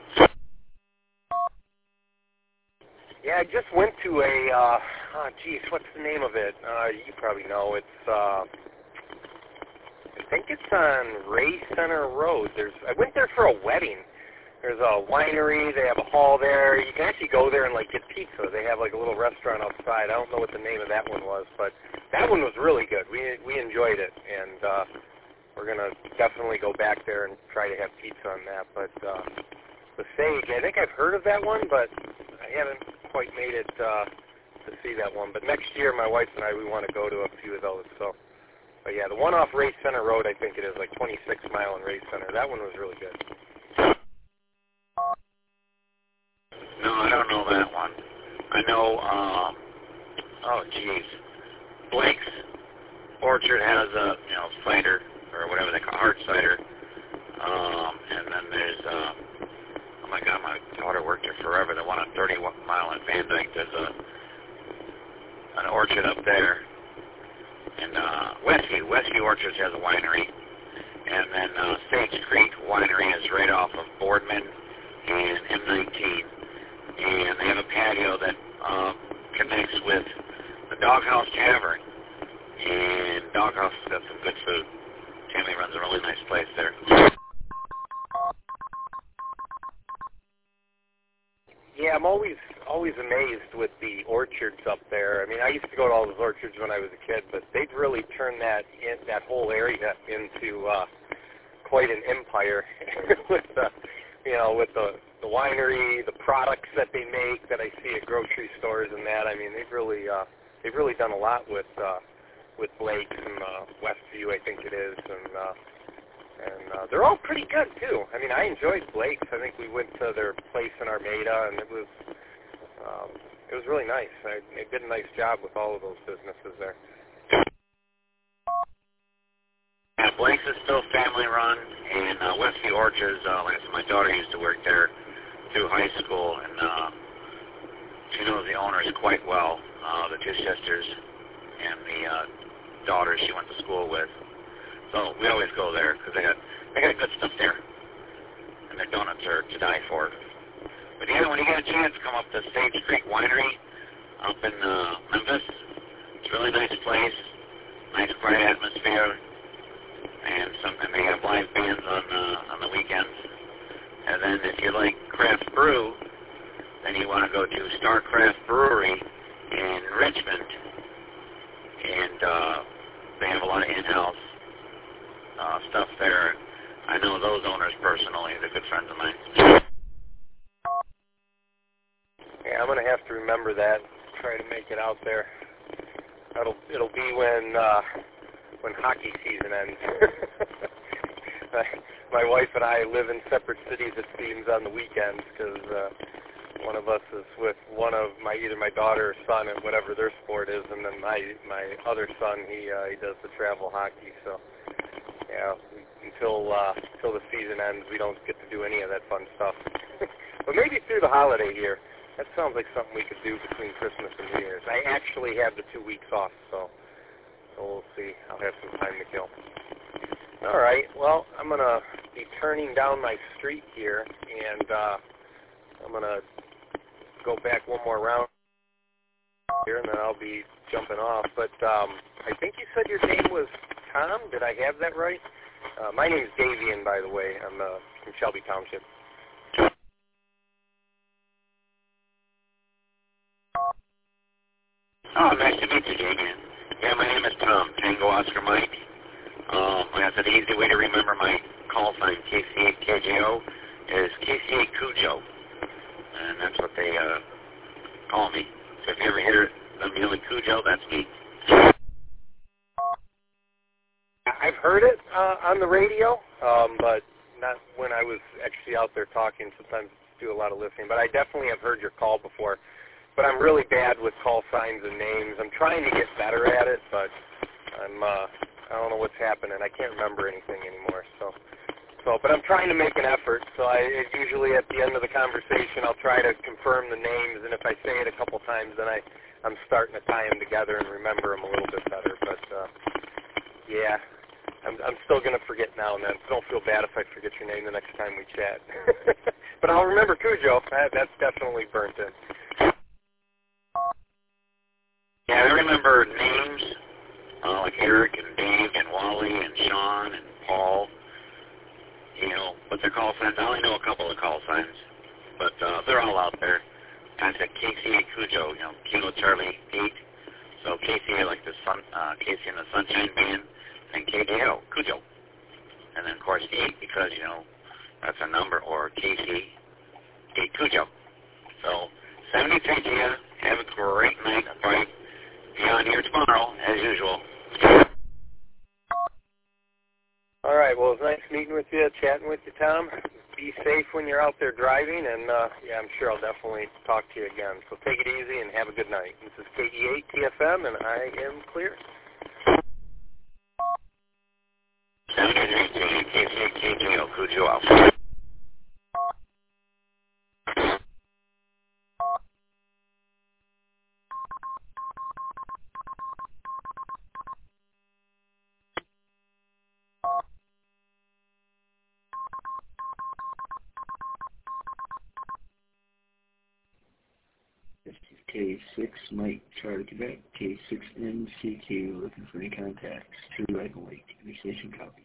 Yeah, I just went to a, uh, oh, geez, what's the name of it? Uh, you probably know. It's, uh, I think it's on Ray Center Road. There's, I went there for a wedding. There's a winery. They have a hall there. You can actually go there and, like, get pizza. They have, like, a little restaurant outside. I don't know what the name of that one was, but that one was really good. We we enjoyed it, and uh, we're going to definitely go back there and try to have pizza on that. But uh, the Sage, I think I've heard of that one, but I haven't quite made it uh, to see that one. But next year, my wife and I, we want to go to a few of those. So, but yeah, the one off Ray Center Road, I think it is, like twenty-six mile in Ray Center. That one was really good. No, I don't know that one. I know, um, oh, geez. Blake's Orchard has a, you know, cider, or whatever they call hard cider. Um, and then there's, uh, oh my God, my daughter worked there forever. The one on thirty mile in Van Dyke, there's a, an orchard up there. And, uh, Westview, Westview Orchards has a winery. And then, uh, Sage Creek Winery is right off of Boardman and M nineteen. And they have a patio that uh, connects with the Doghouse Tavern. And Doghouse has got some good food. Tammy runs a really nice place there. Yeah, I'm always always amazed with the orchards up there. I mean, I used to go to all those orchards when I was a kid, but they've really turned that in, that whole area into uh, quite an empire with the, you know, with the the winery, the products that they make that I see at grocery stores and that. I mean, they've really uh, they've really done a lot with uh, with Blake's and uh, Westview, I think it is, and uh, and uh, they're all pretty good too. I mean, I enjoyed Blake's. I think we went to their place in Armada, and it was um, it was really nice. I, they did a nice job with all of those businesses there. family run, and uh, Westview Orchards, uh, like I said, my daughter used to work there through high school, and uh, she knows the owners quite well, uh, the two sisters and the uh, daughter she went to school with. So we always go there because they got, they got good stuff there, and their donuts are to die for. But yeah, when you get a chance, come up to Sage Creek Winery up in uh, Memphis. It's a really nice place, nice bright atmosphere, and something they have live bands on uh, on the weekends. And then if you like craft brew, then you want to go to Star Craft Brewery in Richmond, and uh, they have a lot of in-house uh, stuff there. I know those owners personally; they're good friends of mine. Yeah, I'm gonna have to remember that. Try to make it out there. It'll it'll be when uh, when hockey season ends. My wife and I live in separate cities, it seems, on the weekends because uh, one of us is with one of my either my daughter or son and whatever their sport is, and then my my other son he uh, he does the travel hockey. So yeah, until uh, until the season ends, we don't get to do any of that fun stuff. But maybe through the holiday here. That sounds like something we could do between Christmas and New Year's. I actually have the two weeks off, so, so we'll see. I'll have some time to kill. All right. Well, I'm going to be turning down my street here, and uh, I'm going to go back one more round here, and then I'll be jumping off. But um, I think you said your name was Tom. Did I have that right? Uh, my name is Davian, by the way. I'm uh, from Shelby Township. Oh, nice to meet you, Davian. Yeah, my name is Tom, Tango Oscar Mike. Um, like I said, the easy way to remember my call sign, K C eight K J O, is K C eight Cujo. And that's what they uh, call me. So if you ever hear them yelling Cujo, that's me. I've heard it uh, on the radio, um, but not when I was actually out there talking. Sometimes do a lot of listening. But I definitely have heard your call before. But I'm really bad with call signs and names. I'm trying to get better at it, but I'm uh, I don't know what's happening. I can't remember anything anymore. So, so, but I'm trying to make an effort. So I usually at the end of the conversation, I'll try to confirm the names, and if I say it a couple times, then I I'm starting to tie them together and remember them a little bit better. But uh, yeah, I'm I'm still gonna forget now and then. So don't feel bad if I forget your name the next time we chat. But I'll remember Cujo. That, that's definitely burnt in. Yeah, I remember names uh, like Eric and Dave and Wally and Sean and Paul. You know, what their call signs. I only know a couple of call signs, but uh, they're all out there. And I said K C A Cujo, you know, Kilo Charlie eight. So K C A like the sun, uh, K C and the Sunshine Band, and K J O, Cujo. And then of course eight because, you know, that's a number, or K C eight Cujo. So seventy-three to you. Have a great night. Bye. Be on here tomorrow, as usual. All right. Well, it was nice meeting with you, chatting with you, Tom. Be safe when you're out there driving, and uh, yeah, I'm sure I'll definitely talk to you again. So take it easy and have a good night. This is K E eight T F M, and I am clear. seventy-three K C K J O, Cujo out. K six Mike Charlie Quebec, K six M C Q looking for any contacts. True Rifle Lake, any station copy.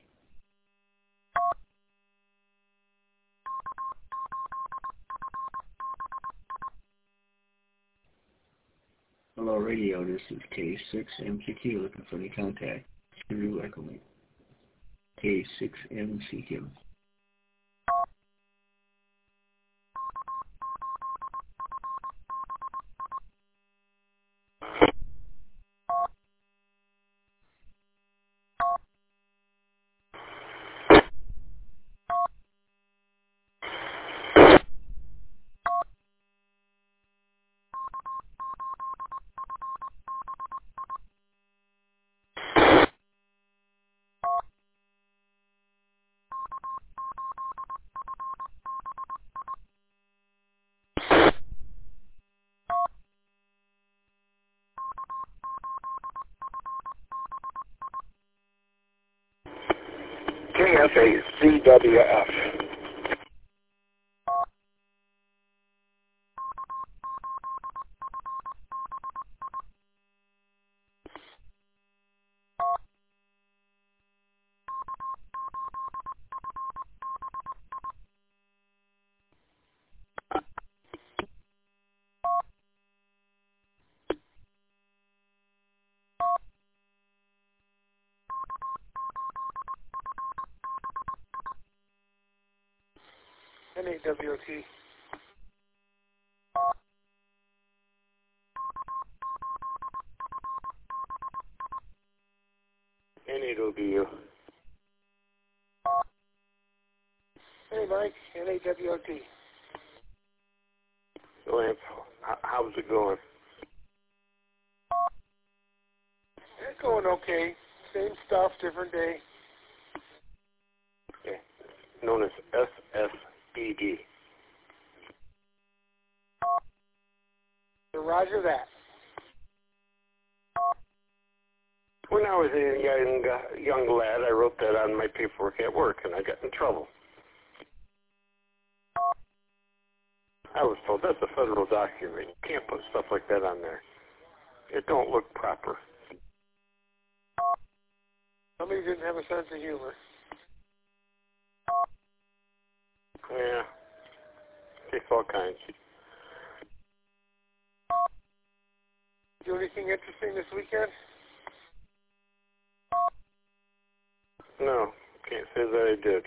Hello radio, this is K six M C Q looking for any contacts. True Rifle Lake, K six M C Q. K F A C W F. N A W O T. N A W. Hey, Mike. N A W O T. Lance, how's it going? It's going okay. Same stuff, different day. Okay. Known as S S B D. So roger that. When I was a young, uh, young lad, I wrote that on my paperwork at work, and I got in trouble. I was told that's a federal document. You can't put stuff like that on there. It don't look proper. Somebody didn't have a sense of humor. Yeah. Takes all kinds. Do anything interesting this weekend? No, can't say that I did.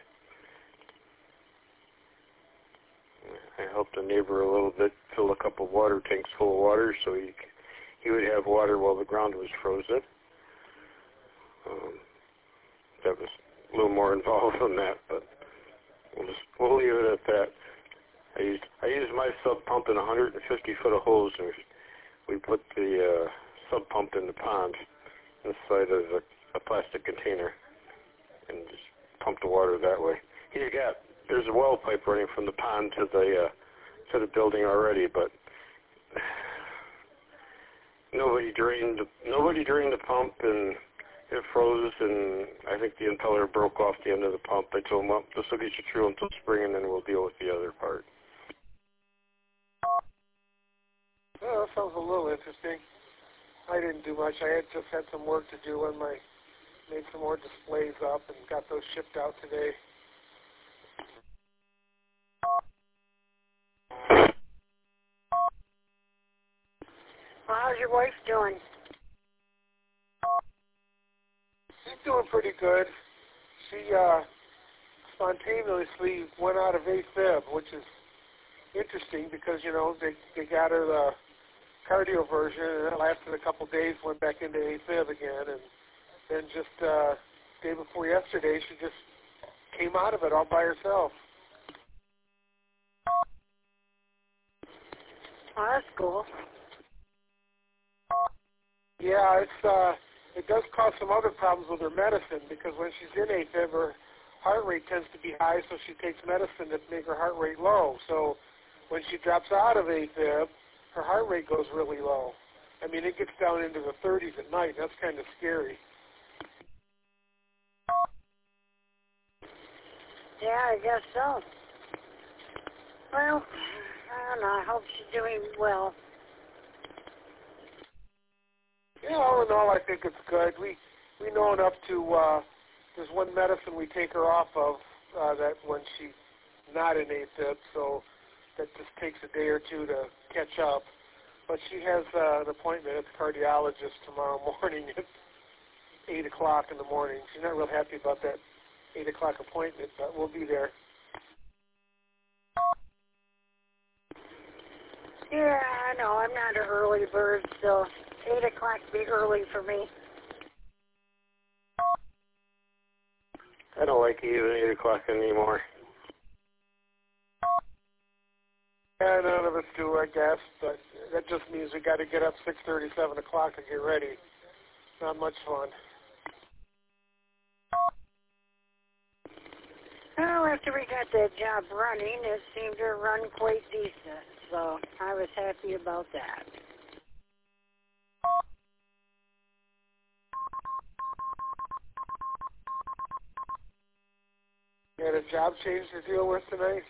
I helped a neighbor a little bit fill a couple water tanks full of water so he he would have water while the ground was frozen. Um, that was a little more involved than that, but we'll just we'll leave it at that. I used I used my sub pump in one hundred fifty foot of hose, and we put the uh, sub pump in the pond inside of a, a plastic container, and just pumped the water that way. He's got there's a well pipe running from the pond to the uh, to the building already, but nobody drained nobody drained the pump, and it froze, and I think the impeller broke off the end of the pump. I told him, well, this will get you through until spring, and then we'll deal with the other part. Well, that sounds a little interesting. I didn't do much. I had just had some work to do on my, made some more displays up and got those shipped out today. Well, how's your wife doing? She's doing pretty good. She uh, spontaneously went out of AFib, which is interesting because, you know, they, they got her the cardio version, and it lasted a couple days, went back into AFib again, and then just uh, day before yesterday, she just came out of it all by herself. Oh, that's cool. Yeah, it's uh, it does cause some other problems with her medicine because when she's in AFib, her heart rate tends to be high, so she takes medicine to make her heart rate low. So when she drops out of AFib, her heart rate goes really low. I mean, it gets down into the thirties at night. That's kind of scary. Yeah, I guess so. Well, I don't know. I hope she's doing well. Yeah, all in all, I think it's good. We we know enough to. Uh, there's one medicine we take her off of uh, that when she's not in AFib, so that just takes a day or two to catch up. But she has uh, an appointment at the cardiologist tomorrow morning at eight o'clock in the morning. She's not real happy about that eight o'clock appointment, but we'll be there. Yeah, I know. I'm not an early bird, so eight o'clock would be early for me. I don't like even eight o'clock anymore. Yeah, none of us do, I guess, but that just means we got to get up six thirty, seven o'clock and get ready. Not much fun. Well, after we got that job running, it seemed to run quite decent, so I was happy about that. You had a job change to deal with tonight?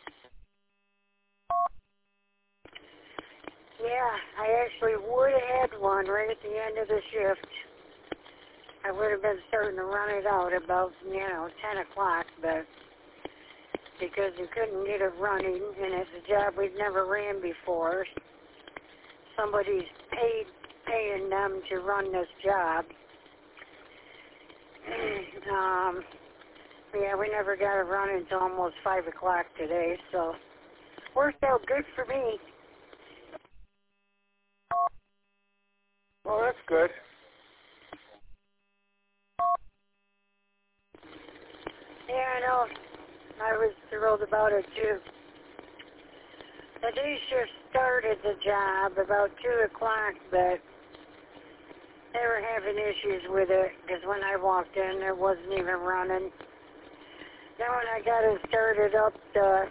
Yeah, I actually would have had one right at the end of the shift. I would have been starting to run it out about, you know, ten o'clock, but because we couldn't get it running, and it's a job we'd never ran before, somebody's paid, paying them to run this job. um, yeah, we never got it running until almost five o'clock today, so worked out good for me. Well, that's good. Yeah, I know. I was thrilled about it, too. The day shift started the job about two o'clock, but they were having issues with it, because when I walked in, it wasn't even running. Then when I got it started up, the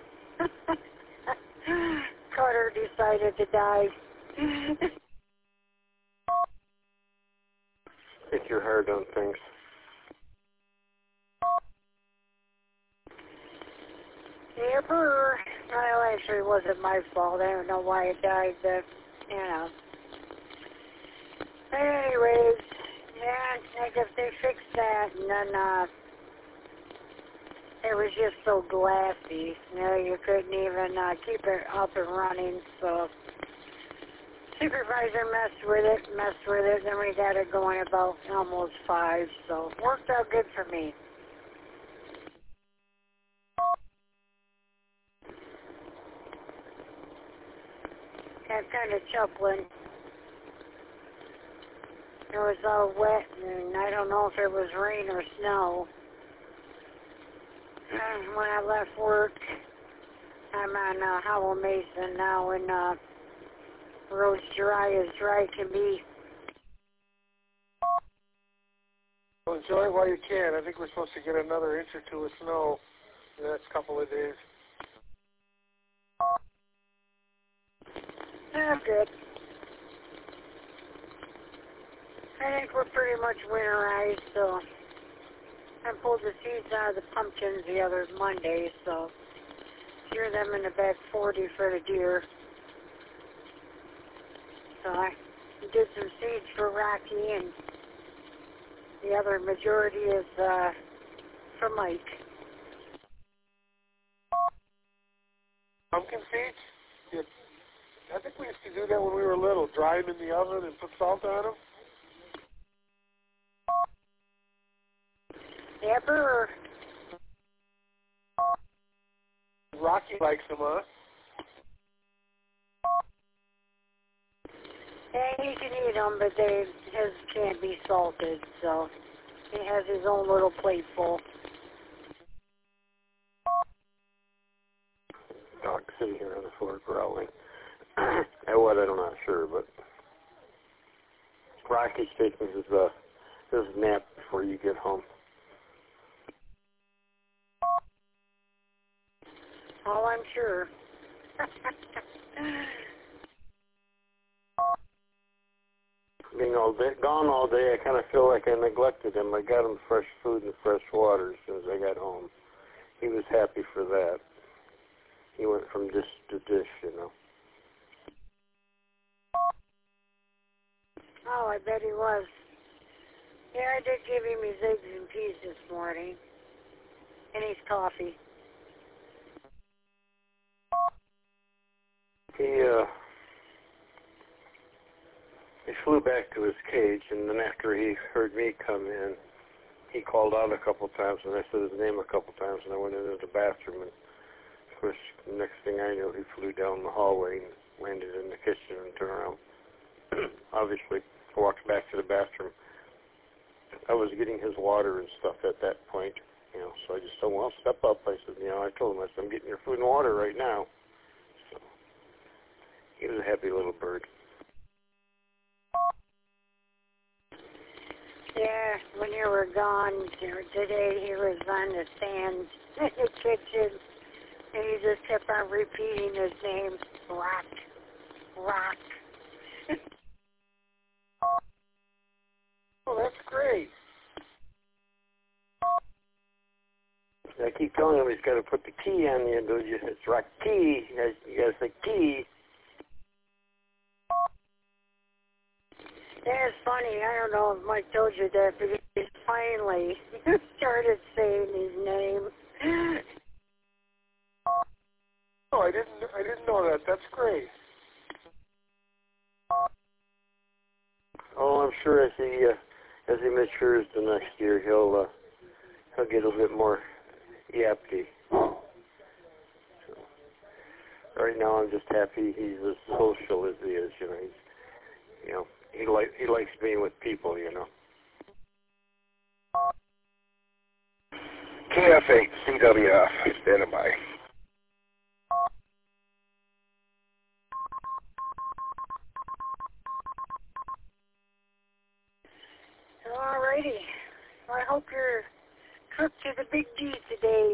cutter decided to die. Get your hard on things. Yepper. Well, actually, it wasn't my fault. I don't know why it died, but, you know. But anyways, yeah, I guess they fixed that, and then, uh, it was just so glassy. You know, you couldn't even uh, keep it up and running, so supervisor messed with it, messed with it, then we got it going about almost five, so worked out good for me. I'm kind of chuckling. It was all wet, and I don't know if it was rain or snow. And when I left work, I'm on uh, Howell Mason now, and uh, road's dry as dry can be. Well, enjoy it while you can. I think we're supposed to get another inch or two of snow in the next couple of days. Yeah, good. I think we're pretty much winterized, so I pulled the seeds out of the pumpkins the other Monday, so threw them in the back forty for the deer. So I did some seeds for Rocky, and the other majority is uh, for Mike. Pumpkin seeds? Yeah. I think we used to do that when we were little, dry them in the oven and put salt on them. Yepper. Rocky likes them, huh? Yeah, he can eat them, but they his can't be salted, so he has his own little plate full. Dog sitting here on the floor growling. And what, I'm not sure, but Rocky's taking his, uh, his nap before you get home. Oh, I'm sure. Being all day, gone all day, I kind of feel like I neglected him. I got him fresh food and fresh water as soon as I got home. He was happy for that. He went from dish to dish, you know. Oh, I bet he was. Yeah, I did give him his eggs and peas this morning. And his coffee. He, uh, he flew back to his cage, and then after he heard me come in, he called out a couple times, and I said his name a couple times, and I went into the bathroom, and of course, the next thing I knew, he flew down the hallway and landed in the kitchen and turned around. Obviously, I walked back to the bathroom. I was getting his water and stuff at that point, you know, so I just told him, well, step up. I said, you know, I told him, I said, I'm getting your food and water right now. So he was a happy little bird. Yeah, when you were gone today, he was on the stand in the kitchen, and he just kept on repeating his name, Rock, Rock. Oh, that's great. I keep telling him he's got to put the key on the end. It's right key. You guys, you guys say key. That's funny. I don't know if Mike told you that, but he finally started saying his name. Oh, I didn't. I didn't know that. That's great. Oh, I'm sure as he uh, as he matures the next year, he'll uh, he'll get a little bit more yappy. So, right now, I'm just happy he's as social as he is. You know, he's, you know, he like he likes being with people. You know. K F eight C W F standing by. Alrighty. I hope your trip to the Big D today